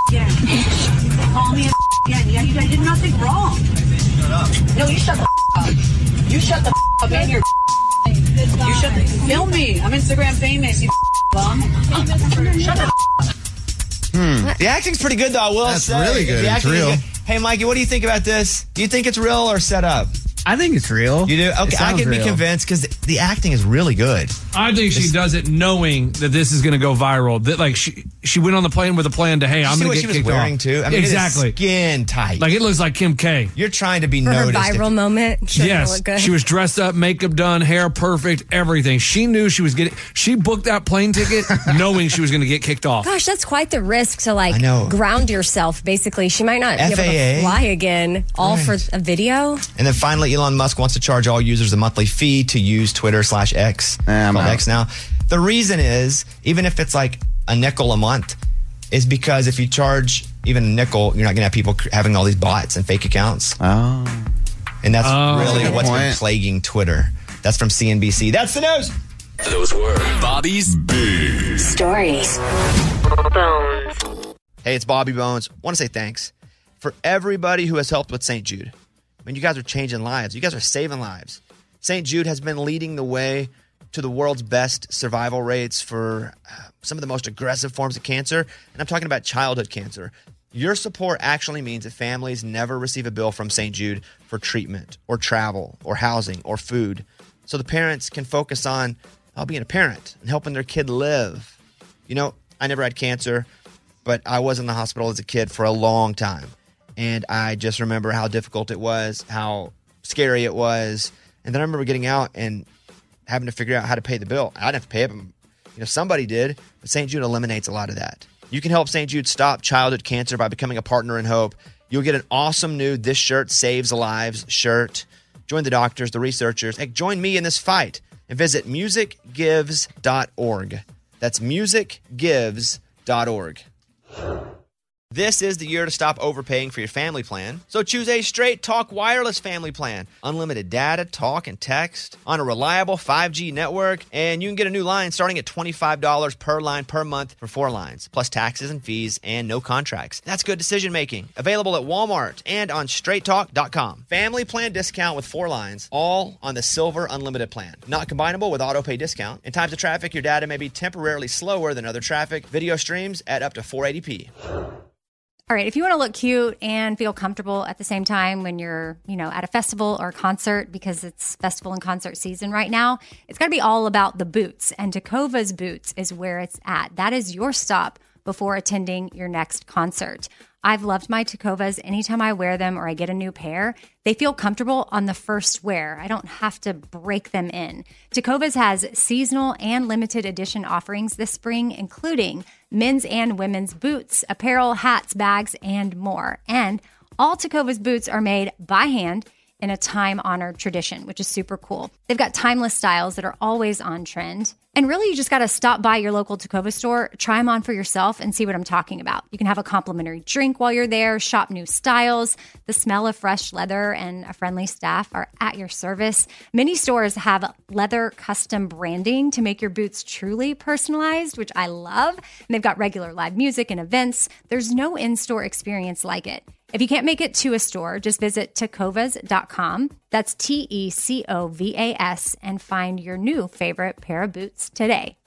[SPEAKER 18] again. Call me a again. Yeah, you I did nothing wrong. No, you shut the up. You shut the up and you're you shut the film me. I'm Instagram famous, you bum. Shut the
[SPEAKER 9] Hmm. The acting's pretty good, though, I will
[SPEAKER 4] That's
[SPEAKER 9] say.
[SPEAKER 4] really good.
[SPEAKER 9] The
[SPEAKER 4] It's
[SPEAKER 9] acting is
[SPEAKER 4] real.
[SPEAKER 9] good. Hey, Mikey, what do you think about this? Do you think it's real or set up?
[SPEAKER 19] I think it's real.
[SPEAKER 9] You do? Okay, I
[SPEAKER 19] sounds
[SPEAKER 9] can be
[SPEAKER 19] real.
[SPEAKER 9] convinced because the acting is really good.
[SPEAKER 5] I think she does it knowing that this is going to go viral. That like she she went on the plane with a plan to, hey,
[SPEAKER 9] Did you
[SPEAKER 5] I'm
[SPEAKER 9] see
[SPEAKER 5] going
[SPEAKER 9] what
[SPEAKER 5] to
[SPEAKER 9] she
[SPEAKER 5] get
[SPEAKER 9] was
[SPEAKER 5] kicked
[SPEAKER 9] wearing,
[SPEAKER 5] off.
[SPEAKER 9] too? I mean,
[SPEAKER 5] exactly.
[SPEAKER 9] it is skin tight.
[SPEAKER 5] Like it looks like Kim K.
[SPEAKER 9] You're trying to be
[SPEAKER 17] For her
[SPEAKER 9] noticed.
[SPEAKER 17] viral moment. Sure,
[SPEAKER 5] Yes,
[SPEAKER 17] look good.
[SPEAKER 5] she was dressed up, makeup done, hair perfect, everything. She knew she was getting. She booked that plane ticket knowing she was going to get kicked off.
[SPEAKER 17] Gosh, that's quite the risk to like
[SPEAKER 9] I know.
[SPEAKER 17] ground yourself. Basically, she might not be able
[SPEAKER 9] F A A.
[SPEAKER 17] to fly again, all
[SPEAKER 9] Right.
[SPEAKER 17] for a video.
[SPEAKER 9] And then finally, Elon Musk wants to charge all users a monthly fee to use Twitter slash X.
[SPEAKER 4] I'm
[SPEAKER 9] called
[SPEAKER 4] out.
[SPEAKER 9] X now. The reason is, even if it's like a nickel a month, is because if you charge even a nickel, you're not going to have people c- having all these bots and fake accounts.
[SPEAKER 4] Oh.
[SPEAKER 9] And that's
[SPEAKER 5] Oh.
[SPEAKER 9] really
[SPEAKER 4] Good
[SPEAKER 9] what's been
[SPEAKER 4] point.
[SPEAKER 9] plaguing Twitter. That's from C N B C. That's the news.
[SPEAKER 15] Those were Bobby's Big
[SPEAKER 3] Stories.
[SPEAKER 9] Hey, it's Bobby Bones. Want to say thanks for everybody who has helped with Saint Jude. I mean, you guys are changing lives. You guys are saving lives. Saint Jude has been leading the way to the world's best survival rates for uh, some of the most aggressive forms of cancer. And I'm talking about childhood cancer. Your support actually means that families never receive a bill from Saint Jude for treatment or travel or housing or food. So the parents can focus on uh, being a parent and helping their kid live. You know, I never had cancer, but I was in the hospital as a kid for a long time. And I just remember how difficult it was, how scary it was. And then I remember getting out and having to figure out how to pay the bill. I didn't have to pay it, but you know, somebody did. But Saint Jude eliminates a lot of that. You can help Saint Jude stop childhood cancer by becoming a partner in hope. You'll get an awesome new This Shirt Saves Lives shirt. Join the doctors, the researchers. Hey, join me in this fight and visit music gives dot org. That's music gives dot org. This is the year to stop overpaying for your family plan. So choose a Straight Talk Wireless family plan. Unlimited data, talk, and text on a reliable five G network. And you can get a new line starting at twenty-five dollars per line per month for four lines, plus taxes and fees and no contracts. That's good decision making. Available at Walmart and on straight talk dot com. Family plan discount with four lines, all on the Silver Unlimited plan. Not combinable with auto pay discount. In times of traffic, your data may be temporarily slower than other traffic. Video streams at up to four eighty p.
[SPEAKER 6] All right, if you want to look cute and feel comfortable at the same time when you're, you know, at a festival or a concert, because it's festival and concert season right now, it's got to be all about the boots. And Tecovas Boots is where it's at. That is your stop before attending your next concert. I've loved my Tecovas. Anytime I wear them or I get a new pair, they feel comfortable on the first wear. I don't have to break them in. Tecovas has seasonal and limited edition offerings this spring, including men's and women's boots, apparel, hats, bags, and more. And all Tecovas boots are made by hand in a time-honored tradition, which is super cool. They've got timeless styles that are always on trend. And really, you just got to stop by your local Tecovas store, try them on for yourself, and see what I'm talking about. You can have a complimentary drink while you're there, shop new styles. The smell of fresh leather and a friendly staff are at your service. Many stores have leather custom branding to make your boots truly personalized, which I love. And they've got regular live music and events. There's no in-store experience like it. If you can't make it to a store, just visit tecovas dot com. That's T E C O V A S and find your new favorite pair of boots today.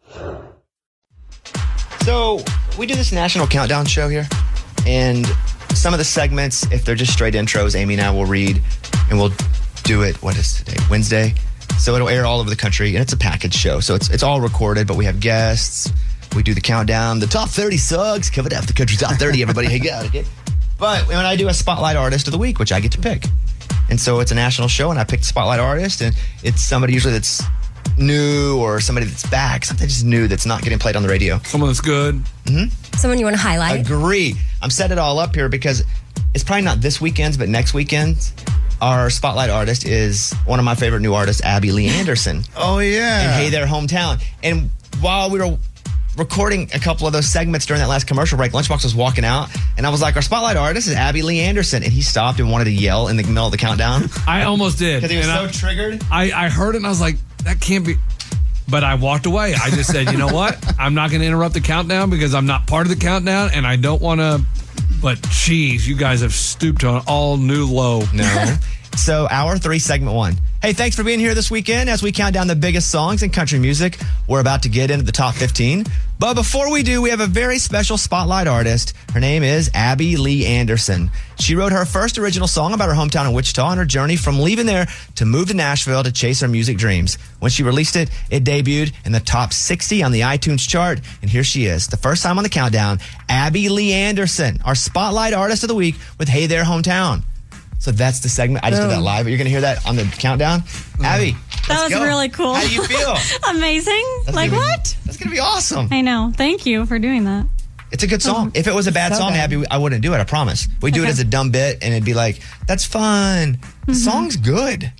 [SPEAKER 9] So we do this national countdown show here, and some of the segments, if they're just straight intros, Amy and I will read, and we'll do it. What is today? Wednesday. So it'll air all over the country, and it's a package show. So it's it's all recorded, but we have guests. We do the countdown. The top thirty songs covered half the country's top thirty. Everybody, hang out, okay? But when I do a Spotlight Artist of the Week, which I get to pick. And so it's a national show, and I picked Spotlight Artist, and it's somebody usually that's new or somebody that's back, something just new that's not getting played on the radio.
[SPEAKER 5] Someone that's good.
[SPEAKER 9] Mm-hmm.
[SPEAKER 17] Someone you want to highlight?
[SPEAKER 9] Agree. I'm setting it all up here because it's probably not this weekend's, but next weekend. Our Spotlight Artist is one of my favorite new artists, Abby Lee Anderson.
[SPEAKER 4] Oh, yeah.
[SPEAKER 9] And Hey There, Hometown. And while we were recording a couple of those segments during that last commercial break, Lunchbox was walking out, and I was like, our Spotlight Artist is Abby Lee Anderson. And he stopped and wanted to yell in the middle of the countdown.
[SPEAKER 5] I almost did.
[SPEAKER 9] Because he was
[SPEAKER 5] And
[SPEAKER 9] so
[SPEAKER 5] I,
[SPEAKER 9] triggered.
[SPEAKER 5] I, I heard it, and I was like, that can't be. but I walked away. I just said, you know what? I'm not going to interrupt the countdown because I'm not part of the countdown, and I don't want to. But, geez, you guys have stooped to an all new low.
[SPEAKER 9] No. So, hour three, segment one. Hey, thanks for being here this weekend as we count down the biggest songs in country music. We're about to get into the top fifteen. But before we do, we have a very special spotlight artist. Her name is Abby Lee Anderson. She wrote her first original song about her hometown in Wichita and her journey from leaving there to move to Nashville to chase her music dreams. When she released it, it debuted in the top sixty on the iTunes chart. And here she is, the first time on the countdown, Abby Lee Anderson, our spotlight artist of the week with Hey There Hometown. So that's the segment. I just did that live, but you're going to hear that on the countdown. Abby,
[SPEAKER 19] That
[SPEAKER 9] let's
[SPEAKER 19] was
[SPEAKER 9] go.
[SPEAKER 19] really cool.
[SPEAKER 9] How do you feel?
[SPEAKER 19] Amazing.
[SPEAKER 9] That's
[SPEAKER 19] like
[SPEAKER 9] gonna be-
[SPEAKER 19] what?
[SPEAKER 9] That's going to be awesome.
[SPEAKER 19] I know. Thank you for doing that.
[SPEAKER 9] It's a good song. If it was a bad
[SPEAKER 19] So
[SPEAKER 9] song,
[SPEAKER 19] good.
[SPEAKER 9] Abby, I wouldn't do it. I promise. We do it
[SPEAKER 19] Okay.
[SPEAKER 9] as a dumb bit, and it'd be like, "That's fun." The song's good.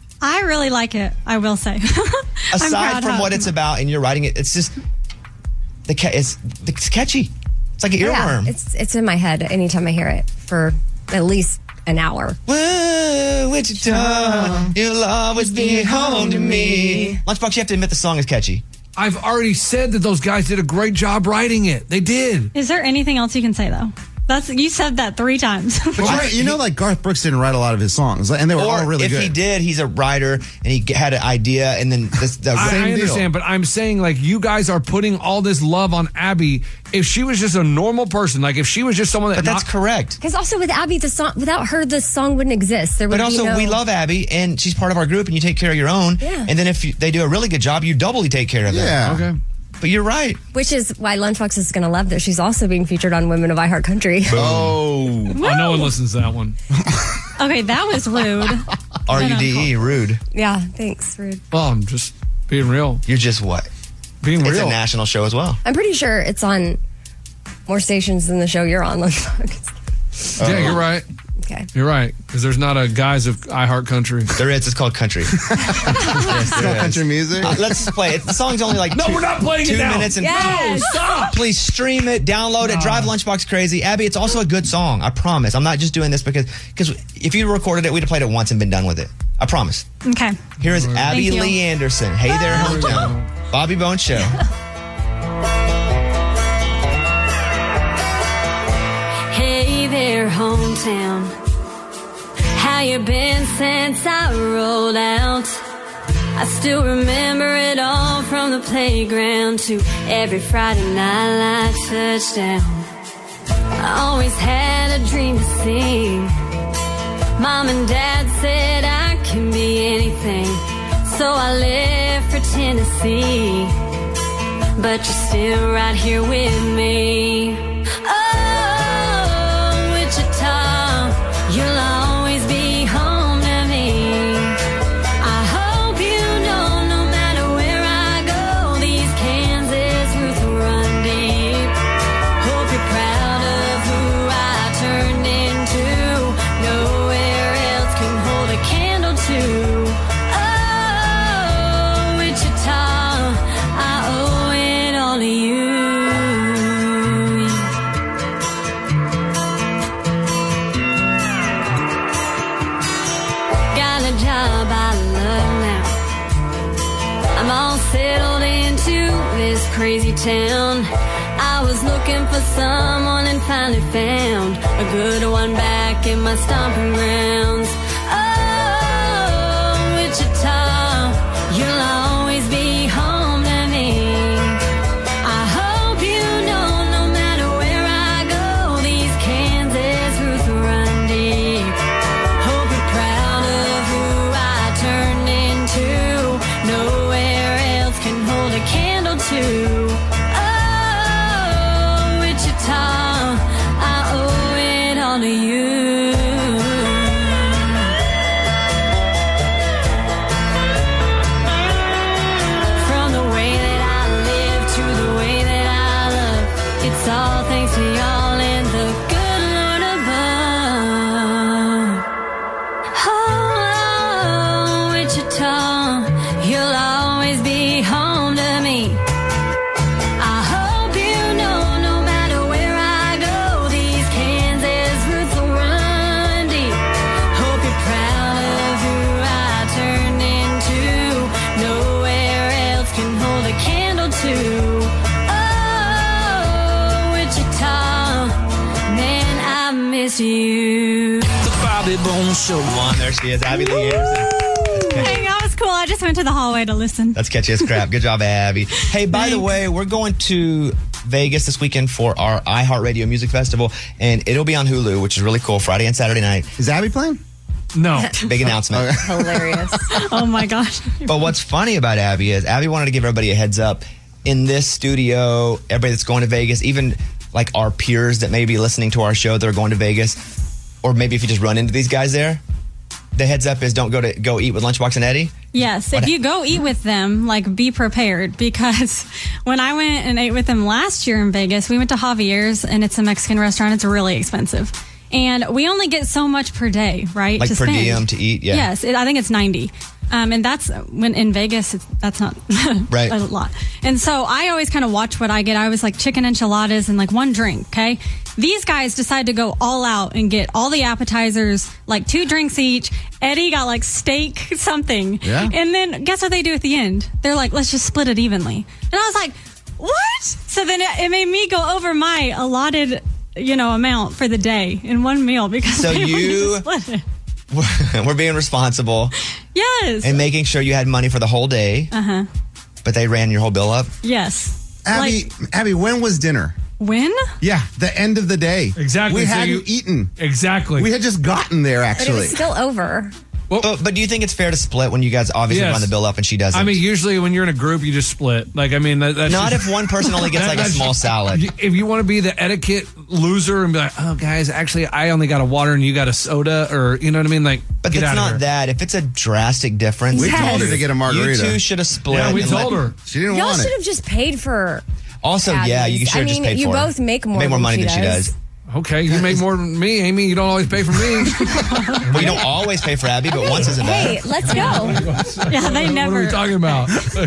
[SPEAKER 19] I really like it. I will say. I'm
[SPEAKER 9] Aside
[SPEAKER 19] proud
[SPEAKER 9] from
[SPEAKER 19] how
[SPEAKER 9] what
[SPEAKER 19] it
[SPEAKER 9] it's
[SPEAKER 19] came
[SPEAKER 9] about, and you're writing it, it's just the ca- it's, it's catchy. It's like an earworm.
[SPEAKER 17] Yeah, it's it's in my head anytime I hear it for at least an hour.
[SPEAKER 9] Whoa, Wichita, you'll always be home to me. Lunchbox, you have to admit the song is catchy.
[SPEAKER 5] I've already said that those guys did a great job writing it. They did.
[SPEAKER 19] Is there anything else you can say though? That's you said that three times.
[SPEAKER 4] But you, know, you know, like Garth Brooks didn't write a lot of his songs, and they were
[SPEAKER 9] Or
[SPEAKER 4] all really
[SPEAKER 9] if
[SPEAKER 4] good.
[SPEAKER 9] he did, he's a writer and he g- had an idea, and then this, the
[SPEAKER 5] I,
[SPEAKER 9] same
[SPEAKER 5] I understand,
[SPEAKER 9] deal.
[SPEAKER 5] but I'm saying like you guys are putting all this love on Abby. If she was just a normal person, like if she was just someone that,
[SPEAKER 9] But that's
[SPEAKER 5] not-
[SPEAKER 9] correct.
[SPEAKER 17] Because also with Abby, the song without her, the song wouldn't exist. There would
[SPEAKER 9] But also,
[SPEAKER 17] be no,
[SPEAKER 9] we love Abby, and she's part of our group, and you take care of your own.
[SPEAKER 17] Yeah.
[SPEAKER 9] And then if you, they do a really good job, you doubly take care of them.
[SPEAKER 4] Yeah.
[SPEAKER 5] Okay.
[SPEAKER 9] But you're right.
[SPEAKER 17] Which is why Lunchbox is going to love this. She's also being featured on Women of iHeartCountry.
[SPEAKER 4] Oh.
[SPEAKER 5] Oh, no one listens to that one.
[SPEAKER 19] Okay, that was rude.
[SPEAKER 9] R U D E, rude.
[SPEAKER 17] Yeah, thanks, rude.
[SPEAKER 5] Well, I'm just being real.
[SPEAKER 9] You're just what?
[SPEAKER 5] Being
[SPEAKER 9] It's
[SPEAKER 5] real.
[SPEAKER 9] a national show as well.
[SPEAKER 17] I'm pretty sure it's on more stations than the show you're on, Lunchbox.
[SPEAKER 5] Yeah, you're right.
[SPEAKER 17] Okay.
[SPEAKER 5] You're right. Because there's not a Guys of iHeartCountry.
[SPEAKER 9] There is. It's called country. Yes, there is.
[SPEAKER 4] Country music.
[SPEAKER 9] Uh, let's play it. The song's only like
[SPEAKER 5] No,
[SPEAKER 9] two,
[SPEAKER 5] we're not playing it
[SPEAKER 9] two
[SPEAKER 5] now.
[SPEAKER 9] minutes and
[SPEAKER 17] Yes.
[SPEAKER 5] No, stop.
[SPEAKER 9] Please stream it, download it, drive Lunchbox crazy. Abby, it's also a good song. I promise. I'm not just doing this because because if you recorded it, we'd have played it once and been done with it. I promise.
[SPEAKER 19] Okay.
[SPEAKER 9] Here is Abby
[SPEAKER 19] Thank you.
[SPEAKER 9] Lee Anderson. Hey there, hometown. Bobby Bones Show.
[SPEAKER 11] Hey there, hometown. How you been since I rolled out? I still remember it all from the playground to every Friday night light touchdown. I always had a dream to sing. Mom and Dad said I can be anything, so I left for Tennessee. But you're still right here with me. Oh, Wichita, you'll always be home to me. I hope you know no matter where I go, these Kansas roots will run deep. Hope you're proud of who I turned into. Nowhere else can hold a candle to. Oh, Wichita, I owe it all to you. Got a job I love now. I'm all settled into this crazy town. I was looking for someone and finally found a good one back in my stomping grounds. Oh, Wichita, you'll always be home to me. I hope you know no matter where I go, these Kansas roots will run deep. Hope you're proud of who I turned into. Nowhere else can hold a candle to. Oh, Wichita, I owe it all to you. From the way that I live to the way that I love, it's all thanks to y'all and the good Lord above. Oh, Wichita, you'll always be home to me. I hope you know no matter where I go, these Kansas roots will run deep. Hope you're proud of who I turned into. Nowhere else can miss you.
[SPEAKER 9] The Bobby Bones Show. Come on, there she is, Abby Lee Anderson.
[SPEAKER 19] Hey, that was cool. I just went to the hallway to listen.
[SPEAKER 9] That's catchy as crap. Good job, Abby. Hey, by the way, we're going to Vegas this weekend for our iHeartRadio Music Festival, and it'll be on Hulu, which is really cool, Friday and Saturday night.
[SPEAKER 4] Is Abby playing?
[SPEAKER 5] No.
[SPEAKER 9] Big announcement.
[SPEAKER 17] Hilarious.
[SPEAKER 19] Oh, my gosh.
[SPEAKER 9] But what's funny about Abby is Abby wanted to give everybody a heads up. In this studio, everybody that's going to Vegas, even like our peers that may be listening to our show that are going to Vegas, or maybe if you just run into these guys there, the heads up is don't go to go eat with Lunchbox and Eddie.
[SPEAKER 19] Yes,
[SPEAKER 9] What-
[SPEAKER 19] if you go eat with them, like be prepared, because when I went and ate with them last year in Vegas, we went to Javier's, and it's a Mexican restaurant. It's really expensive. And we only get so much per day, right?
[SPEAKER 9] Like
[SPEAKER 19] to
[SPEAKER 9] per
[SPEAKER 19] spend.
[SPEAKER 9] diem to eat, yeah.
[SPEAKER 19] Yes, it, I think it's ninety. Um, and that's when in Vegas, it's, that's not
[SPEAKER 9] Right.
[SPEAKER 19] a lot. And so I always kind of watch what I get. I was like chicken enchiladas and like one drink, okay? These guys decide to go all out and get all the appetizers, like two drinks each. Eddie got like steak something.
[SPEAKER 4] Yeah.
[SPEAKER 19] And then guess what they do at the end? They're like, let's just split it evenly. And I was like, what? So then it, it made me go over my allotted, you know, amount for the day in one meal because
[SPEAKER 9] So
[SPEAKER 19] they wanted
[SPEAKER 9] you-
[SPEAKER 19] to split it.
[SPEAKER 9] We're being responsible
[SPEAKER 19] Yes.
[SPEAKER 9] and making sure you had money for the whole day,
[SPEAKER 19] Uh-huh.
[SPEAKER 9] but they ran your whole bill up.
[SPEAKER 19] Yes.
[SPEAKER 4] Abby, Abby, when was dinner?
[SPEAKER 19] When?
[SPEAKER 4] Yeah, the end of the day.
[SPEAKER 5] Exactly.
[SPEAKER 4] We
[SPEAKER 5] So
[SPEAKER 4] hadn't
[SPEAKER 5] you-
[SPEAKER 4] eaten.
[SPEAKER 5] Exactly.
[SPEAKER 4] We had just gotten there,
[SPEAKER 17] But it
[SPEAKER 4] actually.
[SPEAKER 17] was still over.
[SPEAKER 9] But, but do you think it's fair to split when you guys obviously
[SPEAKER 5] Yes.
[SPEAKER 9] run the bill up and she doesn't?
[SPEAKER 5] I mean, usually when you're in a group, you just split. Like, I mean, that, that's
[SPEAKER 9] Not
[SPEAKER 5] just-
[SPEAKER 9] if one person only gets
[SPEAKER 5] That-
[SPEAKER 9] like a
[SPEAKER 5] that's-
[SPEAKER 9] small salad.
[SPEAKER 5] If you want to be the etiquette loser and be like, oh, guys, actually, I only got a water and you got a soda, or you know what I mean? Like,
[SPEAKER 9] But
[SPEAKER 5] get
[SPEAKER 9] that's
[SPEAKER 5] out
[SPEAKER 9] not
[SPEAKER 5] of here.
[SPEAKER 9] that. If it's a drastic difference,
[SPEAKER 4] We told her to get a margarita.
[SPEAKER 9] You two should have split.
[SPEAKER 5] Yeah, we
[SPEAKER 9] and
[SPEAKER 5] told
[SPEAKER 9] let-
[SPEAKER 5] her.
[SPEAKER 4] She didn't
[SPEAKER 17] Y'all
[SPEAKER 4] want
[SPEAKER 17] should
[SPEAKER 4] it.
[SPEAKER 17] have just paid for.
[SPEAKER 9] Also, yeah, you
[SPEAKER 17] Abby's.
[SPEAKER 9] should have
[SPEAKER 17] I
[SPEAKER 9] just
[SPEAKER 17] mean,
[SPEAKER 9] paid
[SPEAKER 17] you
[SPEAKER 9] for it.
[SPEAKER 17] both make more
[SPEAKER 9] Make more
[SPEAKER 17] than
[SPEAKER 9] money
[SPEAKER 17] she
[SPEAKER 9] than she
[SPEAKER 17] does.
[SPEAKER 9] does.
[SPEAKER 5] Okay, you make more than me, Amy. You don't always pay for me.
[SPEAKER 9] Well, you don't always pay for Abby, but once isn't
[SPEAKER 17] Hey,
[SPEAKER 9] bad.
[SPEAKER 17] let's go.
[SPEAKER 19] Yeah, they
[SPEAKER 5] What
[SPEAKER 19] never.
[SPEAKER 5] are we talking about?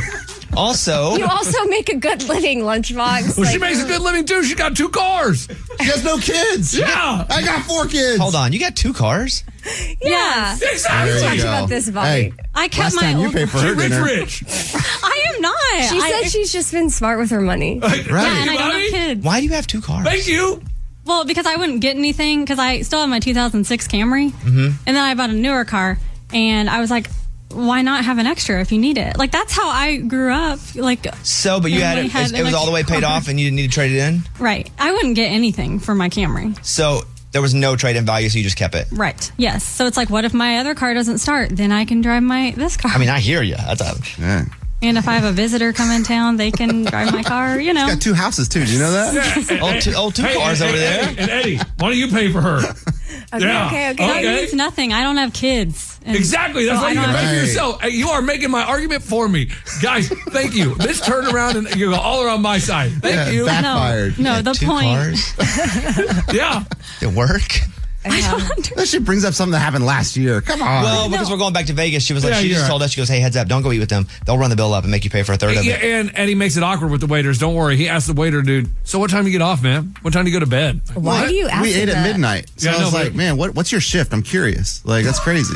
[SPEAKER 9] Also,
[SPEAKER 17] You also make a good living, Lunchbox.
[SPEAKER 5] Well, she
[SPEAKER 17] Like,
[SPEAKER 5] makes a good living too. She got two cars.
[SPEAKER 4] She has no kids.
[SPEAKER 5] Yeah.
[SPEAKER 4] I got four kids.
[SPEAKER 9] hold on, you got two cars?
[SPEAKER 17] Yeah.
[SPEAKER 5] Exactly.
[SPEAKER 4] There
[SPEAKER 17] Talked
[SPEAKER 4] you go.
[SPEAKER 17] about this, Bobby.
[SPEAKER 4] Hey,
[SPEAKER 19] I kept
[SPEAKER 4] last
[SPEAKER 19] my
[SPEAKER 4] time you
[SPEAKER 19] old-
[SPEAKER 4] paid for
[SPEAKER 5] She
[SPEAKER 4] her
[SPEAKER 5] rich,
[SPEAKER 4] dinner.
[SPEAKER 5] rich.
[SPEAKER 19] I am not.
[SPEAKER 17] She
[SPEAKER 19] I,
[SPEAKER 17] said she's just been smart with her money.
[SPEAKER 4] Right.
[SPEAKER 19] Yeah, and I don't
[SPEAKER 5] Bobby?
[SPEAKER 19] have kids.
[SPEAKER 9] Why do you have two cars?
[SPEAKER 5] Thank you.
[SPEAKER 19] Well, because I wouldn't get anything because I still have my two thousand six Camry,
[SPEAKER 9] Mm-hmm.
[SPEAKER 19] and then I bought a newer car, and I was like, why not have an extra if you need it? Like that's how I grew up. Like
[SPEAKER 9] So, but you had
[SPEAKER 19] Family
[SPEAKER 9] it,
[SPEAKER 19] had
[SPEAKER 9] it was all the way paid
[SPEAKER 19] electric
[SPEAKER 9] off and you didn't need to trade it in?
[SPEAKER 19] right, I wouldn't get anything for my Camry.
[SPEAKER 9] So, there was no trade in value, so you just kept it.
[SPEAKER 19] Right. Yes. So it's like, what if my other car doesn't start? Then I can drive my this car.
[SPEAKER 9] I mean, I hear you. That's a,
[SPEAKER 4] Yeah.
[SPEAKER 19] and if I have a visitor come in town, they can drive my car. You know.
[SPEAKER 4] Got two houses too. Do you know that?
[SPEAKER 9] oh, two, oh, two
[SPEAKER 5] Hey,
[SPEAKER 9] cars
[SPEAKER 5] hey,
[SPEAKER 9] over
[SPEAKER 5] hey,
[SPEAKER 9] there.
[SPEAKER 5] Eddie, and Eddie, why don't you pay for her?
[SPEAKER 17] Okay,
[SPEAKER 5] Yeah.
[SPEAKER 17] okay, okay.
[SPEAKER 19] That
[SPEAKER 5] Okay.
[SPEAKER 19] means nothing. I don't have kids. And
[SPEAKER 5] Exactly. That's
[SPEAKER 19] so
[SPEAKER 5] why
[SPEAKER 19] I
[SPEAKER 5] you can
[SPEAKER 19] don't
[SPEAKER 5] pay for
[SPEAKER 4] Right.
[SPEAKER 5] yourself. Hey, you are making my argument for me. Guys, thank you. This turned around and you go all around my side. Thank
[SPEAKER 4] Yeah,
[SPEAKER 5] you.
[SPEAKER 4] back-
[SPEAKER 19] No,
[SPEAKER 4] Backfired.
[SPEAKER 19] no.
[SPEAKER 9] Yeah,
[SPEAKER 19] The
[SPEAKER 9] two
[SPEAKER 19] point.
[SPEAKER 9] cars.
[SPEAKER 5] Yeah.
[SPEAKER 9] It work?
[SPEAKER 4] That shit brings up something that happened last year. Come on.
[SPEAKER 9] Well, because we're going back to Vegas, she was like,
[SPEAKER 5] Yeah,
[SPEAKER 9] she
[SPEAKER 5] you're
[SPEAKER 9] just
[SPEAKER 5] right.
[SPEAKER 9] told us, she goes, hey, heads up, don't go eat with them. They'll run the bill up and make you pay for a third of
[SPEAKER 5] Yeah,
[SPEAKER 9] it.
[SPEAKER 5] and Eddie makes it awkward with the waiters. Don't worry. He asked the waiter, dude, so what time you get off, man? What time do you go to bed?
[SPEAKER 17] Why
[SPEAKER 4] What?
[SPEAKER 17] do you ask
[SPEAKER 4] We ate
[SPEAKER 17] her
[SPEAKER 4] at
[SPEAKER 17] that?
[SPEAKER 4] midnight. So
[SPEAKER 5] Yeah,
[SPEAKER 4] I was
[SPEAKER 5] no,
[SPEAKER 4] like,
[SPEAKER 5] but-
[SPEAKER 4] man, what, what's your shift? I'm curious. Like, that's crazy.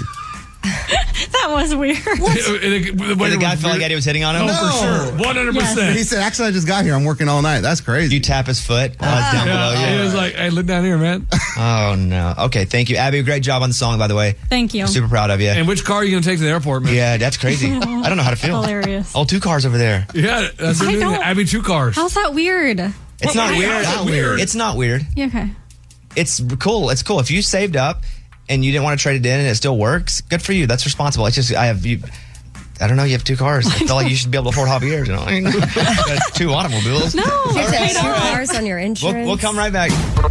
[SPEAKER 19] That was weird.
[SPEAKER 5] the,
[SPEAKER 9] Did the guy feel like Eddie was hitting on him?
[SPEAKER 5] Oh,
[SPEAKER 4] No.
[SPEAKER 5] for sure. one hundred
[SPEAKER 4] He
[SPEAKER 5] percent.
[SPEAKER 4] said, actually, I just got here. I'm working all night. That's crazy.
[SPEAKER 9] You tap his foot while it's down below
[SPEAKER 5] Yeah,
[SPEAKER 9] you?
[SPEAKER 5] he was like, hey, look down here, man.
[SPEAKER 9] Oh, no. Okay, thank you. Abby, great job on the song, by the way.
[SPEAKER 19] Thank you.
[SPEAKER 9] Super proud of you.
[SPEAKER 5] And which car are you going to take to the airport, man?
[SPEAKER 9] Yeah, that's crazy. I don't know how to feel.
[SPEAKER 19] Hilarious.
[SPEAKER 9] Oh, two cars over there.
[SPEAKER 5] Yeah, that's her
[SPEAKER 19] I
[SPEAKER 5] new
[SPEAKER 19] don't-
[SPEAKER 5] Abby, two cars.
[SPEAKER 19] How's that weird?
[SPEAKER 9] It's not
[SPEAKER 5] Well,
[SPEAKER 9] weird.
[SPEAKER 5] how's that weird?
[SPEAKER 9] It's not weird.
[SPEAKER 19] Yeah, okay.
[SPEAKER 9] It's cool. It's cool. If you saved up and you didn't want to trade it in and it still works, good for you. That's responsible. It's just, I have you. I don't know. You have two cars. I feel like you should be able to afford Javier's. You know, Got two automobiles.
[SPEAKER 19] No,
[SPEAKER 17] You have to
[SPEAKER 19] I
[SPEAKER 17] have two
[SPEAKER 19] don't.
[SPEAKER 17] cars on your
[SPEAKER 9] We'll,
[SPEAKER 17] insurance.
[SPEAKER 9] we'll come right back.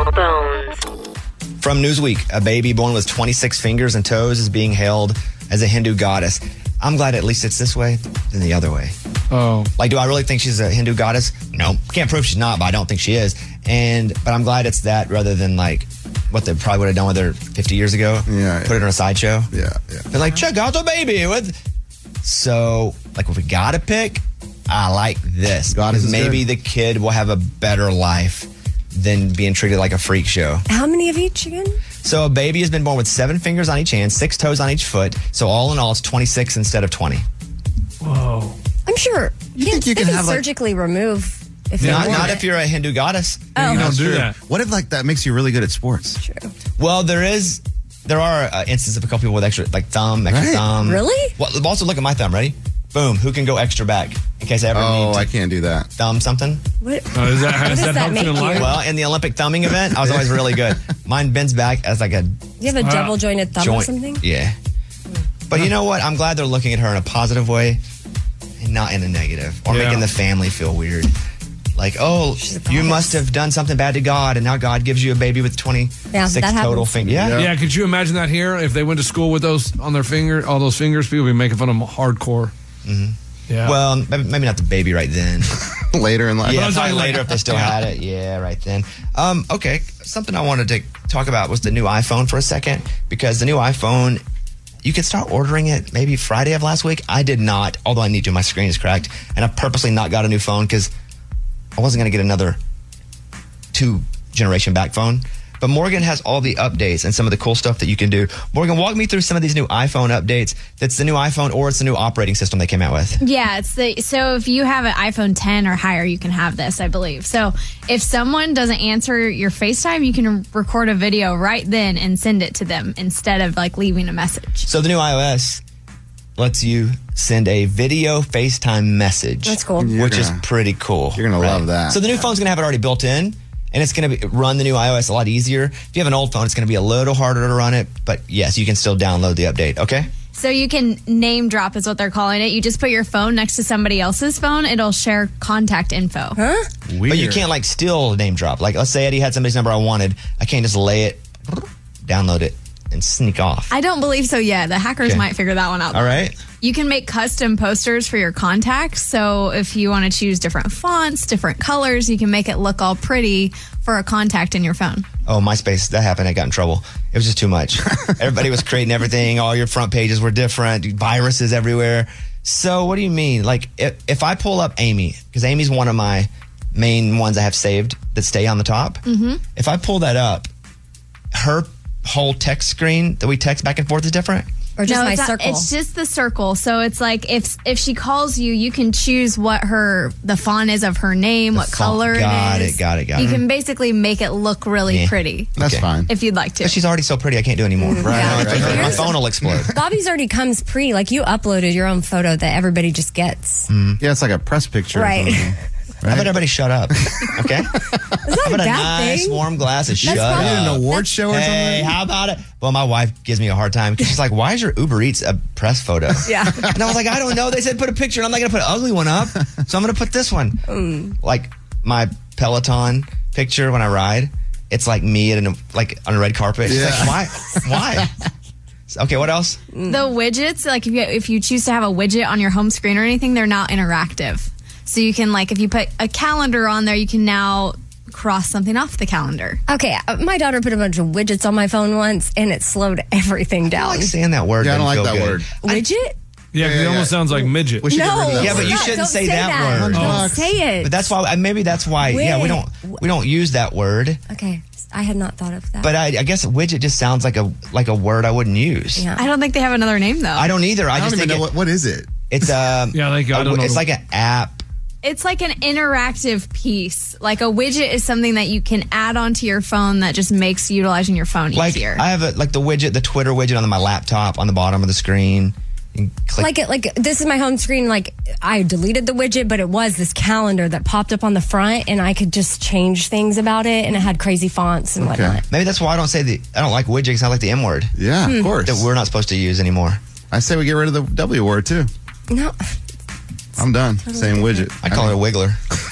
[SPEAKER 9] From Newsweek, a baby born with twenty-six fingers and toes is being hailed as a Hindu goddess. I'm glad at least it's this way than the other way.
[SPEAKER 5] Oh.
[SPEAKER 9] Like, do I really think she's a Hindu goddess? No. Can't prove she's not, but I don't think she is. And but I'm glad it's that rather than like what they probably would have done with her fifty years ago.
[SPEAKER 4] Yeah,
[SPEAKER 9] Put it on a sideshow.
[SPEAKER 4] Yeah, yeah.
[SPEAKER 9] They're like, check out the baby. With So, like, if we gotta pick, I like this.
[SPEAKER 4] Goddess
[SPEAKER 9] Because
[SPEAKER 4] is
[SPEAKER 9] maybe
[SPEAKER 4] good.
[SPEAKER 9] the kid will have a better life than being treated like a freak show.
[SPEAKER 17] How many of each again?
[SPEAKER 9] So a baby has been born with seven fingers on each hand, six toes on each foot. So all in all, it's twenty-six instead of twenty.
[SPEAKER 5] Whoa.
[SPEAKER 17] I'm sure.
[SPEAKER 4] You think you
[SPEAKER 17] they
[SPEAKER 4] can have, like-
[SPEAKER 17] surgically remove If
[SPEAKER 9] not,
[SPEAKER 17] you want
[SPEAKER 9] not
[SPEAKER 17] it.
[SPEAKER 9] if you're a Hindu goddess.
[SPEAKER 17] Oh. You don't
[SPEAKER 4] That's
[SPEAKER 5] do
[SPEAKER 4] true.
[SPEAKER 5] that.
[SPEAKER 4] What if like that makes you really good at sports?
[SPEAKER 17] True.
[SPEAKER 9] Well, there is, there are uh, instances of a couple people with extra, like thumb, extra
[SPEAKER 4] Right.
[SPEAKER 9] thumb.
[SPEAKER 17] Really?
[SPEAKER 9] Well, also look at my thumb. Ready? Boom. Who can go extra back in case I ever
[SPEAKER 4] Oh,
[SPEAKER 9] need to
[SPEAKER 4] I can't do that.
[SPEAKER 9] thumb something?
[SPEAKER 17] What,
[SPEAKER 5] Oh, is that,
[SPEAKER 17] what
[SPEAKER 5] has
[SPEAKER 17] does
[SPEAKER 5] that
[SPEAKER 17] that
[SPEAKER 5] helped
[SPEAKER 17] make
[SPEAKER 5] you in
[SPEAKER 17] you?
[SPEAKER 5] life?
[SPEAKER 9] Well, in the Olympic thumbing event, I was always really good. Mine bends back as like a
[SPEAKER 17] do you have a
[SPEAKER 5] Uh,
[SPEAKER 17] double jointed thumb or
[SPEAKER 9] joint.
[SPEAKER 17] something?
[SPEAKER 9] Yeah. But you know what? I'm glad they're looking at her in a positive way and not in a negative or
[SPEAKER 5] Yeah.
[SPEAKER 9] making the family feel weird. Like, oh, you must have done something bad to God, and now God gives you a baby with twenty-six
[SPEAKER 17] Yeah, that
[SPEAKER 9] total
[SPEAKER 17] happens.
[SPEAKER 9] fingers. Yeah.
[SPEAKER 5] Yeah, could you imagine that here? If they went to school with those on their finger, all those fingers, people would be making fun of them hardcore.
[SPEAKER 9] Mm-hmm.
[SPEAKER 5] Yeah.
[SPEAKER 9] Well, maybe, maybe not the baby right then.
[SPEAKER 4] Later in life.
[SPEAKER 9] Yeah,
[SPEAKER 5] I was
[SPEAKER 9] probably
[SPEAKER 5] like-
[SPEAKER 9] later if they still
[SPEAKER 5] Yeah.
[SPEAKER 9] had it. Yeah, right then. Um, okay, something I wanted to talk about was the new iPhone for a second, because the new iPhone, you could start ordering it maybe Friday of last week. I did not, although I need to. My screen is cracked, and I purposely not got a new phone because I wasn't going to get another two generation back phone. But Morgan has all the updates and some of the cool stuff that you can do. Morgan, walk me through some of these new iPhone updates. That's the new iPhone, or it's the new operating system they came out with.
[SPEAKER 13] Yeah, it's the so if you have an iPhone ten or higher, you can have this, I believe. So if someone doesn't answer your FaceTime, you can record a video right then and send it to them instead of like leaving a message.
[SPEAKER 9] So the new iOS lets you send a video FaceTime message.
[SPEAKER 17] That's cool.
[SPEAKER 4] You're
[SPEAKER 9] Which is
[SPEAKER 4] gonna-
[SPEAKER 9] pretty cool.
[SPEAKER 4] You're gonna love that.
[SPEAKER 9] So the new phone's going to have it already built in, and it's going to run the new iOS a lot easier. If you have an old phone, it's going to be a little harder to run it, but yes, you can still download the update, okay?
[SPEAKER 13] So you can name drop is what they're calling it. You just put your phone next to somebody else's phone, it'll share contact info.
[SPEAKER 17] Huh?
[SPEAKER 4] Weird.
[SPEAKER 9] But you can't like still name drop. Like let's say Eddie had somebody's number I wanted. I can't just lay it, download it, and sneak off.
[SPEAKER 13] I don't believe so yet. The hackers
[SPEAKER 9] Okay.
[SPEAKER 13] might figure that one out.
[SPEAKER 9] All right?
[SPEAKER 13] You can make custom posters for your contacts. So if you want to choose different fonts, different colors, you can make it look all pretty for a contact in your phone.
[SPEAKER 9] Oh, MySpace, that happened. I got in trouble. It was just too much. Everybody was creating everything. All your front pages were different. Viruses everywhere. So what do you mean? Like if, if I pull up Amy, because Amy's one of my main ones I have saved that stay on the top.
[SPEAKER 13] Mm-hmm.
[SPEAKER 9] If I pull that up, her whole text screen that we text back and forth is different.
[SPEAKER 17] Or just
[SPEAKER 13] no,
[SPEAKER 17] my
[SPEAKER 13] it's not-
[SPEAKER 17] circle?
[SPEAKER 13] it's just the circle. So it's like if if she calls you, you can choose what her the font is of her name, what
[SPEAKER 9] font.
[SPEAKER 13] color
[SPEAKER 9] Got
[SPEAKER 13] it
[SPEAKER 9] it,
[SPEAKER 13] is.
[SPEAKER 9] got it, got
[SPEAKER 13] you
[SPEAKER 9] it.
[SPEAKER 13] can basically make it look really
[SPEAKER 9] Yeah.
[SPEAKER 13] pretty
[SPEAKER 4] That's
[SPEAKER 9] Okay.
[SPEAKER 4] fine.
[SPEAKER 13] if you'd like to.
[SPEAKER 9] But she's already so pretty, I can't do anymore.
[SPEAKER 4] Right,
[SPEAKER 9] You know,
[SPEAKER 4] right,
[SPEAKER 9] my
[SPEAKER 4] right.
[SPEAKER 9] phone will explode.
[SPEAKER 17] Bobby's already comes pre. Like you uploaded your own photo that everybody just gets.
[SPEAKER 4] Yeah, it's like a press picture. or
[SPEAKER 17] Right.
[SPEAKER 4] something.
[SPEAKER 9] How about everybody shut up? Okay?
[SPEAKER 17] It's not
[SPEAKER 9] How
[SPEAKER 17] a
[SPEAKER 9] about a
[SPEAKER 17] bad
[SPEAKER 9] nice
[SPEAKER 17] thing.
[SPEAKER 9] warm glass of shut
[SPEAKER 17] That's
[SPEAKER 9] up?
[SPEAKER 17] probably-
[SPEAKER 4] An award show or
[SPEAKER 9] Hey,
[SPEAKER 4] something?
[SPEAKER 9] how about it? Well, my wife gives me a hard time because she's like, why is your Uber Eats a press photo?
[SPEAKER 17] Yeah.
[SPEAKER 9] And I was like, I don't know. They said put a picture. And I'm not going to put an ugly one up. So I'm going to put this one.
[SPEAKER 17] Mm.
[SPEAKER 9] Like my Peloton picture when I ride. It's like me at an, like on a red carpet. She's
[SPEAKER 4] Yeah.
[SPEAKER 9] like, why? Why? Okay, what else?
[SPEAKER 13] The widgets, like if you if you choose to have a widget on your home screen or anything, they're not interactive. So you can like if you put a calendar on there, you can now cross something off the calendar.
[SPEAKER 17] Okay, uh, my daughter put a bunch of widgets on my phone once, and it slowed everything
[SPEAKER 9] I
[SPEAKER 17] down.
[SPEAKER 9] like saying that word.
[SPEAKER 4] Yeah, I don't like
[SPEAKER 9] Doesn't
[SPEAKER 4] that
[SPEAKER 9] feel
[SPEAKER 4] word.
[SPEAKER 9] good.
[SPEAKER 17] Widget?
[SPEAKER 5] Yeah, 'cause
[SPEAKER 4] Yeah,
[SPEAKER 5] it
[SPEAKER 4] yeah.
[SPEAKER 5] almost sounds like midget.
[SPEAKER 4] We should get rid of
[SPEAKER 17] No.
[SPEAKER 4] that
[SPEAKER 9] Yeah, but
[SPEAKER 4] word.
[SPEAKER 9] you
[SPEAKER 17] Yeah,
[SPEAKER 9] shouldn't
[SPEAKER 17] don't
[SPEAKER 9] say
[SPEAKER 17] say
[SPEAKER 9] that,
[SPEAKER 17] that.
[SPEAKER 9] word.
[SPEAKER 17] Don't say it.
[SPEAKER 9] But that's why, maybe that's why, yeah, we
[SPEAKER 17] Wait.
[SPEAKER 9] don't we don't use that word.
[SPEAKER 17] Okay, I had not thought of that.
[SPEAKER 9] But I, I guess widget just sounds like a like a word I wouldn't use.
[SPEAKER 17] yeah.
[SPEAKER 13] I don't think they have another name though.
[SPEAKER 9] I don't either. I,
[SPEAKER 4] I don't
[SPEAKER 9] just
[SPEAKER 4] even
[SPEAKER 9] think
[SPEAKER 4] know
[SPEAKER 9] it,
[SPEAKER 4] what, what is it.
[SPEAKER 9] it's um
[SPEAKER 5] Yeah, like, I
[SPEAKER 9] a-
[SPEAKER 5] don't know.
[SPEAKER 9] it's like an app.
[SPEAKER 13] It's like an interactive piece. Like a widget is something that you can add onto your phone that just makes utilizing your phone
[SPEAKER 9] Like
[SPEAKER 13] easier.
[SPEAKER 9] I have a, like the widget, the Twitter widget on my laptop on the bottom of the screen. You can click.
[SPEAKER 17] Like it, like this is my home screen. Like I deleted the widget, but it was this calendar that popped up on the front, and I could just change things about it, and it had crazy fonts and whatnot.
[SPEAKER 9] Maybe that's why I don't say the I don't like widget because I like the M word
[SPEAKER 4] Yeah,
[SPEAKER 17] Hmm.
[SPEAKER 4] of course.
[SPEAKER 9] that we're not supposed to use anymore.
[SPEAKER 4] I say we get rid of the W word too.
[SPEAKER 17] No,
[SPEAKER 4] I'm done saying widget.
[SPEAKER 9] I call it a wiggler.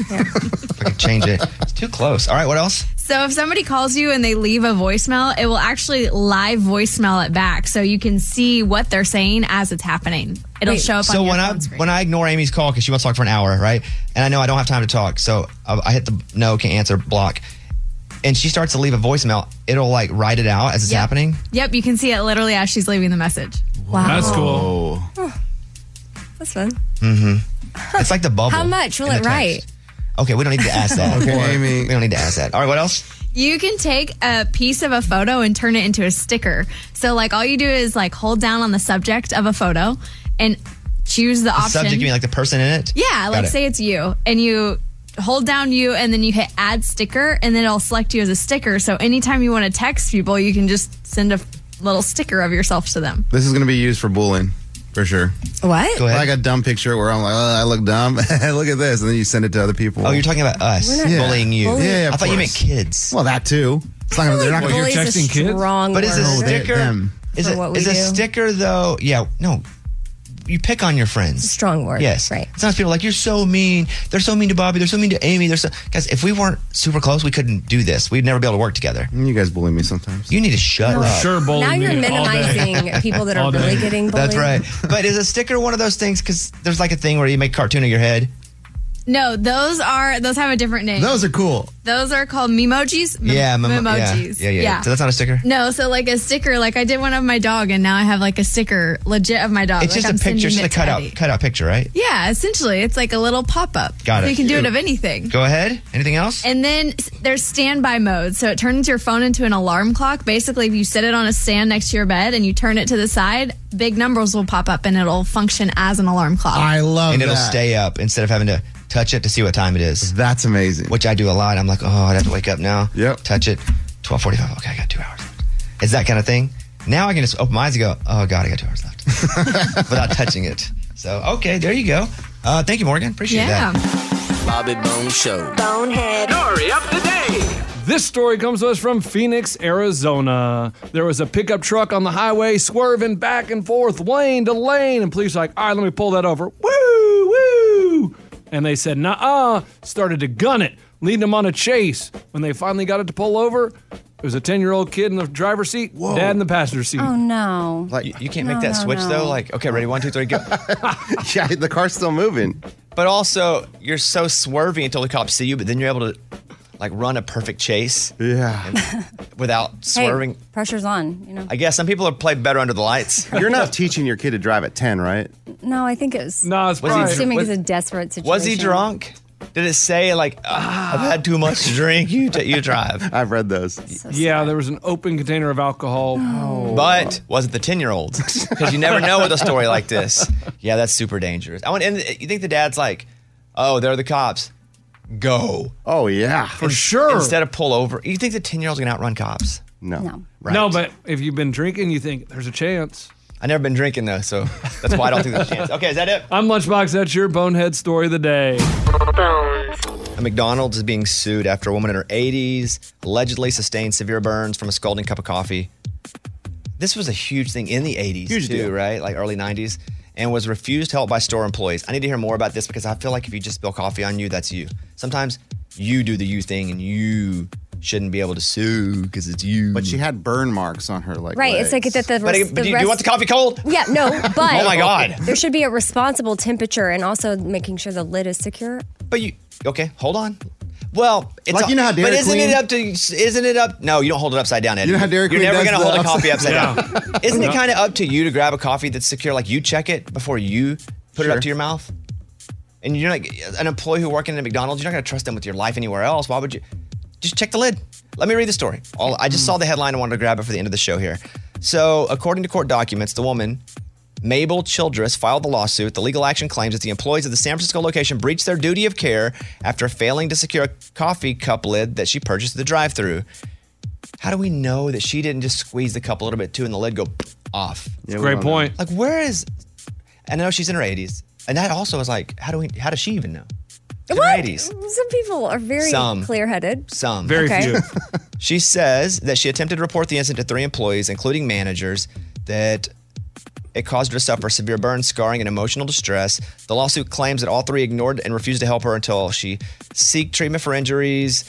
[SPEAKER 9] I could change it. It's too close. All right, what else?
[SPEAKER 13] So if somebody calls you and they leave a voicemail, it will actually live voicemail it back, so you can see what they're saying as it's happening. It'll
[SPEAKER 17] Wait,
[SPEAKER 13] show up
[SPEAKER 9] So
[SPEAKER 13] on your
[SPEAKER 9] when I
[SPEAKER 13] phone screen.
[SPEAKER 9] when I ignore Amy's call because she wants to talk for an hour, right? And I know I don't have time to talk, so I, I hit the no, can't answer, block. And she starts to leave a voicemail. It'll like write it out as it's
[SPEAKER 13] Yep.
[SPEAKER 9] happening.
[SPEAKER 13] Yep, you can see it literally as she's leaving the message.
[SPEAKER 17] wow,
[SPEAKER 5] That's cool.
[SPEAKER 4] Oh,
[SPEAKER 17] that's fun.
[SPEAKER 9] Mm-hmm. It's like the bubble.
[SPEAKER 17] How much will
[SPEAKER 9] in the
[SPEAKER 17] it write?
[SPEAKER 9] text. Okay, we don't need to ask that.
[SPEAKER 4] Okay, Amy.
[SPEAKER 9] We don't need to ask that. All right, what else?
[SPEAKER 13] You can take a piece of a photo and turn it into a sticker. So like all you do is like hold down on the subject of a photo and choose the,
[SPEAKER 9] The
[SPEAKER 13] option.
[SPEAKER 9] subject, you mean like the person in it?
[SPEAKER 13] Yeah,
[SPEAKER 9] Got
[SPEAKER 13] like
[SPEAKER 9] it.
[SPEAKER 13] say it's you, and you hold down you and then you hit add sticker and then it'll select you as a sticker. So anytime you want to text people, you can just send a little sticker of yourself to them.
[SPEAKER 4] This is going to be used for bullying, for sure.
[SPEAKER 17] What?
[SPEAKER 9] Go ahead.
[SPEAKER 4] Like a dumb picture where I'm like, oh, I look dumb. Look at this. And then you send it to other people.
[SPEAKER 9] Oh, you're talking about us
[SPEAKER 17] We're not
[SPEAKER 4] Yeah.
[SPEAKER 9] bullying you.
[SPEAKER 17] bullying.
[SPEAKER 4] Yeah,
[SPEAKER 9] I
[SPEAKER 4] of
[SPEAKER 9] thought you meant
[SPEAKER 4] course.
[SPEAKER 9] kids.
[SPEAKER 4] Well, that too. It's not gonna, they're not
[SPEAKER 5] Well,
[SPEAKER 4] going
[SPEAKER 5] you're
[SPEAKER 4] to
[SPEAKER 17] Bully's a
[SPEAKER 5] texting kids?
[SPEAKER 17] strong
[SPEAKER 9] But is
[SPEAKER 17] word.
[SPEAKER 9] a
[SPEAKER 4] Oh, they-
[SPEAKER 9] sticker?
[SPEAKER 4] them.
[SPEAKER 9] Is
[SPEAKER 17] For
[SPEAKER 9] it
[SPEAKER 17] what we
[SPEAKER 9] is a
[SPEAKER 17] do.
[SPEAKER 9] sticker though? Yeah, no. You pick on your friends.
[SPEAKER 17] It's a strong word.
[SPEAKER 9] Yes.
[SPEAKER 17] Right.
[SPEAKER 9] Sometimes people are like, you're so mean. They're so mean to Bobby. They're so mean to Amy. They're so guys. If we weren't super close, we couldn't do this. We'd never be able to work together.
[SPEAKER 4] You guys bully me sometimes.
[SPEAKER 9] You need to shut
[SPEAKER 5] For
[SPEAKER 9] up.
[SPEAKER 5] sure, bullying
[SPEAKER 17] Now you're
[SPEAKER 5] me all day.
[SPEAKER 17] minimizing people that are
[SPEAKER 5] All day.
[SPEAKER 17] really getting bullied.
[SPEAKER 9] That's right. But is a sticker one of those things? Because there's like a thing where you make a cartoon of your head.
[SPEAKER 13] No, those are those have a different name.
[SPEAKER 4] Those are cool.
[SPEAKER 13] Those are called memojis. Mem-
[SPEAKER 9] Yeah, mem-
[SPEAKER 13] memojis.
[SPEAKER 9] Yeah, yeah, yeah. So that's not a sticker.
[SPEAKER 13] No, so like a sticker, like I did one of my dog, and now I have like a sticker legit of my dog.
[SPEAKER 9] It's
[SPEAKER 13] like
[SPEAKER 9] just
[SPEAKER 13] I'm
[SPEAKER 9] a picture. It's
[SPEAKER 13] sending
[SPEAKER 9] just a
[SPEAKER 13] it to
[SPEAKER 9] cut out,
[SPEAKER 13] Eddie.
[SPEAKER 9] cut out picture, right?
[SPEAKER 13] Yeah, essentially, it's like a little pop up.
[SPEAKER 9] Got
[SPEAKER 13] So
[SPEAKER 9] it.
[SPEAKER 13] you can do it of anything.
[SPEAKER 9] Go ahead. Anything else?
[SPEAKER 13] And then s- there's standby mode. So it turns your phone into an alarm clock. Basically, if you set it on a stand next to your bed and you turn it to the side, big numbers will pop up and it'll function as an alarm clock.
[SPEAKER 4] I love
[SPEAKER 9] and
[SPEAKER 4] that.
[SPEAKER 9] it'll stay up instead of having to touch it to see what time it is.
[SPEAKER 4] That's amazing.
[SPEAKER 9] Which I do a lot. I'm like, oh, I'd have to wake up now.
[SPEAKER 4] Yep.
[SPEAKER 9] Touch it. twelve forty-five. Okay, I got two hours left. It's that kind of thing. Now I can just open my eyes and go, oh, God, I got two hours left without touching it. So, okay, there you go. Uh, thank you, Morgan. Appreciate
[SPEAKER 13] Yeah.
[SPEAKER 9] that.
[SPEAKER 15] Bobby Bones Show.
[SPEAKER 3] Bonehead.
[SPEAKER 15] Story of the day.
[SPEAKER 5] This story comes to us from Phoenix, Arizona. There was a pickup truck on the highway swerving back and forth, lane to lane, and police were like, all right, let me pull that over. Woo, woo. And they said, nah-uh, started to gun it, leading them on a chase. When they finally got it to pull over, there was a ten-year-old kid in the driver's seat,
[SPEAKER 4] Whoa.
[SPEAKER 5] dad in the passenger seat.
[SPEAKER 6] Oh, no.
[SPEAKER 4] Like,
[SPEAKER 9] You, you can't
[SPEAKER 6] No,
[SPEAKER 9] make that
[SPEAKER 6] no,
[SPEAKER 9] switch,
[SPEAKER 6] no.
[SPEAKER 9] though. Like, okay, ready? One, two, three, go.
[SPEAKER 4] yeah, the car's still moving.
[SPEAKER 9] But also, you're so swervy until the cops see you, but then you're able to, like, run a perfect chase
[SPEAKER 4] Yeah.
[SPEAKER 9] without swerving.
[SPEAKER 6] Hey, pressure's on, you know.
[SPEAKER 9] I guess some people are play better under the lights.
[SPEAKER 4] You're not teaching your kid to drive at ten, right?
[SPEAKER 6] No, I think it was.
[SPEAKER 5] No, it's
[SPEAKER 9] Was he
[SPEAKER 6] I'm
[SPEAKER 5] probably.
[SPEAKER 6] assuming
[SPEAKER 9] was-
[SPEAKER 6] it's a desperate situation.
[SPEAKER 9] Was he drunk? Did it say, like, "Ah, I've had too much to drink, you, t- you drive?
[SPEAKER 4] I've read those.
[SPEAKER 5] Yeah, there was an open container of alcohol.
[SPEAKER 9] But was it the ten-year-olds? Because you never know with a story like this. Yeah, that's super dangerous. I want, and you think the dad's like, oh, they're the cops. Go.
[SPEAKER 4] Oh, yeah.
[SPEAKER 5] For sure.
[SPEAKER 9] Instead of pull over. You think the ten-year-old's going to outrun cops?
[SPEAKER 4] No.
[SPEAKER 6] No.
[SPEAKER 9] Right.
[SPEAKER 5] No, but if you've been drinking, you think there's a chance.
[SPEAKER 9] I've never been drinking, though, so that's why I don't think there's a chance. Okay, is that it?
[SPEAKER 5] I'm Lunchbox. That's your bonehead story of the day.
[SPEAKER 9] A McDonald's is being sued after a woman in her eighties allegedly sustained severe burns from a scalding cup of coffee. This was a huge thing in the eighties,
[SPEAKER 4] Huge
[SPEAKER 9] too,
[SPEAKER 4] deal.
[SPEAKER 9] right? Like early nineties, and was refused help by store employees. I need to hear more about this because I feel like if you just spill coffee on you, that's you. Sometimes you do the you thing and you shouldn't be able to sue because it's you.
[SPEAKER 4] But she had burn marks on her like
[SPEAKER 17] Right, it's like
[SPEAKER 4] legs.
[SPEAKER 17] that the,
[SPEAKER 9] But,
[SPEAKER 17] res-
[SPEAKER 9] but
[SPEAKER 17] the
[SPEAKER 9] do, you, do
[SPEAKER 17] rest-
[SPEAKER 9] you want the coffee cold?
[SPEAKER 17] Yeah, no, but
[SPEAKER 9] Oh my God.
[SPEAKER 17] there should be a responsible temperature and also making sure the lid is secure.
[SPEAKER 9] But you okay? Hold on. Well, it's
[SPEAKER 4] Like, you know how
[SPEAKER 9] but
[SPEAKER 4] Dairy
[SPEAKER 9] isn't
[SPEAKER 4] Queen-
[SPEAKER 9] it up to? Isn't it up? No, you don't hold it upside down, Eddie.
[SPEAKER 4] You know how Dairy
[SPEAKER 9] You're
[SPEAKER 4] Queen
[SPEAKER 9] never
[SPEAKER 4] does
[SPEAKER 9] gonna hold
[SPEAKER 4] the
[SPEAKER 9] a coffee
[SPEAKER 4] upside-
[SPEAKER 9] upside down. Isn't it kind of up to you to grab a coffee that's secure? Like you check it before you put it
[SPEAKER 4] Sure.
[SPEAKER 9] up to your mouth. And you're like an employee who working at McDonald's. You're not gonna trust them with your life anywhere else. Why would you? Just check the lid. Let me read the story. All, I just saw the headline. I wanted to grab it for the end of the show here. So, according to court documents, the woman, Mabel Childress, filed the lawsuit. The legal action claims that the employees of the San Francisco location breached their duty of care after failing to secure a coffee cup lid that she purchased at the drive-thru. How do we know that she didn't just squeeze the cup a little bit too and the lid go off?
[SPEAKER 4] Yeah, we
[SPEAKER 5] Great
[SPEAKER 4] don't know.
[SPEAKER 5] point.
[SPEAKER 9] Like, where is? I know she's in her eighties, and that also is like, how do we? How does she even know? In her
[SPEAKER 17] What?
[SPEAKER 9] eighties.
[SPEAKER 17] Some people are very
[SPEAKER 9] Some.
[SPEAKER 17] clear-headed.
[SPEAKER 9] Some.
[SPEAKER 5] Very
[SPEAKER 17] Okay.
[SPEAKER 5] few.
[SPEAKER 9] She says that she attempted to report the incident to three employees, including managers, that it caused her to suffer severe burns, scarring, and emotional distress. The lawsuit claims that all three ignored and refused to help her until she seek treatment for injuries.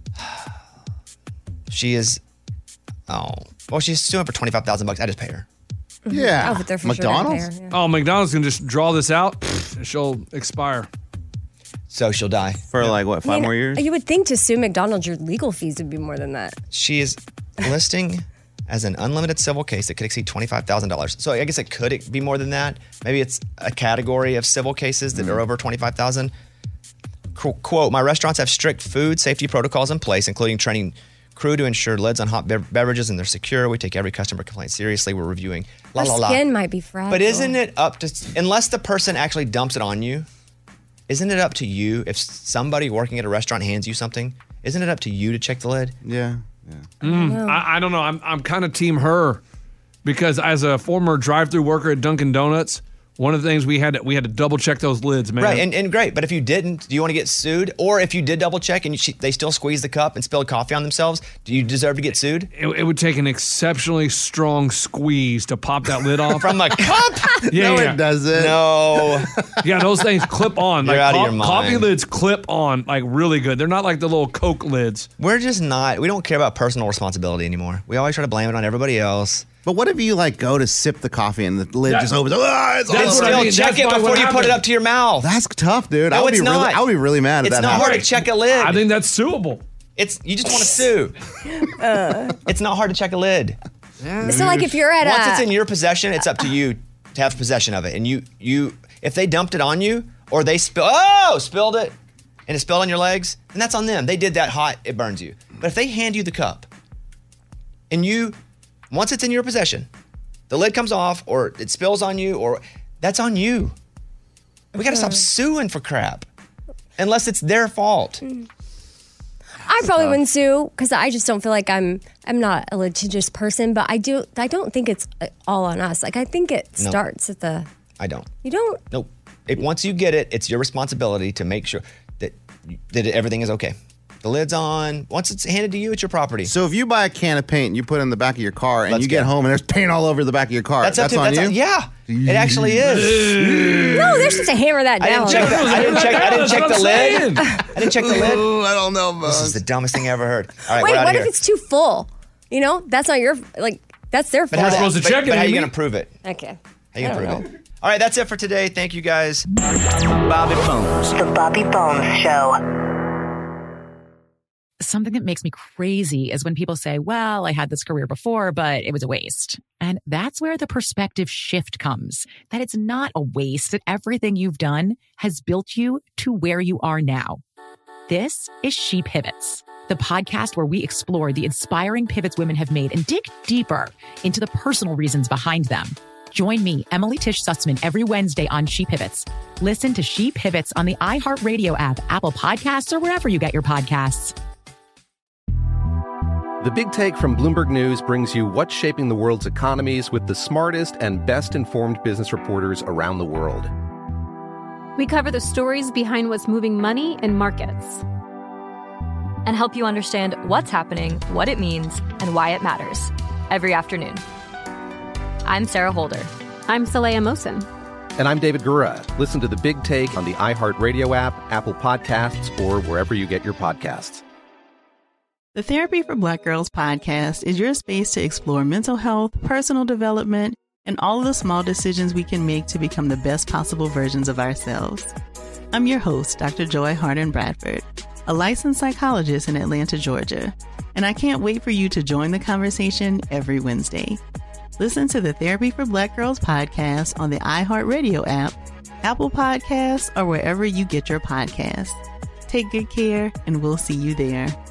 [SPEAKER 9] She is, oh, well, she's suing for twenty-five thousand bucks. I just pay her.
[SPEAKER 4] Yeah.
[SPEAKER 17] Oh, but they're for sure gonna
[SPEAKER 4] McDonald's?
[SPEAKER 17] pay her, yeah.
[SPEAKER 5] Oh, McDonald's can just draw this out, and she'll expire.
[SPEAKER 9] So she'll die.
[SPEAKER 4] For like, what, five
[SPEAKER 17] I mean,
[SPEAKER 4] more years?
[SPEAKER 17] You would think to sue McDonald's, your legal fees would be more than that.
[SPEAKER 9] She is listing as an unlimited civil case that could exceed twenty-five thousand dollars. So I guess it could be more than that. Maybe it's a category of civil cases that are over twenty-five thousand dollars. Qu- Quote, my restaurants have strict food safety protocols in place, including training crew to ensure lids on hot bev- beverages and they're secure. We take every customer complaint seriously. We're reviewing la
[SPEAKER 17] Her
[SPEAKER 9] la la.
[SPEAKER 17] skin might be fragile.
[SPEAKER 9] But isn't it up to, unless the person actually dumps it on you, isn't it up to you if somebody working at a restaurant hands you something? Isn't it up to you to check the lid?
[SPEAKER 4] Yeah.
[SPEAKER 5] Mm, I, I don't know. I'm I'm kind of team her because as a former drive-through worker at Dunkin' Donuts, one of the things we had to, we had to double check those lids, man.
[SPEAKER 9] Right, and, and great. But if you didn't, do you want to get sued? Or if you did double check and you, they still squeezed the cup and spilled coffee on themselves, do you deserve to get sued?
[SPEAKER 5] It, it would take an exceptionally strong squeeze to pop that lid off.
[SPEAKER 9] From a cup?
[SPEAKER 5] Yeah,
[SPEAKER 4] no,
[SPEAKER 5] yeah.
[SPEAKER 4] it doesn't.
[SPEAKER 9] No.
[SPEAKER 5] Yeah, those things clip on.
[SPEAKER 9] You're
[SPEAKER 5] like
[SPEAKER 9] out of
[SPEAKER 5] co-
[SPEAKER 9] your mind.
[SPEAKER 5] Coffee lids clip on like really good. They're not like the little Coke lids.
[SPEAKER 9] We're just not, we don't care about personal responsibility anymore. We always try to blame it on everybody else.
[SPEAKER 4] But what if you like go to sip the coffee and the lid
[SPEAKER 9] That-
[SPEAKER 4] just opens? Ah, it's all
[SPEAKER 9] Then
[SPEAKER 4] over.
[SPEAKER 9] still check it before you put it up to your mouth.
[SPEAKER 4] That's tough, dude. I
[SPEAKER 9] No,
[SPEAKER 4] would
[SPEAKER 9] it's
[SPEAKER 4] be really,
[SPEAKER 9] not.
[SPEAKER 4] I would be really mad if
[SPEAKER 9] It's
[SPEAKER 4] that
[SPEAKER 9] not
[SPEAKER 4] happened.
[SPEAKER 9] hard to check a lid.
[SPEAKER 5] I think that's suable.
[SPEAKER 9] It's you just want to sue. It's not hard to check a lid.
[SPEAKER 17] So, like, if you're at
[SPEAKER 9] Once
[SPEAKER 17] a-
[SPEAKER 9] it's in your possession, it's up to you to have possession of it. And you you if they dumped it on you or they spill oh spilled it and it spilled on your legs, then that's on them. They did that hot, it burns you. But if they hand you the cup and you once it's in your possession, the lid comes off or it spills on you or that's on you. We got to stop suing for crap unless it's their fault.
[SPEAKER 17] I probably wouldn't sue because I just don't feel like I'm I'm not a litigious person, but I do I don't think it's uh, all on us. Like I think it
[SPEAKER 9] No.
[SPEAKER 17] starts at the
[SPEAKER 9] I don't.
[SPEAKER 17] you don't
[SPEAKER 9] Nope. If once you get it, it's your responsibility to make sure that that everything is okay. The lid's on. Once it's handed to you, it's your property.
[SPEAKER 4] So if you buy a can of paint and you put it in the back of your car and
[SPEAKER 9] Let's
[SPEAKER 4] you get
[SPEAKER 9] go.
[SPEAKER 4] home and there's paint all over the back of your car,
[SPEAKER 9] That's
[SPEAKER 4] that's,
[SPEAKER 9] up to
[SPEAKER 4] on
[SPEAKER 9] that's
[SPEAKER 4] you?
[SPEAKER 9] on- yeah, it actually is.
[SPEAKER 17] no. They're supposed to hammer that
[SPEAKER 9] I
[SPEAKER 17] down.
[SPEAKER 9] didn't check. The, I didn't check. I didn't check the lid. I didn't check the lid.
[SPEAKER 4] Ooh, I don't know,
[SPEAKER 9] This is the dumbest thing I ever heard. All right,
[SPEAKER 17] Wait,
[SPEAKER 9] we're out
[SPEAKER 17] what
[SPEAKER 9] of
[SPEAKER 17] if
[SPEAKER 9] here.
[SPEAKER 17] it's too full? You know, that's not your like. That's their
[SPEAKER 9] But
[SPEAKER 17] fault.
[SPEAKER 9] how, but, but how are you going to prove it?
[SPEAKER 17] Okay.
[SPEAKER 9] How you
[SPEAKER 17] I
[SPEAKER 9] going to
[SPEAKER 17] don't
[SPEAKER 9] prove it? All right, that's it for today. Thank you guys.
[SPEAKER 3] Bobby Bones. The Bobby Bones Show.
[SPEAKER 20] Something that makes me crazy is when people say, well, I had this career before, but it was a waste. And that's where the perspective shift comes, that it's not a waste, that everything you've done has built you to where you are now. This is She Pivots, the podcast where we explore the inspiring pivots women have made and dig deeper into the personal reasons behind them. Join me, Emily Tish Sussman, every Wednesday on She Pivots. Listen to She Pivots on the iHeartRadio app, Apple Podcasts, or wherever you get your podcasts.
[SPEAKER 22] The Big Take from Bloomberg News brings you what's shaping the world's economies with the smartest and best-informed business reporters around the world.
[SPEAKER 23] We cover the stories behind what's moving money and markets,
[SPEAKER 24] and help you understand what's happening, what it means, and why it matters every afternoon. I'm Sarah Holder.
[SPEAKER 23] I'm Saleha Mohsen.
[SPEAKER 22] And I'm David Gura. Listen to The Big Take on the iHeartRadio app, Apple Podcasts, or wherever you get your podcasts.
[SPEAKER 25] The Therapy for Black Girls podcast is your space to explore mental health, personal development, and all of the small decisions we can make to become the best possible versions of ourselves. I'm your host, Doctor Joy Harden Bradford, a licensed psychologist in Atlanta, Georgia, and I can't wait for you to join the conversation every Wednesday. Listen to the Therapy for Black Girls podcast on the iHeartRadio app, Apple Podcasts, or wherever you get your podcasts. Take good care, and we'll see you there.